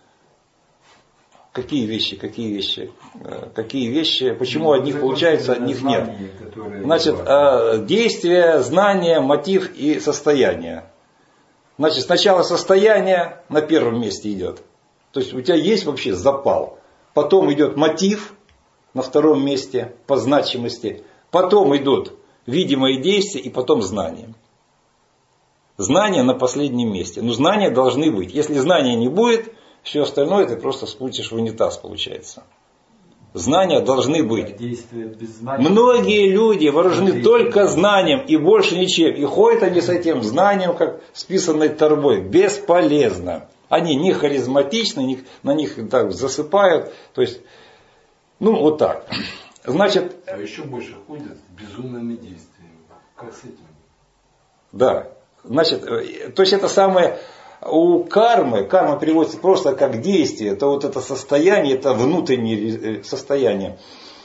Какие вещи, какие вещи, э, какие вещи, почему ну, одних получается, одних нет. Значит, э, действие, знание, мотив и состояние. Значит, сначала состояние на первом месте идет. То есть у тебя есть вообще запал. Потом идет мотив на втором месте по значимости. Потом идут видимые действия и потом знания. Знания на последнем месте. Но знания должны быть. Если знания не будет, все остальное ты просто спустишь в унитаз, получается. Знания должны быть. Многие люди вооружены только знанием и больше ничем. И ходят они с этим знанием, как с писаной торбой. Бесполезно. Они не харизматичны, на них так засыпают. То есть, ну вот так. Значит, а еще больше ходят с безумными действиями. Как с этим? Да. Значит, то есть это самое у кармы, карма переводится просто как действие, это вот это состояние, это внутреннее состояние.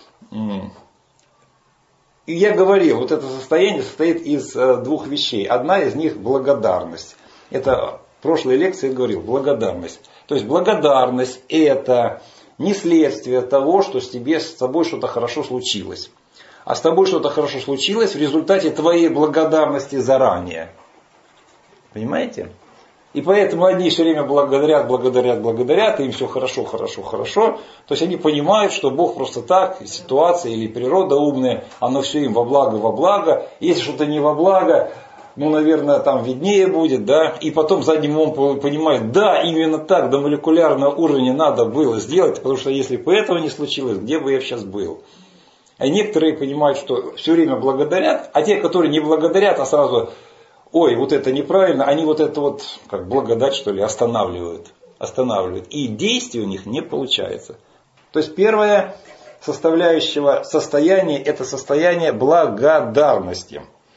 И я говорил, вот это состояние состоит из двух вещей. Одна из них благодарность. Это в прошлой лекции я говорил, благодарность. То есть благодарность это не следствие того, что с тебе, с тобой что-то хорошо случилось. А с тобой что-то хорошо случилось в результате твоей благодарности заранее. Понимаете? И поэтому одни все время благодарят, благодарят, благодарят, и им все хорошо, хорошо, хорошо. То есть они понимают, что Бог просто так, ситуация или природа умная, оно все им во благо, во благо. Если что-то не во благо, ну, наверное, там виднее будет, да. И потом задним умом понимают, да, именно так, до молекулярного уровня надо было сделать, потому что если бы этого не случилось, где бы я сейчас был? А некоторые понимают, что все время благодарят, а те, которые не благодарят, а сразу... Ой, вот это неправильно, они вот это вот, как благодать, что ли, останавливают. Останавливают. И действий у них не получается. То есть первое составляющего состояния, это состояние благодарности.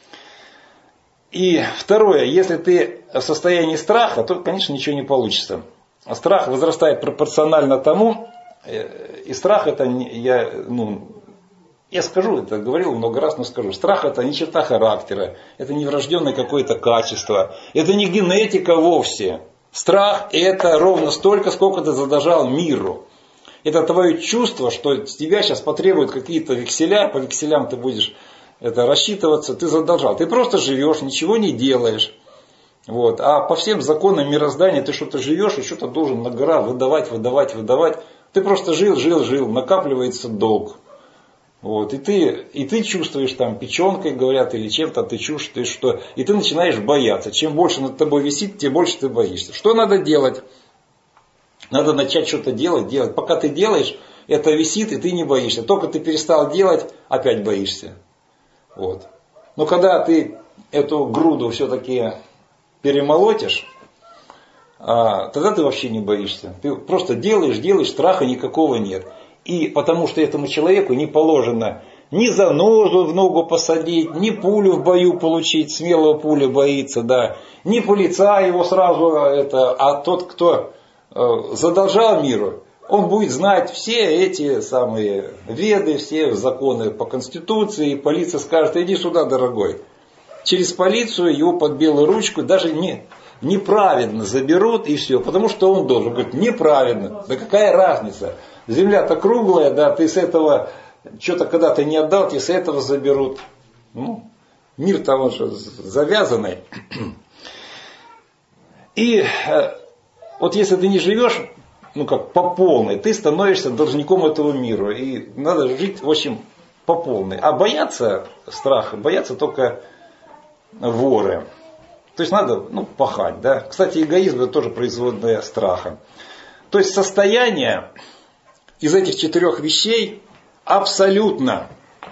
И второе, если ты в состоянии страха, то, конечно, ничего не получится. Страх возрастает пропорционально тому, и страх это, я, ну, Я скажу, это говорил много раз, но скажу. Страх это не черта характера, это не врожденное какое-то качество, это не генетика вовсе. Страх это ровно столько, сколько ты задолжал миру. Это твое чувство, что с тебя сейчас потребуют какие-то векселя, по векселям ты будешь это рассчитываться, ты задолжал. Ты просто живешь, ничего не делаешь. Вот. А по всем законам мироздания ты что-то живешь и что-то должен на гора выдавать, выдавать, выдавать. Ты просто жил, жил, жил, накапливается долг. Вот, и, ты, и ты чувствуешь там печенкой, говорят, или чем-то ты чувствуешь, что... И ты начинаешь бояться. Чем больше над тобой висит, тем больше ты боишься. Что надо делать? Надо начать что-то делать, делать. Пока ты делаешь, это висит, и ты не боишься. Только ты перестал делать, опять боишься. Вот. Но когда ты эту груду все-таки перемолотишь, тогда ты вообще не боишься. Ты просто делаешь, делаешь, страха никакого нет. И потому что этому человеку не положено ни занозу в ногу посадить, ни пулю в бою получить, смелого пуля боится, да, ни полицая его сразу, это, а тот, кто э, задолжал миру, он будет знать все эти самые веды, все законы по Конституции, и полиция скажет, иди сюда, дорогой. Через полицию его под белую ручку даже не, неправедно заберут и все, потому что он должен. Говорит, неправедно, да какая разница? Земля-то круглая, да, ты с этого, что-то когда-то не отдал, тебе с этого заберут. Ну, мир-то он же завязанный. И вот если ты не живешь, ну как, по полной, ты становишься должником этого мира. И надо жить, в общем, по полной. А бояться страха, боятся только воры. То есть надо, ну, пахать, да. Кстати, эгоизм это тоже производное страха. То есть состояние из этих четырех вещей абсолютно.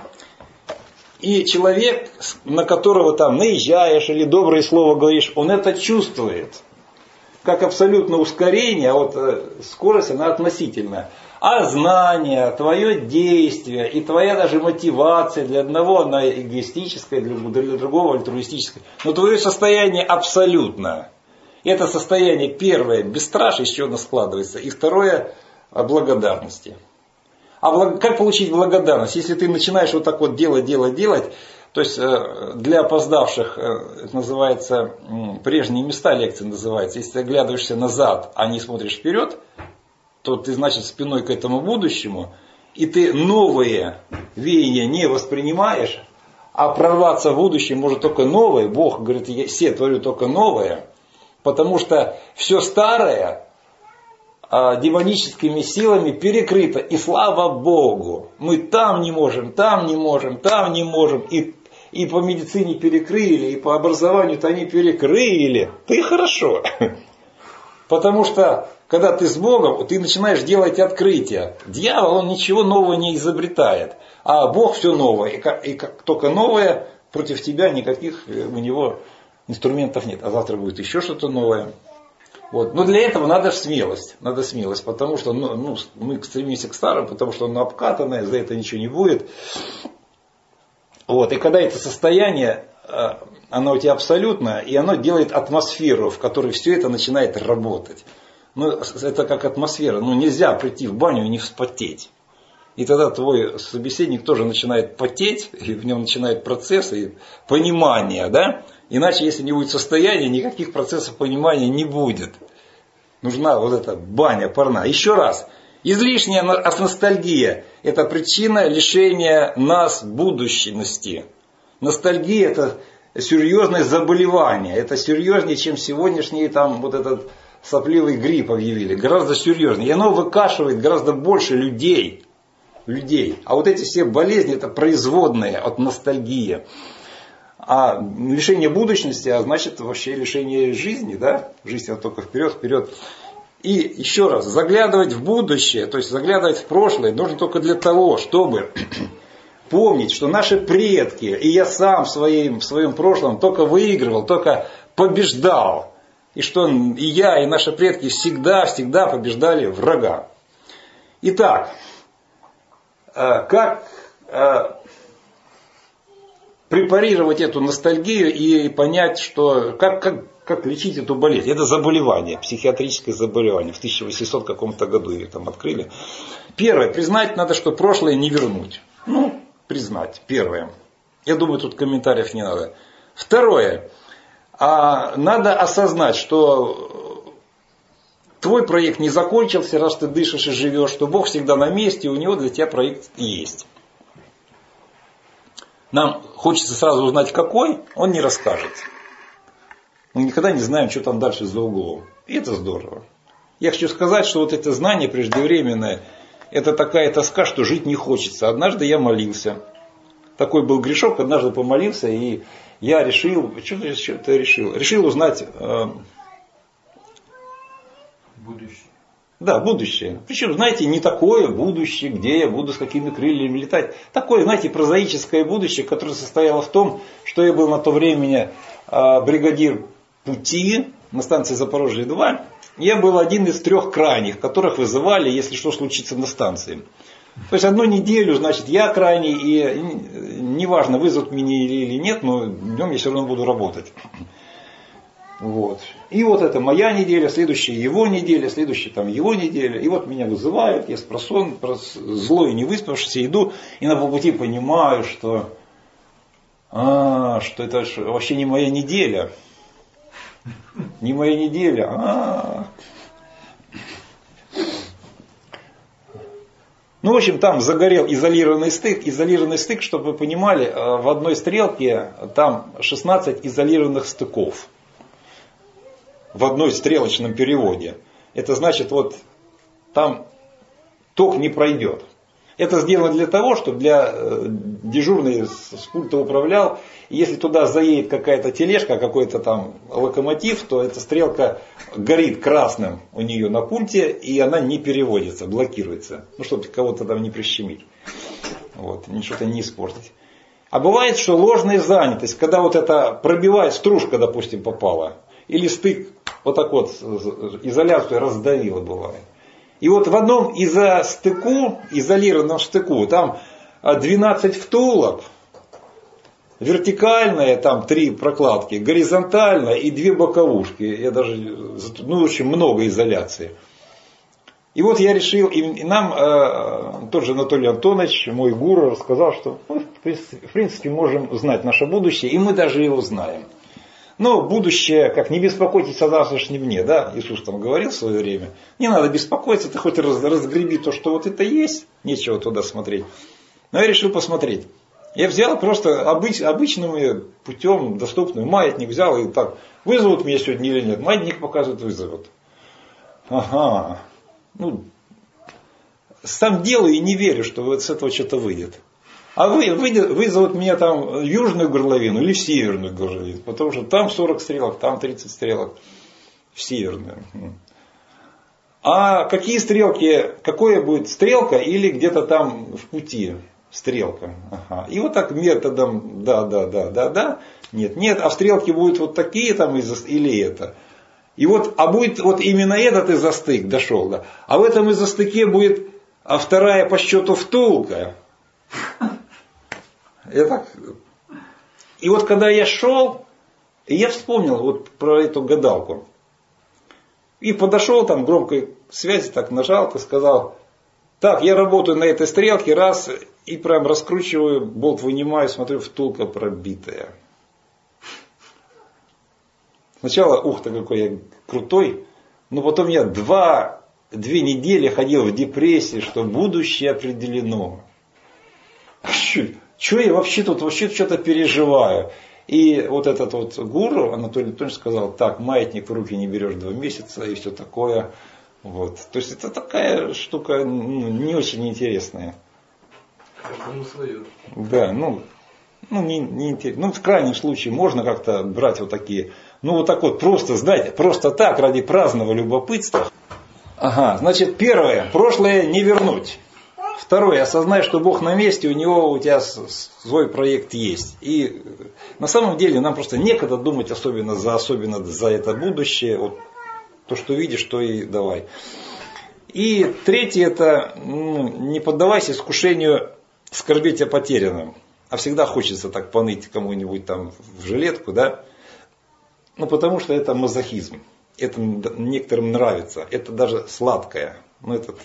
И человек, на которого там наезжаешь или доброе слово говоришь, он это чувствует. Как абсолютно ускорение, а вот скорость она относительная. А знание, твое действие и твоя даже мотивация, для одного она эгоистическая, для другого альтруистическая. Но твое состояние абсолютно. И это состояние первое, бесстрашие, из чего оно складывается. И второе, благодарности. А благ... как получить благодарность? Если ты начинаешь вот так вот делать, делать, делать, то есть для опоздавших, это называется, прежние места лекции называется. Если ты оглядываешься назад, а не смотришь вперед, то ты, значит, спиной к этому будущему, и ты новые веяния не воспринимаешь, а прорваться в будущее может только новое. Бог говорит, я все творю только новое, потому что все старое демоническими силами перекрыто. И слава Богу, мы там не можем, там не можем, там не можем. И, и по медицине перекрыли, и по образованию-то они перекрыли. Да и хорошо. Потому что, когда ты с Богом, ты начинаешь делать открытия. Дьявол, он ничего нового не изобретает. А Бог все новое. И как, и как только новое, против тебя никаких у него инструментов нет. А завтра будет еще что-то новое. Вот. Но для этого надо смелость. Надо смелость, потому что ну, ну, мы стремимся к старому, потому что оно обкатанное, за это ничего не будет. Вот. И когда это состояние она у тебя абсолютная, и оно делает атмосферу, в которой все это начинает работать. Ну, это как атмосфера. Ну, нельзя прийти в баню и не вспотеть. И тогда твой собеседник тоже начинает потеть, и в нем начинает процессы понимания, да? Иначе, если не будет состояния, никаких процессов понимания не будет. Нужна вот эта баня парная. Еще раз. Излишняя ностальгия – это причина лишения нас будущности. Ностальгия – это серьезное заболевание. Это серьезнее, чем сегодняшний там вот этот сопливый грипп объявили. Гораздо серьезнее. И оно выкашивает гораздо больше людей. людей. А вот эти все болезни – это производные от ностальгии. А лишение будущности, а значит вообще лишение жизни, да? Жизнь это только вперед, вперед. И еще раз, заглядывать в будущее, то есть заглядывать в прошлое, нужно только для того, чтобы помнить, что наши предки, и я сам в своем, в своем прошлом только выигрывал, только побеждал. И что и я, и наши предки всегда-всегда побеждали врага. Итак, как препарировать эту ностальгию и понять, что как, как, как лечить эту болезнь. Это заболевание, психиатрическое заболевание. В тысяча восьмисотом каком-то году ее там открыли. Первое, признать надо, что прошлое не вернуть. Ну, признать, первое. Я думаю, тут комментариев не надо. Второе, а надо осознать, что твой проект не закончился, раз ты дышишь и живешь, что Бог всегда на месте, и у него для тебя проект есть. Нам хочется сразу узнать, какой, он не расскажет. Мы никогда не знаем, что там дальше за углом. И это здорово. Я хочу сказать, что вот это знание преждевременное, это такая тоска, что жить не хочется. Однажды я молился. Такой был грешок, однажды помолился, и я решил, что-то, что-то решил, решил узнать э, будущее. Да, будущее. Причем, знаете, не такое будущее, где я буду с какими крыльями летать. Такое, знаете, прозаическое будущее, которое состояло в том, что я был на то время э, бригадир пути на станции Запорожье два. Я был один из трех крайних, которых вызывали, если что случится на станции. То есть одну неделю, значит, я крайний, и неважно, вызовут меня или нет, но днем я все равно буду работать. Вот. И вот это моя неделя, следующая его неделя, следующая там его неделя. И вот меня вызывают, я спросон, злой, не выспавшийся, иду, и на полпути понимаю, что, а, что это вообще не моя неделя. Не моя неделя. А-а-а. Ну, в общем, там загорел изолированный стык. Изолированный стык, чтобы вы понимали, в одной стрелке там шестнадцать изолированных стыков. В одной стрелочном переводе. Это значит, вот там ток не пройдет. Это сделано для того, чтобы для дежурный с пульта управлял. И если туда заедет какая-то тележка, какой-то там локомотив, то эта стрелка горит красным у нее на пульте, и она не переводится, блокируется. Ну, чтобы кого-то там не прищемить. Вот, что-то не испортить. А бывает, что ложная занятость, когда вот это пробивает, стружка, допустим, попала. Или стык вот так вот изоляцию раздавило, бывает. И вот в одном изостыку, изолированном стыку, там двенадцать втулок, вертикальная, там три прокладки, горизонтальная и две боковушки. Я даже, ну, очень много изоляции. И вот я решил, и нам э, тот же Анатолий Антонович, мой гуру, рассказал, что мы, в принципе, можем знать наше будущее, и мы даже его знаем. Но будущее, как не беспокойтесь о завтрашнем дне, да, Иисус там говорил в свое время. Не надо беспокоиться, ты хоть раз, разгреби то, что вот это есть, нечего туда смотреть. Но я решил посмотреть. Я взял просто обыч, обычным путем доступный маятник, взял и так, вызовут меня сегодня или нет. Маятник показывает, вызовут. Ага. Ну, сам делаю и не верю, что вот с этого что-то выйдет. А вы, вы, вызовут меня там в южную горловину или в северную горловину. Потому что там сорок стрелок, там тридцать стрелок. В северную. А какие стрелки, какое будет стрелка или где-то там в пути стрелка. Ага. И вот так методом да, да, да, да, да, нет, нет, а стрелки будут вот такие там или это. И вот, а будет вот именно этот изостык дошел, да. А в этом изостыке будет а вторая по счету втулка. Это, И вот когда я шел, я вспомнил вот про эту гадалку. И подошел там громкой связи, так нажал, и сказал, так, я работаю на этой стрелке, раз, и прям раскручиваю, болт вынимаю, смотрю, втулка пробитая. Сначала, ух ты, какой я крутой, но потом я два, две недели ходил в депрессии, что будущее определено. Что я вообще тут вообще что-то переживаю? И вот этот вот гуру, Анатолий Анатольевич, сказал, так, маятник в руки не берешь два месяца и все такое. Вот. То есть это такая штука, ну, не очень интересная. Каждому свое. Да, ну, ну, не, не интересно. Ну, в крайнем случае можно как-то брать вот такие, ну, вот так вот просто, знаете, просто так, ради праздного любопытства. Ага, значит, первое, прошлое не вернуть. Второе, осознай, что Бог на месте, у него у тебя свой проект есть. И на самом деле нам просто некогда думать особенно за, особенно за это будущее. Вот то, что видишь, то и давай. И третье, это ну, не поддавайся искушению скорбеть о потерянном. А всегда хочется так поныть кому-нибудь там в жилетку, да? Ну, потому что это мазохизм. Это некоторым нравится. Это даже сладкое. Ну, это...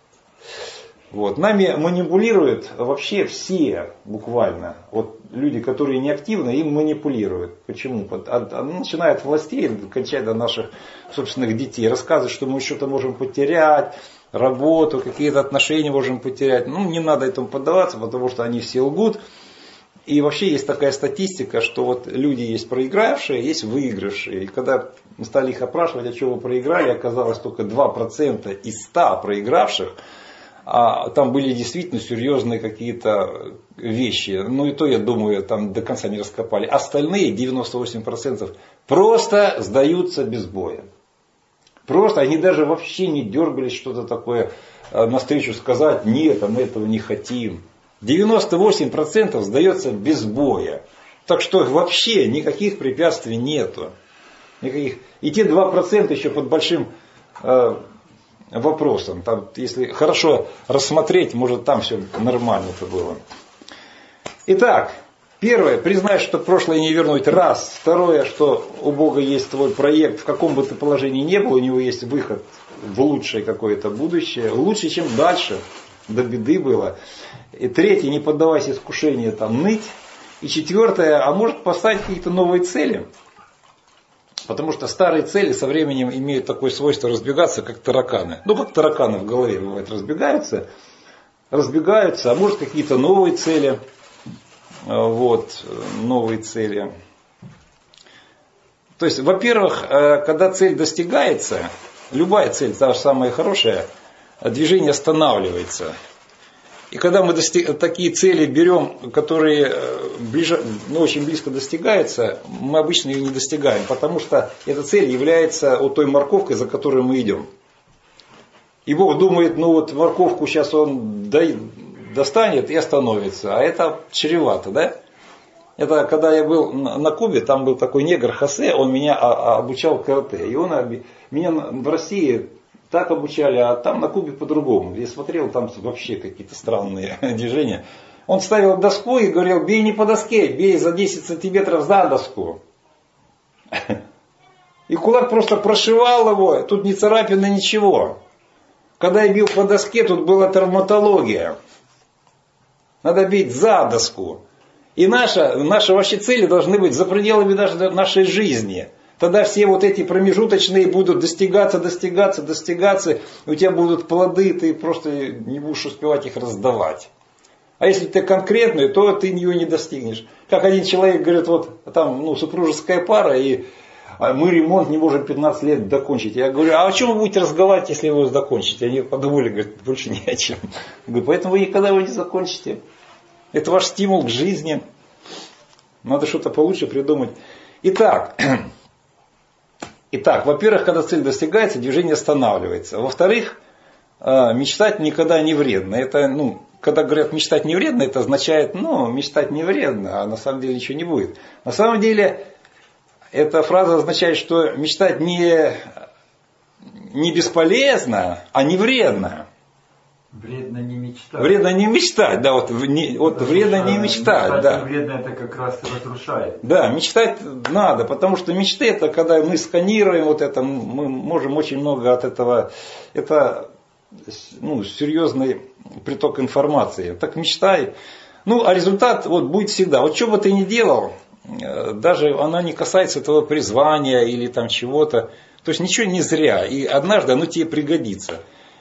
Вот. Нами манипулируют вообще все, буквально. Вот люди, которые не активны, им манипулируют. Почему? От, от, начиная от властей, кончая до наших собственных детей. Рассказывают, что мы что-то можем потерять, работу, какие-то отношения можем потерять. Ну, не надо этому поддаваться, потому что они все лгут. И вообще есть такая статистика, что вот люди есть проигравшие, есть выигравшие. И когда мы стали их опрашивать, о чем вы проиграли, оказалось только два процента из ста проигравших. А там были действительно серьезные какие-то вещи. Ну и то, я думаю, там до конца не раскопали. Остальные, девяносто восемь процентов, просто сдаются без боя. Просто они даже вообще не дергались что-то такое навстречу сказать, нет, мы этого не хотим. девяносто восемь процентов сдается без боя. Так что вообще никаких препятствий нету. Никаких. И те два процента еще под большим... вопросом. Там, если хорошо рассмотреть, может там все нормально это было. Итак, первое, признай, что прошлое не вернуть. Раз. Второе, что у Бога есть твой проект, в каком бы ты положении ни был, у него есть выход в лучшее какое-то будущее. Лучше, чем дальше. До беды было. И третье, не поддавайся искушению там ныть. И четвертое, а может поставить какие-то новые цели. Потому что старые цели со временем имеют такое свойство разбегаться, как тараканы. Ну, как тараканы в голове бывает, разбегаются, разбегаются, а может какие-то новые цели. Вот, новые цели. То есть, во-первых, когда цель достигается, любая цель, та же самая хорошая, движение останавливается. И когда мы достиг... такие цели берем, которые ближе... ну, очень близко достигаются, мы обычно ее не достигаем, потому что эта цель является вот той морковкой, за которой мы идем. И Бог думает, ну вот морковку сейчас он достанет и остановится, а это чревато, да? Это когда я был на Кубе, там был такой негр Хосе, он меня обучал карате. И он меня в России... так обучали, а там на Кубе по-другому. Я смотрел, там вообще какие-то странные движения. Он ставил доску и говорил, бей не по доске, бей за десять сантиметров за доску. И кулак просто прошивал его, тут ни царапины, ничего. Когда я бил по доске, тут была травматология. Надо бить за доску. И наша, наши вообще цели должны быть за пределами даже нашей жизни. Тогда все вот эти промежуточные будут достигаться, достигаться, достигаться. У тебя будут плоды, ты просто не будешь успевать их раздавать. А если ты конкретный, то ты ее не достигнешь. Как один человек говорит, вот там ну, супружеская пара, и мы ремонт не можем пятнадцать лет докончить. Я говорю, а о чем вы будете разговаривать, если вы его закончите? Они подумали, говорят, больше ни о чем. Я говорю, поэтому вы никогда его не закончите. Это ваш стимул к жизни. Надо что-то получше придумать. Итак... Итак, во-первых, когда цель достигается, движение останавливается. Во-вторых, мечтать никогда не вредно. Это, ну, когда говорят мечтать не вредно, это означает, ну, мечтать не вредно, а на самом деле ничего не будет. На самом деле, эта фраза означает, что мечтать не, не бесполезно, а не вредно. Вредно не мечтать. Вредно не мечтать, да, вот, не, вот вредно не мечтать, да. Вредно это как раз разрушает. Да, мечтать надо, потому что мечты это когда мы сканируем вот это, мы можем очень много от этого, это ну, серьезный приток информации. Так мечтай. Ну, а результат вот будет всегда. Вот что бы ты ни делал, даже она не касается этого призвания или там чего-то. То есть ничего не зря. И однажды оно тебе пригодится.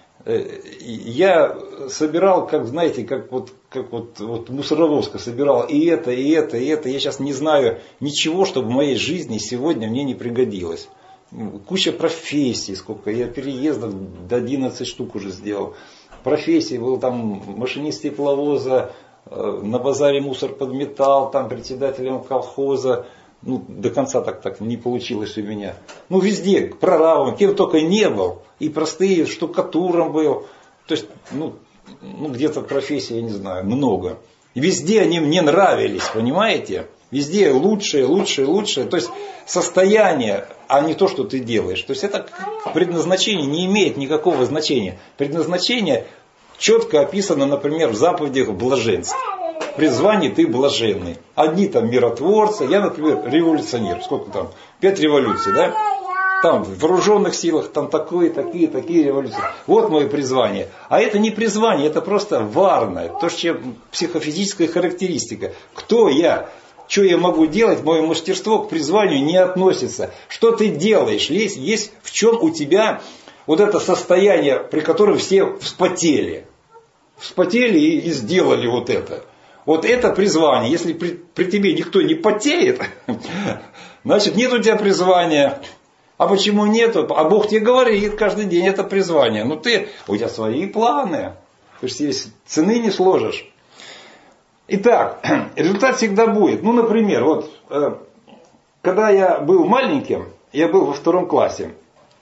Я собирал, как знаете, как вот, как вот, вот мусоровозка собирал и это, и это, и это. Я сейчас не знаю ничего, чтобы в моей жизни сегодня мне не пригодилось. Куча профессий, сколько я переездов до одиннадцати штук уже сделал. Профессий был там машинист тепловоза, на базаре мусор подметал, там председателем колхоза. Ну, до конца так, так не получилось у меня. Ну, везде, прорабом, кем только не был. И простые, штукатуром был. То есть, ну, ну где-то профессий, я не знаю, много. И везде они мне нравились, понимаете? Везде лучшее, лучшее, лучшее. То есть, состояние, а не то, что ты делаешь. То есть, это предназначение не имеет никакого значения. Предназначение четко описано, например, в заповедях блаженств. При звании ты блаженный. Одни там миротворцы, я, например, революционер. Сколько там? Пять революций, да? Там в вооруженных силах, там такие, такие, такие революции. Вот мое призвание. А это не призвание, это просто варное. То, что психофизическая характеристика. Кто я? Что я могу делать? Мое мастерство к призванию не относится. Что ты делаешь? Есть, есть в чем у тебя вот это состояние, при котором все вспотели. Вспотели и, и сделали вот это. Вот это призвание. Если при, при тебе никто не потеет, значит нет у тебя призвания. А почему нету? А Бог тебе говорит каждый день, это призвание. Ну ты, у тебя свои планы. Ты же здесь цены не сложишь. Итак, результат всегда будет. Ну, например, вот, когда я был маленьким, я был во втором классе.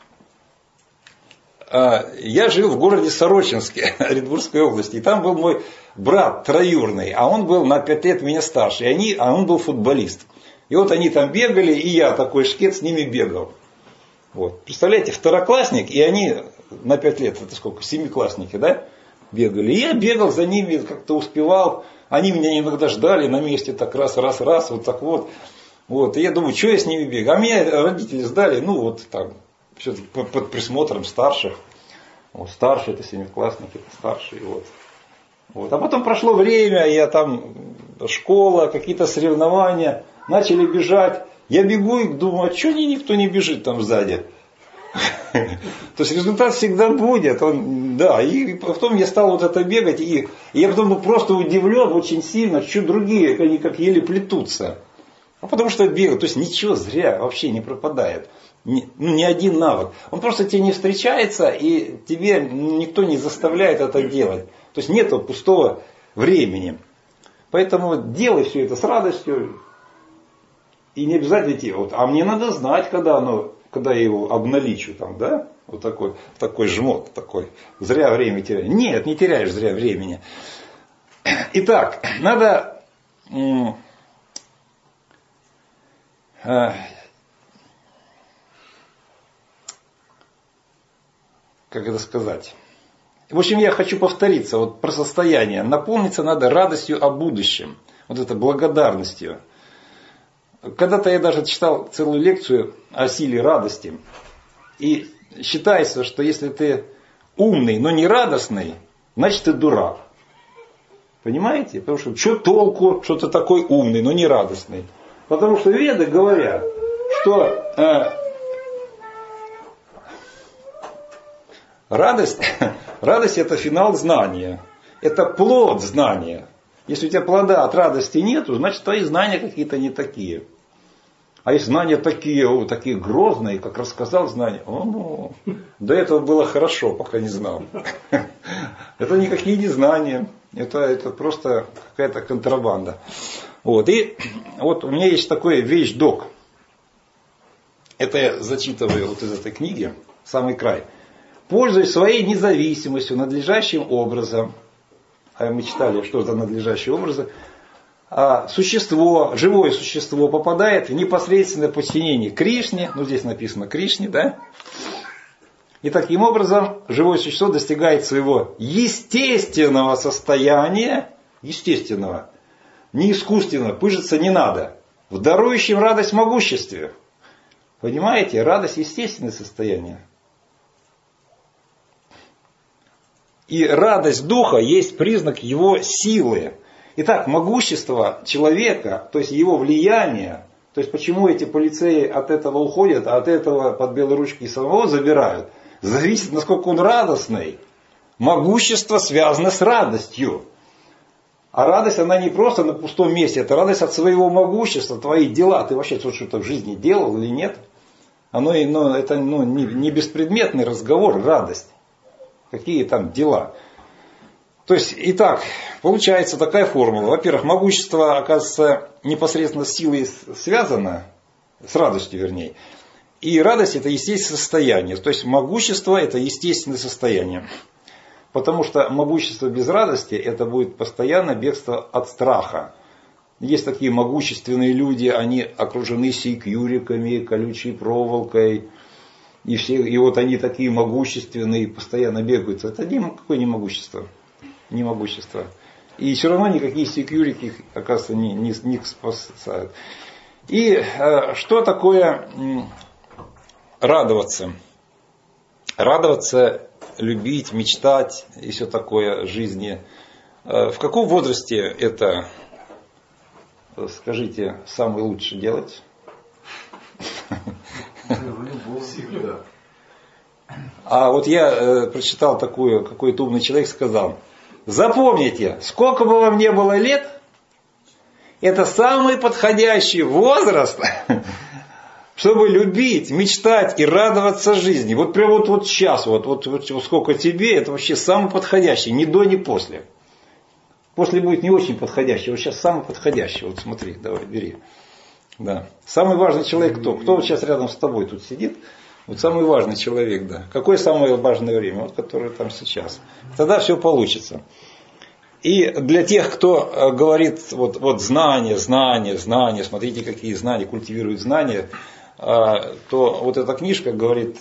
Я жил в городе Сорочинске, Оренбургской области. И там был мой брат троюрный, а он был на пять лет меня старше. И они, а он был футболист. И вот они там бегали, и я такой шкет с ними бегал. Вот. Представляете, второклассник, и они на пять лет, это сколько, семиклассники, да, бегали. И я бегал за ними, как-то успевал. Они меня иногда ждали на месте, так раз, раз, раз, вот так вот. Вот. И я думаю, что я с ними бегаю? А меня родители сдали, ну вот там, все-таки под присмотром старших. Вот, старшие это семиклассники, это старшие. Вот. Вот. А потом прошло время, я там, школа, какие-то соревнования, начали бежать. Я бегу и думаю, а что никто не бежит там сзади? То есть результат всегда будет. Он, да, и потом я стал вот это бегать, и, и я потом был просто удивлен очень сильно, что другие, они как еле плетутся. А потому что бегают, то есть ничего зря вообще не пропадает. Ни, ну, ни один навык. Он просто тебе не встречается, и тебе никто не заставляет это делать. То есть нету пустого времени. Поэтому делай все это с радостью. И не обязательно идти. Вот, а мне надо знать, когда, оно, когда я его обналичу. Там, да? Вот такой, такой жмот. Такой. Зря время теряю. Нет, не теряешь зря времени. Итак, надо... М- э- как это сказать? В общем, я хочу повториться вот про состояние. Наполниться надо радостью о будущем. Вот это благодарностью. Когда-то я даже читал целую лекцию о силе радости. И считается, что если ты умный, но не радостный, значит ты дурак. Понимаете? Потому что что толку, что ты такой умный, но не радостный? Потому что веды говорят, что э, радость, радость это финал знания. Это плод знания. Если у тебя плода от радости нету, значит твои знания какие-то не такие. А если знания такие, о, такие грозные, как рассказал знания, о, ну, до этого было хорошо, пока не знал. Это никакие не знания. Это, это просто какая-то контрабанда. Вот. И вот у меня есть такой вещдок. Это я зачитываю вот из этой книги, самый край. Пользуясь своей независимостью надлежащим образом. А мы читали, что за надлежащие образы. А существо, живое существо попадает в непосредственное подчинение Кришне. Ну, здесь написано Кришне, да? И таким образом живое существо достигает своего естественного состояния, естественного, не искусственного, пыжиться не надо, в дарующем радость могуществе. Понимаете, радость естественное состояние. И радость духа есть признак его силы. Итак, могущество человека, то есть его влияние, то есть почему эти полицеи от этого уходят, а от этого под белые ручки самого забирают, зависит, насколько он радостный. Могущество связано с радостью. А радость, она не просто на пустом месте, это радость от своего могущества, твои дела. Ты вообще что-то в жизни делал или нет? Оно, ну, это ну, не, не беспредметный разговор, радость. Какие там дела. То есть, итак, получается такая формула. Во-первых, могущество, оказывается, непосредственно с силой связано, с радостью вернее. И радость это естественное состояние. То есть, могущество это естественное состояние. Потому что могущество без радости это будет постоянно бегство от страха. Есть такие могущественные люди, они окружены секьюриками, колючей проволокой. И, все, и вот они такие могущественные, постоянно бегают. Это никакое не могущество. Не могущество. И все равно никакие секьюрики их, оказывается, не, не, не спасают. И э, что такое м, радоваться? Радоваться, любить, мечтать и все такое в жизни. Э, в каком возрасте это, скажите, самое лучшее делать? Всегда. А вот я э, прочитал такую, какой-то умный человек сказал, запомните, сколько бы вам не было лет, это самый подходящий возраст, чтобы любить, мечтать и радоваться жизни. Вот прямо вот, вот сейчас, вот, вот, вот сколько тебе, это вообще самый подходящий, ни до, ни после. После будет не очень подходящий, вот сейчас самый подходящий. Вот смотри, давай, бери. Да. Самый важный человек кто? Кто вот сейчас рядом с тобой тут сидит? Вот самый важный человек, да. Какое самое важное время? Вот которое там сейчас. Тогда все получится. И для тех, кто говорит, вот, вот знания, знания, знания, смотрите, какие знания, культивируют знания, то вот эта книжка говорит,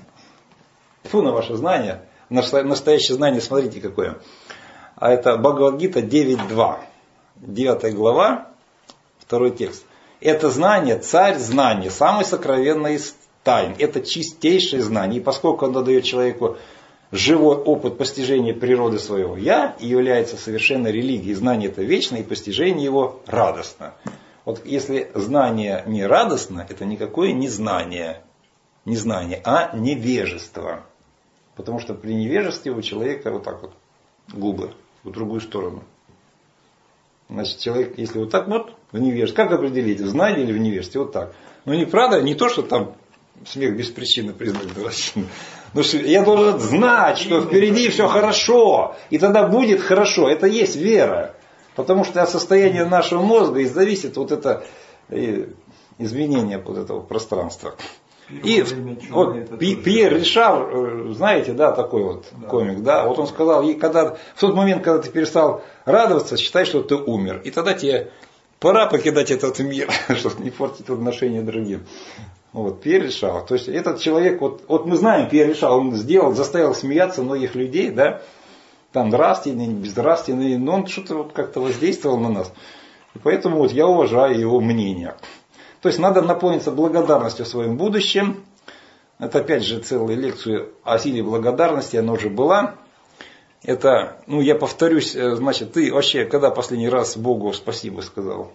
фу на ваше знание, настоящее знание, смотрите какое. А это Бхагавад-гита девять два, девятая глава, второй текст. Это знание, царь знаний, самый сокровенный из тайн. Это чистейшее знание. И поскольку оно дает человеку живой опыт постижения природы своего «я» и является совершенной религией, знание это вечно, и постижение его радостно. Вот если знание не радостно, это никакое не знание, не знание, а невежество. Потому что при невежестве у человека вот так вот губы в другую сторону. Значит, человек, если вот так вот, в невежестве, как определить, в знании или в невежестве? Вот так. Но не правда, не то, что там смех без причины признак дурачины. Но я должен знать, что впереди все хорошо, и тогда будет хорошо. Это есть вера. Потому что от состояния нашего мозга и зависит вот это изменение вот этого пространства. И вот Пьер Ришар, знаете, да, такой вот да. комик, да, вот он сказал, и когда, в тот момент, когда ты перестал радоваться, считай, что ты умер. И тогда тебе пора покидать этот мир, чтобы не портить отношения другим. Вот, Пьер Ришар. То есть этот человек, вот, вот мы знаем, Пьер Ришар, он сделал, заставил смеяться многих людей, да, там нравственные, безнравственные, но он что-то вот как-то воздействовал на нас. И поэтому вот я уважаю его мнение. То есть надо наполниться благодарностью в своем будущем. Это опять же целая лекция о силе благодарности, она уже была. Это, ну я повторюсь, значит, ты вообще когда последний раз Богу спасибо сказал?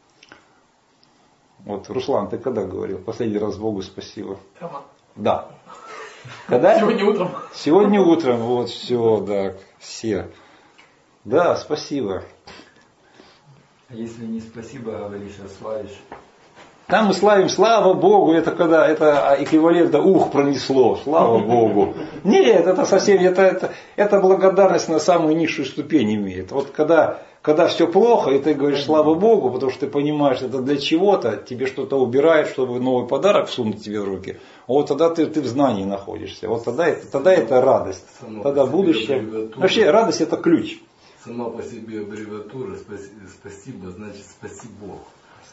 Вот, Руслан, ты когда говорил? Последний раз Богу спасибо. Прямо. Да. Когда? Сегодня утром. Сегодня утром, вот все, да, все. Да, спасибо. А если не спасибо говоришь, а славишь? Там мы славим, слава Богу, это когда это эквивалент, ух, пронесло, слава Богу. Нет, это совсем, это, это, это благодарность на самую низшую ступень имеет. Вот когда, когда все плохо, и ты говоришь слава Богу, потому что ты понимаешь, это для чего-то, тебе что-то убирают, чтобы новый подарок всунуть тебе в руки. Вот тогда ты, ты в знании находишься. Вот тогда это, тогда это радость. Само тогда будущее. Вообще радость это ключ. Сама по себе аббревиатура спасибо, значит спаси Бог.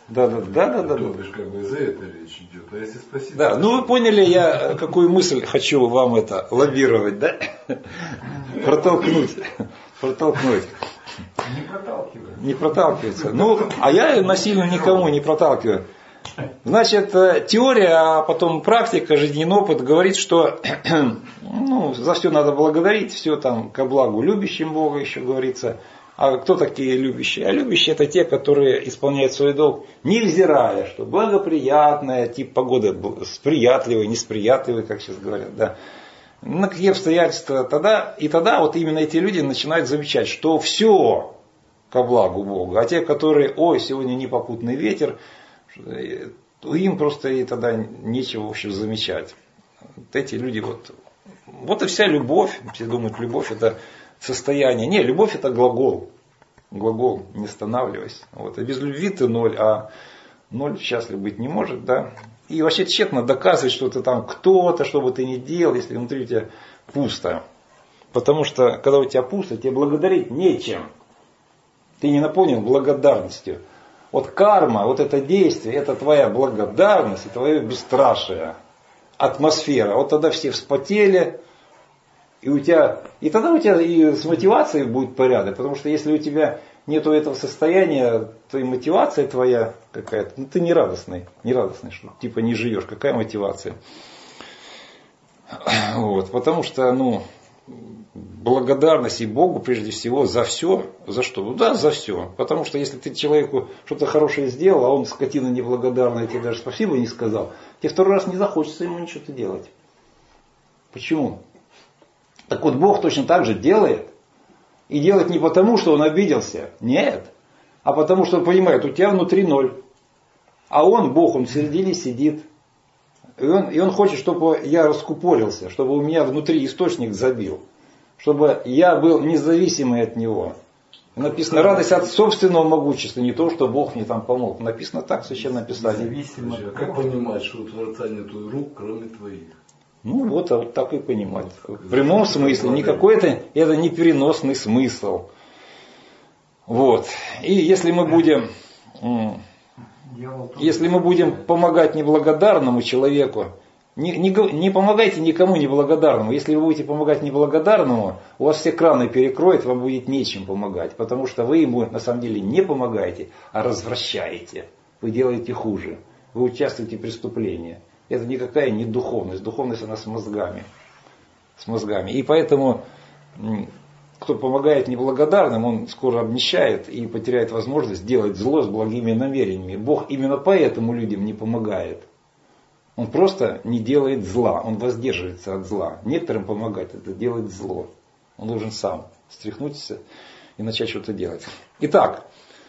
Да, да, да, да, да. Тут лишь как бы за это речь идет. А если спасибо. Да, ну вы поняли, я какую мысль хочу вам это лоббировать, да? Протолкнуть. Протолкнуть. Не проталкивай. Не проталкивается. Ну, а я насильно никому не проталкиваю. Значит, теория, а потом практика, жизненный опыт говорит, что ну, за все надо благодарить, все там ко благу любящим Бога еще говорится. А кто такие любящие? А любящие это те, которые исполняют свой долг, невзирая, что благоприятная, тип погоды сприятливый, несприятливый, как сейчас говорят, да. На какие обстоятельства тогда, и тогда вот именно эти люди начинают замечать, что все ко благу Бога. А те, которые, ой, сегодня непопутный ветер, им просто и тогда нечего в общем замечать. Вот эти люди вот, вот и вся любовь, все думают, любовь это состояние. Не, любовь это глагол. Глагол, не останавливайся. Вот. И без любви ты ноль, а ноль счастлив быть не может, да. И вообще тщетно доказывать, что ты там кто-то, что бы ты ни делал, если внутри у тебя пусто. Потому что, когда у тебя пусто, тебе благодарить нечем. Ты не наполнен благодарностью. Вот карма, вот это действие, это твоя благодарность и твое бесстрашие. Атмосфера. Вот тогда все вспотели, и у тебя, и тогда у тебя и с мотивацией будет порядок. Потому что если у тебя нету этого состояния, то и мотивация твоя какая-то, ну ты не радостный, не радостный, что типа не живешь. Какая мотивация? Вот, потому что, ну, благодарность и Богу прежде всего за все. За что? Ну да, за все. Потому что если ты человеку что-то хорошее сделал, а он скотина неблагодарная, тебе даже спасибо не сказал, тебе второй раз не захочется ему ничего делать. Почему? Так вот Бог точно так же делает. И делает не потому, что он обиделся. Нет. А потому, что он понимает, у тебя внутри ноль. А он, Бог, он в середине сидит. И он, и он хочет, чтобы я раскупорился, чтобы у меня внутри источник забил. Чтобы я был независимый от него. Написано, радость от собственного могущества, не то, что Бог мне там помог. Написано так, священное Писание. Зависимо. А как понимать, что у Творца нету рук, кроме твоих? Ну вот, а вот так и понимать. В прямом смысле, не какой-то, это не переносный смысл. Вот. И если мы будем, если мы будем помогать неблагодарному человеку, не, не, не помогайте никому неблагодарному. Если вы будете помогать неблагодарному, у вас все краны перекроет, вам будет нечем помогать. Потому что вы ему на самом деле не помогаете, а развращаете. Вы делаете хуже. Вы участвуете в преступлении. Это никакая не духовность. Духовность она с мозгами. С мозгами. И поэтому, кто помогает неблагодарным, он скоро обнищает и потеряет возможность делать зло с благими намерениями. Бог именно поэтому людям не помогает. Он просто не делает зла. Он воздерживается от зла. Некоторым помогать это делать зло. Он должен сам стряхнуться и начать что-то делать. Итак,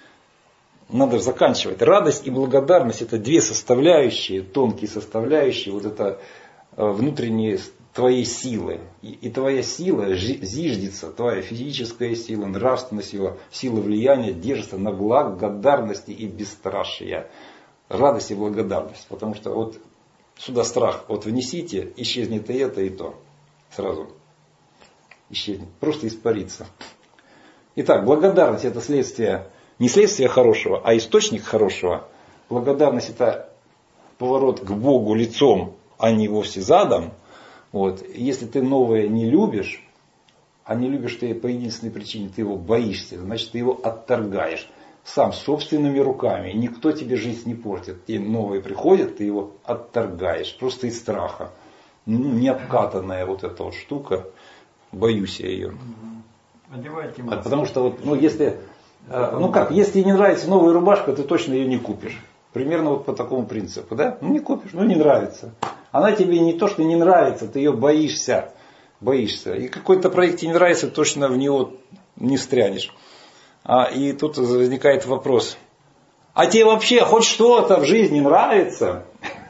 надо заканчивать. Радость и благодарность это две составляющие, тонкие составляющие, вот это внутренние твоей силы. И, и твоя сила зиждется, твоя физическая сила, нравственная сила, сила влияния держится на благодарности и бесстрашие. Радость и благодарность. Потому что вот сюда страх, вот внесите, исчезнет и это, и то. Сразу исчезнет. Просто испарится. Итак, благодарность это следствие. Не следствие хорошего, а источник хорошего. Благодарность это поворот к Богу лицом, а не вовсе задом. Вот. Если ты новое не любишь, а не любишь ты по единственной причине, ты его боишься, значит ты его отторгаешь. Сам собственными руками. Никто тебе жизнь не портит. Тебе новое приходит, ты его отторгаешь. Просто из страха. Ну, не обкатанная вот эта вот штука. Боюсь я ее. Одевайте а, потому что вот, ну если... Ну как, если тебе не нравится новая рубашка, ты точно ее не купишь. Примерно вот по такому принципу, да? Ну не купишь, ну не нравится. Она тебе не то, что не нравится, ты ее боишься. Боишься. И какой-то проект тебе не нравится, точно в него не встрянешь. А, и тут возникает вопрос. А тебе вообще хоть что-то в жизни нравится?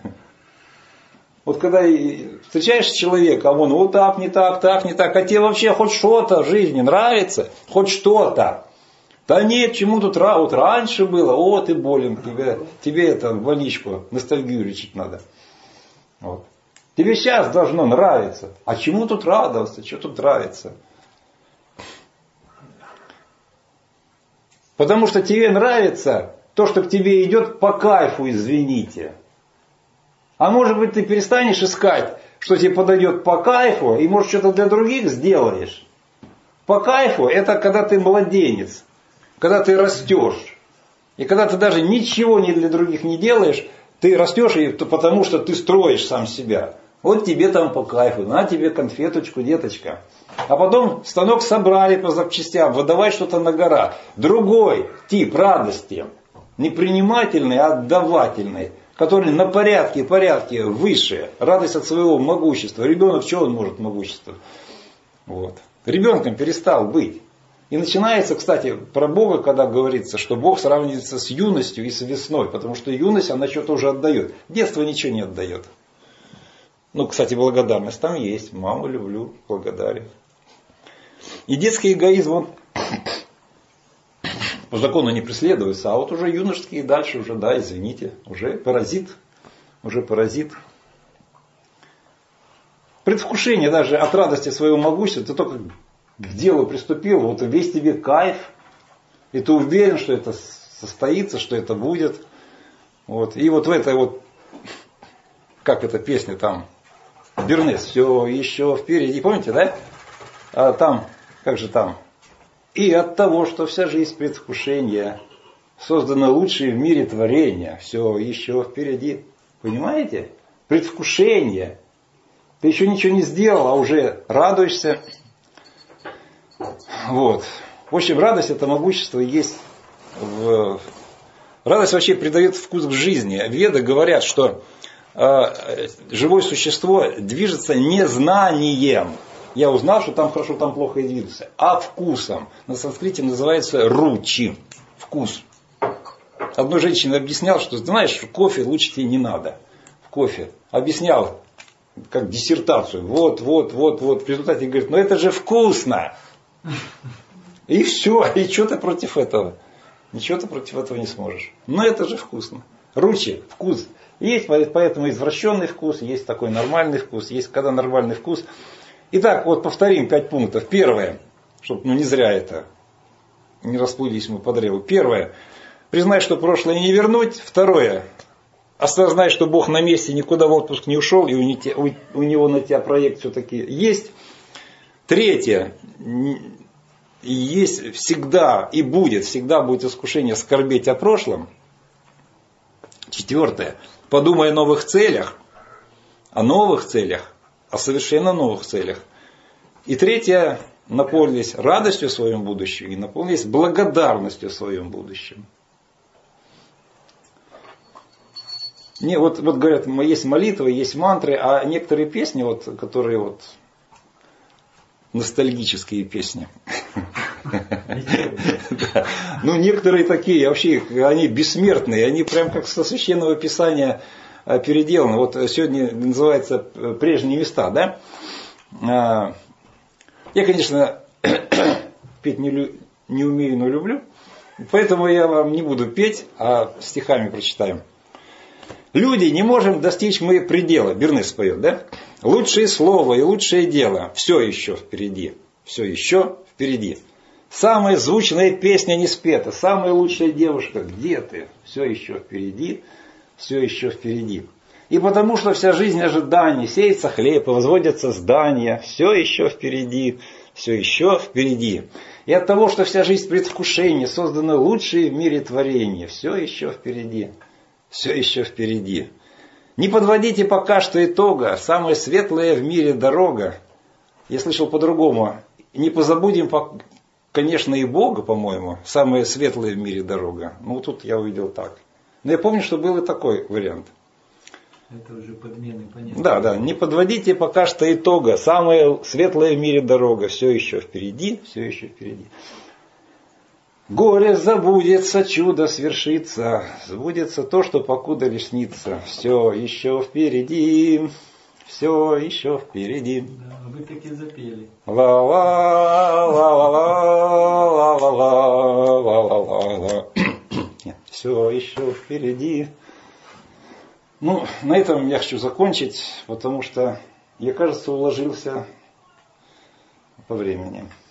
Вот когда встречаешь человека, а он вот так, не так, так, не так. А тебе вообще хоть что-то в жизни нравится? Хоть что-то? Да нет, чему тут вот раньше было, о, ты болен, тебе, тебе это в больничку, ностальгию лечить надо. Вот. Тебе сейчас должно нравиться. А чему тут радоваться, что тут нравится? Потому что тебе нравится то, что к тебе идет, по кайфу, извините. А может быть, ты перестанешь искать, что тебе подойдет по кайфу, и может что-то для других сделаешь. По кайфу это когда ты младенец, когда ты растешь. И когда ты даже ничего не для других не делаешь, ты растешь, и потому что ты строишь сам себя. Вот тебе там по кайфу, на тебе конфеточку, деточка. А потом станок собрали по запчастям, выдавай что-то на гора. Другой тип радости, не принимательный, а отдавательный, который на порядке, порядке выше, радость от своего могущества. Ребенок, что он может могущество? Вот. Ребенком перестал быть. И начинается, кстати, про Бога, когда говорится, что Бог сравнивается с юностью и с весной, потому что юность, она что-то уже отдает. Детство ничего не отдает. Ну, кстати, благодарность там есть. Маму люблю, благодарен. И детский эгоизм, он по закону не преследуется, а вот уже юношеский и дальше уже, да, извините, уже паразит, уже паразит. Предвкушение даже от радости своего могущества, ты только к делу приступил, вот весь тебе кайф, и ты уверен, что это состоится, что это будет. Вот. И вот в этой вот, как эта песня там, Бернес, все еще впереди, помните, да? А там, как же там? И от того, что вся жизнь предвкушения, создано лучшее в мире творение, все еще впереди. Понимаете? Предвкушение. Ты еще ничего не сделал, а уже радуешься. Вот. В общем, радость это могущество есть. В... Радость вообще придает вкус к жизни. Веды говорят, что э, живое существо движется не знанием. Я узнал, что там хорошо, там плохо и движется. А вкусом. На санскрите называется ручи. Вкус. Одной женщине объяснял, что знаешь, кофе лучше тебе не надо. В кофе. Объяснял, как диссертацию. Вот, вот, вот, вот. В результате говорит, ну это же вкусно. И все. И что ты против этого? Ничего ты против этого не сможешь. Но это же вкусно. Ручи, вкус. Есть поэтому извращенный вкус, есть такой нормальный вкус, есть когда нормальный вкус. Итак, вот повторим пять пунктов. Первое, чтобы ну, не зря это, не расплылись мы по древу. Первое, признай, что прошлое не вернуть. Второе, осознай, что Бог на месте, никуда в отпуск не ушел, и у него на тебя проект все-таки есть. Третье, есть всегда и будет, всегда будет искушение скорбеть о прошлом. Четвертое, подумай о новых целях, о новых целях. О совершенно новых целях. И третье, наполнились радостью в своем будущем и наполнились благодарностью в своем будущем. Не, вот, вот говорят, есть молитвы, есть мантры, а некоторые песни, вот, которые вот ностальгические песни. Ну, некоторые такие, вообще, они бессмертные, они прям как со священного писания переделано. Вот сегодня называется «Прежние места», да? Я, конечно, петь не, лю, не умею, но люблю. Поэтому я вам не буду петь, а стихами прочитаем. Люди, не можем достичь мы предела. Бернес поет, да? Лучшее слово и лучшее дело. Все еще впереди. Все еще впереди. Самая звучная песня не спета. Самая лучшая девушка. Где ты? Все еще впереди. Все еще впереди. И потому что вся жизнь ожиданий, сеется хлеб и возводятся здания, все еще впереди, все еще впереди. И от того, что вся жизнь предвкушения, созданы лучшие в мире творения, все еще впереди, все еще впереди. Не подводите пока что итога, самая светлая в мире дорога. Я слышал по-другому, не позабудем, конечно, и Бога, по-моему, самая светлая в мире дорога. Ну, тут я увидел так. Но я помню, что был и такой вариант. Это уже подмены, понятно. Да, да. Не подводите пока что итога. Самая светлая в мире дорога. Все еще впереди, все еще впереди. Горе забудется, чудо свершится. Сбудется то, что покуда лишь снится. Все еще впереди. Все еще впереди. Да, вы таки запели. Ла-ла-ла-ла-ла-ла-ла-ла-ла. Все еще впереди. Ну, на этом я хочу закончить, потому что я, кажется, уложился по времени.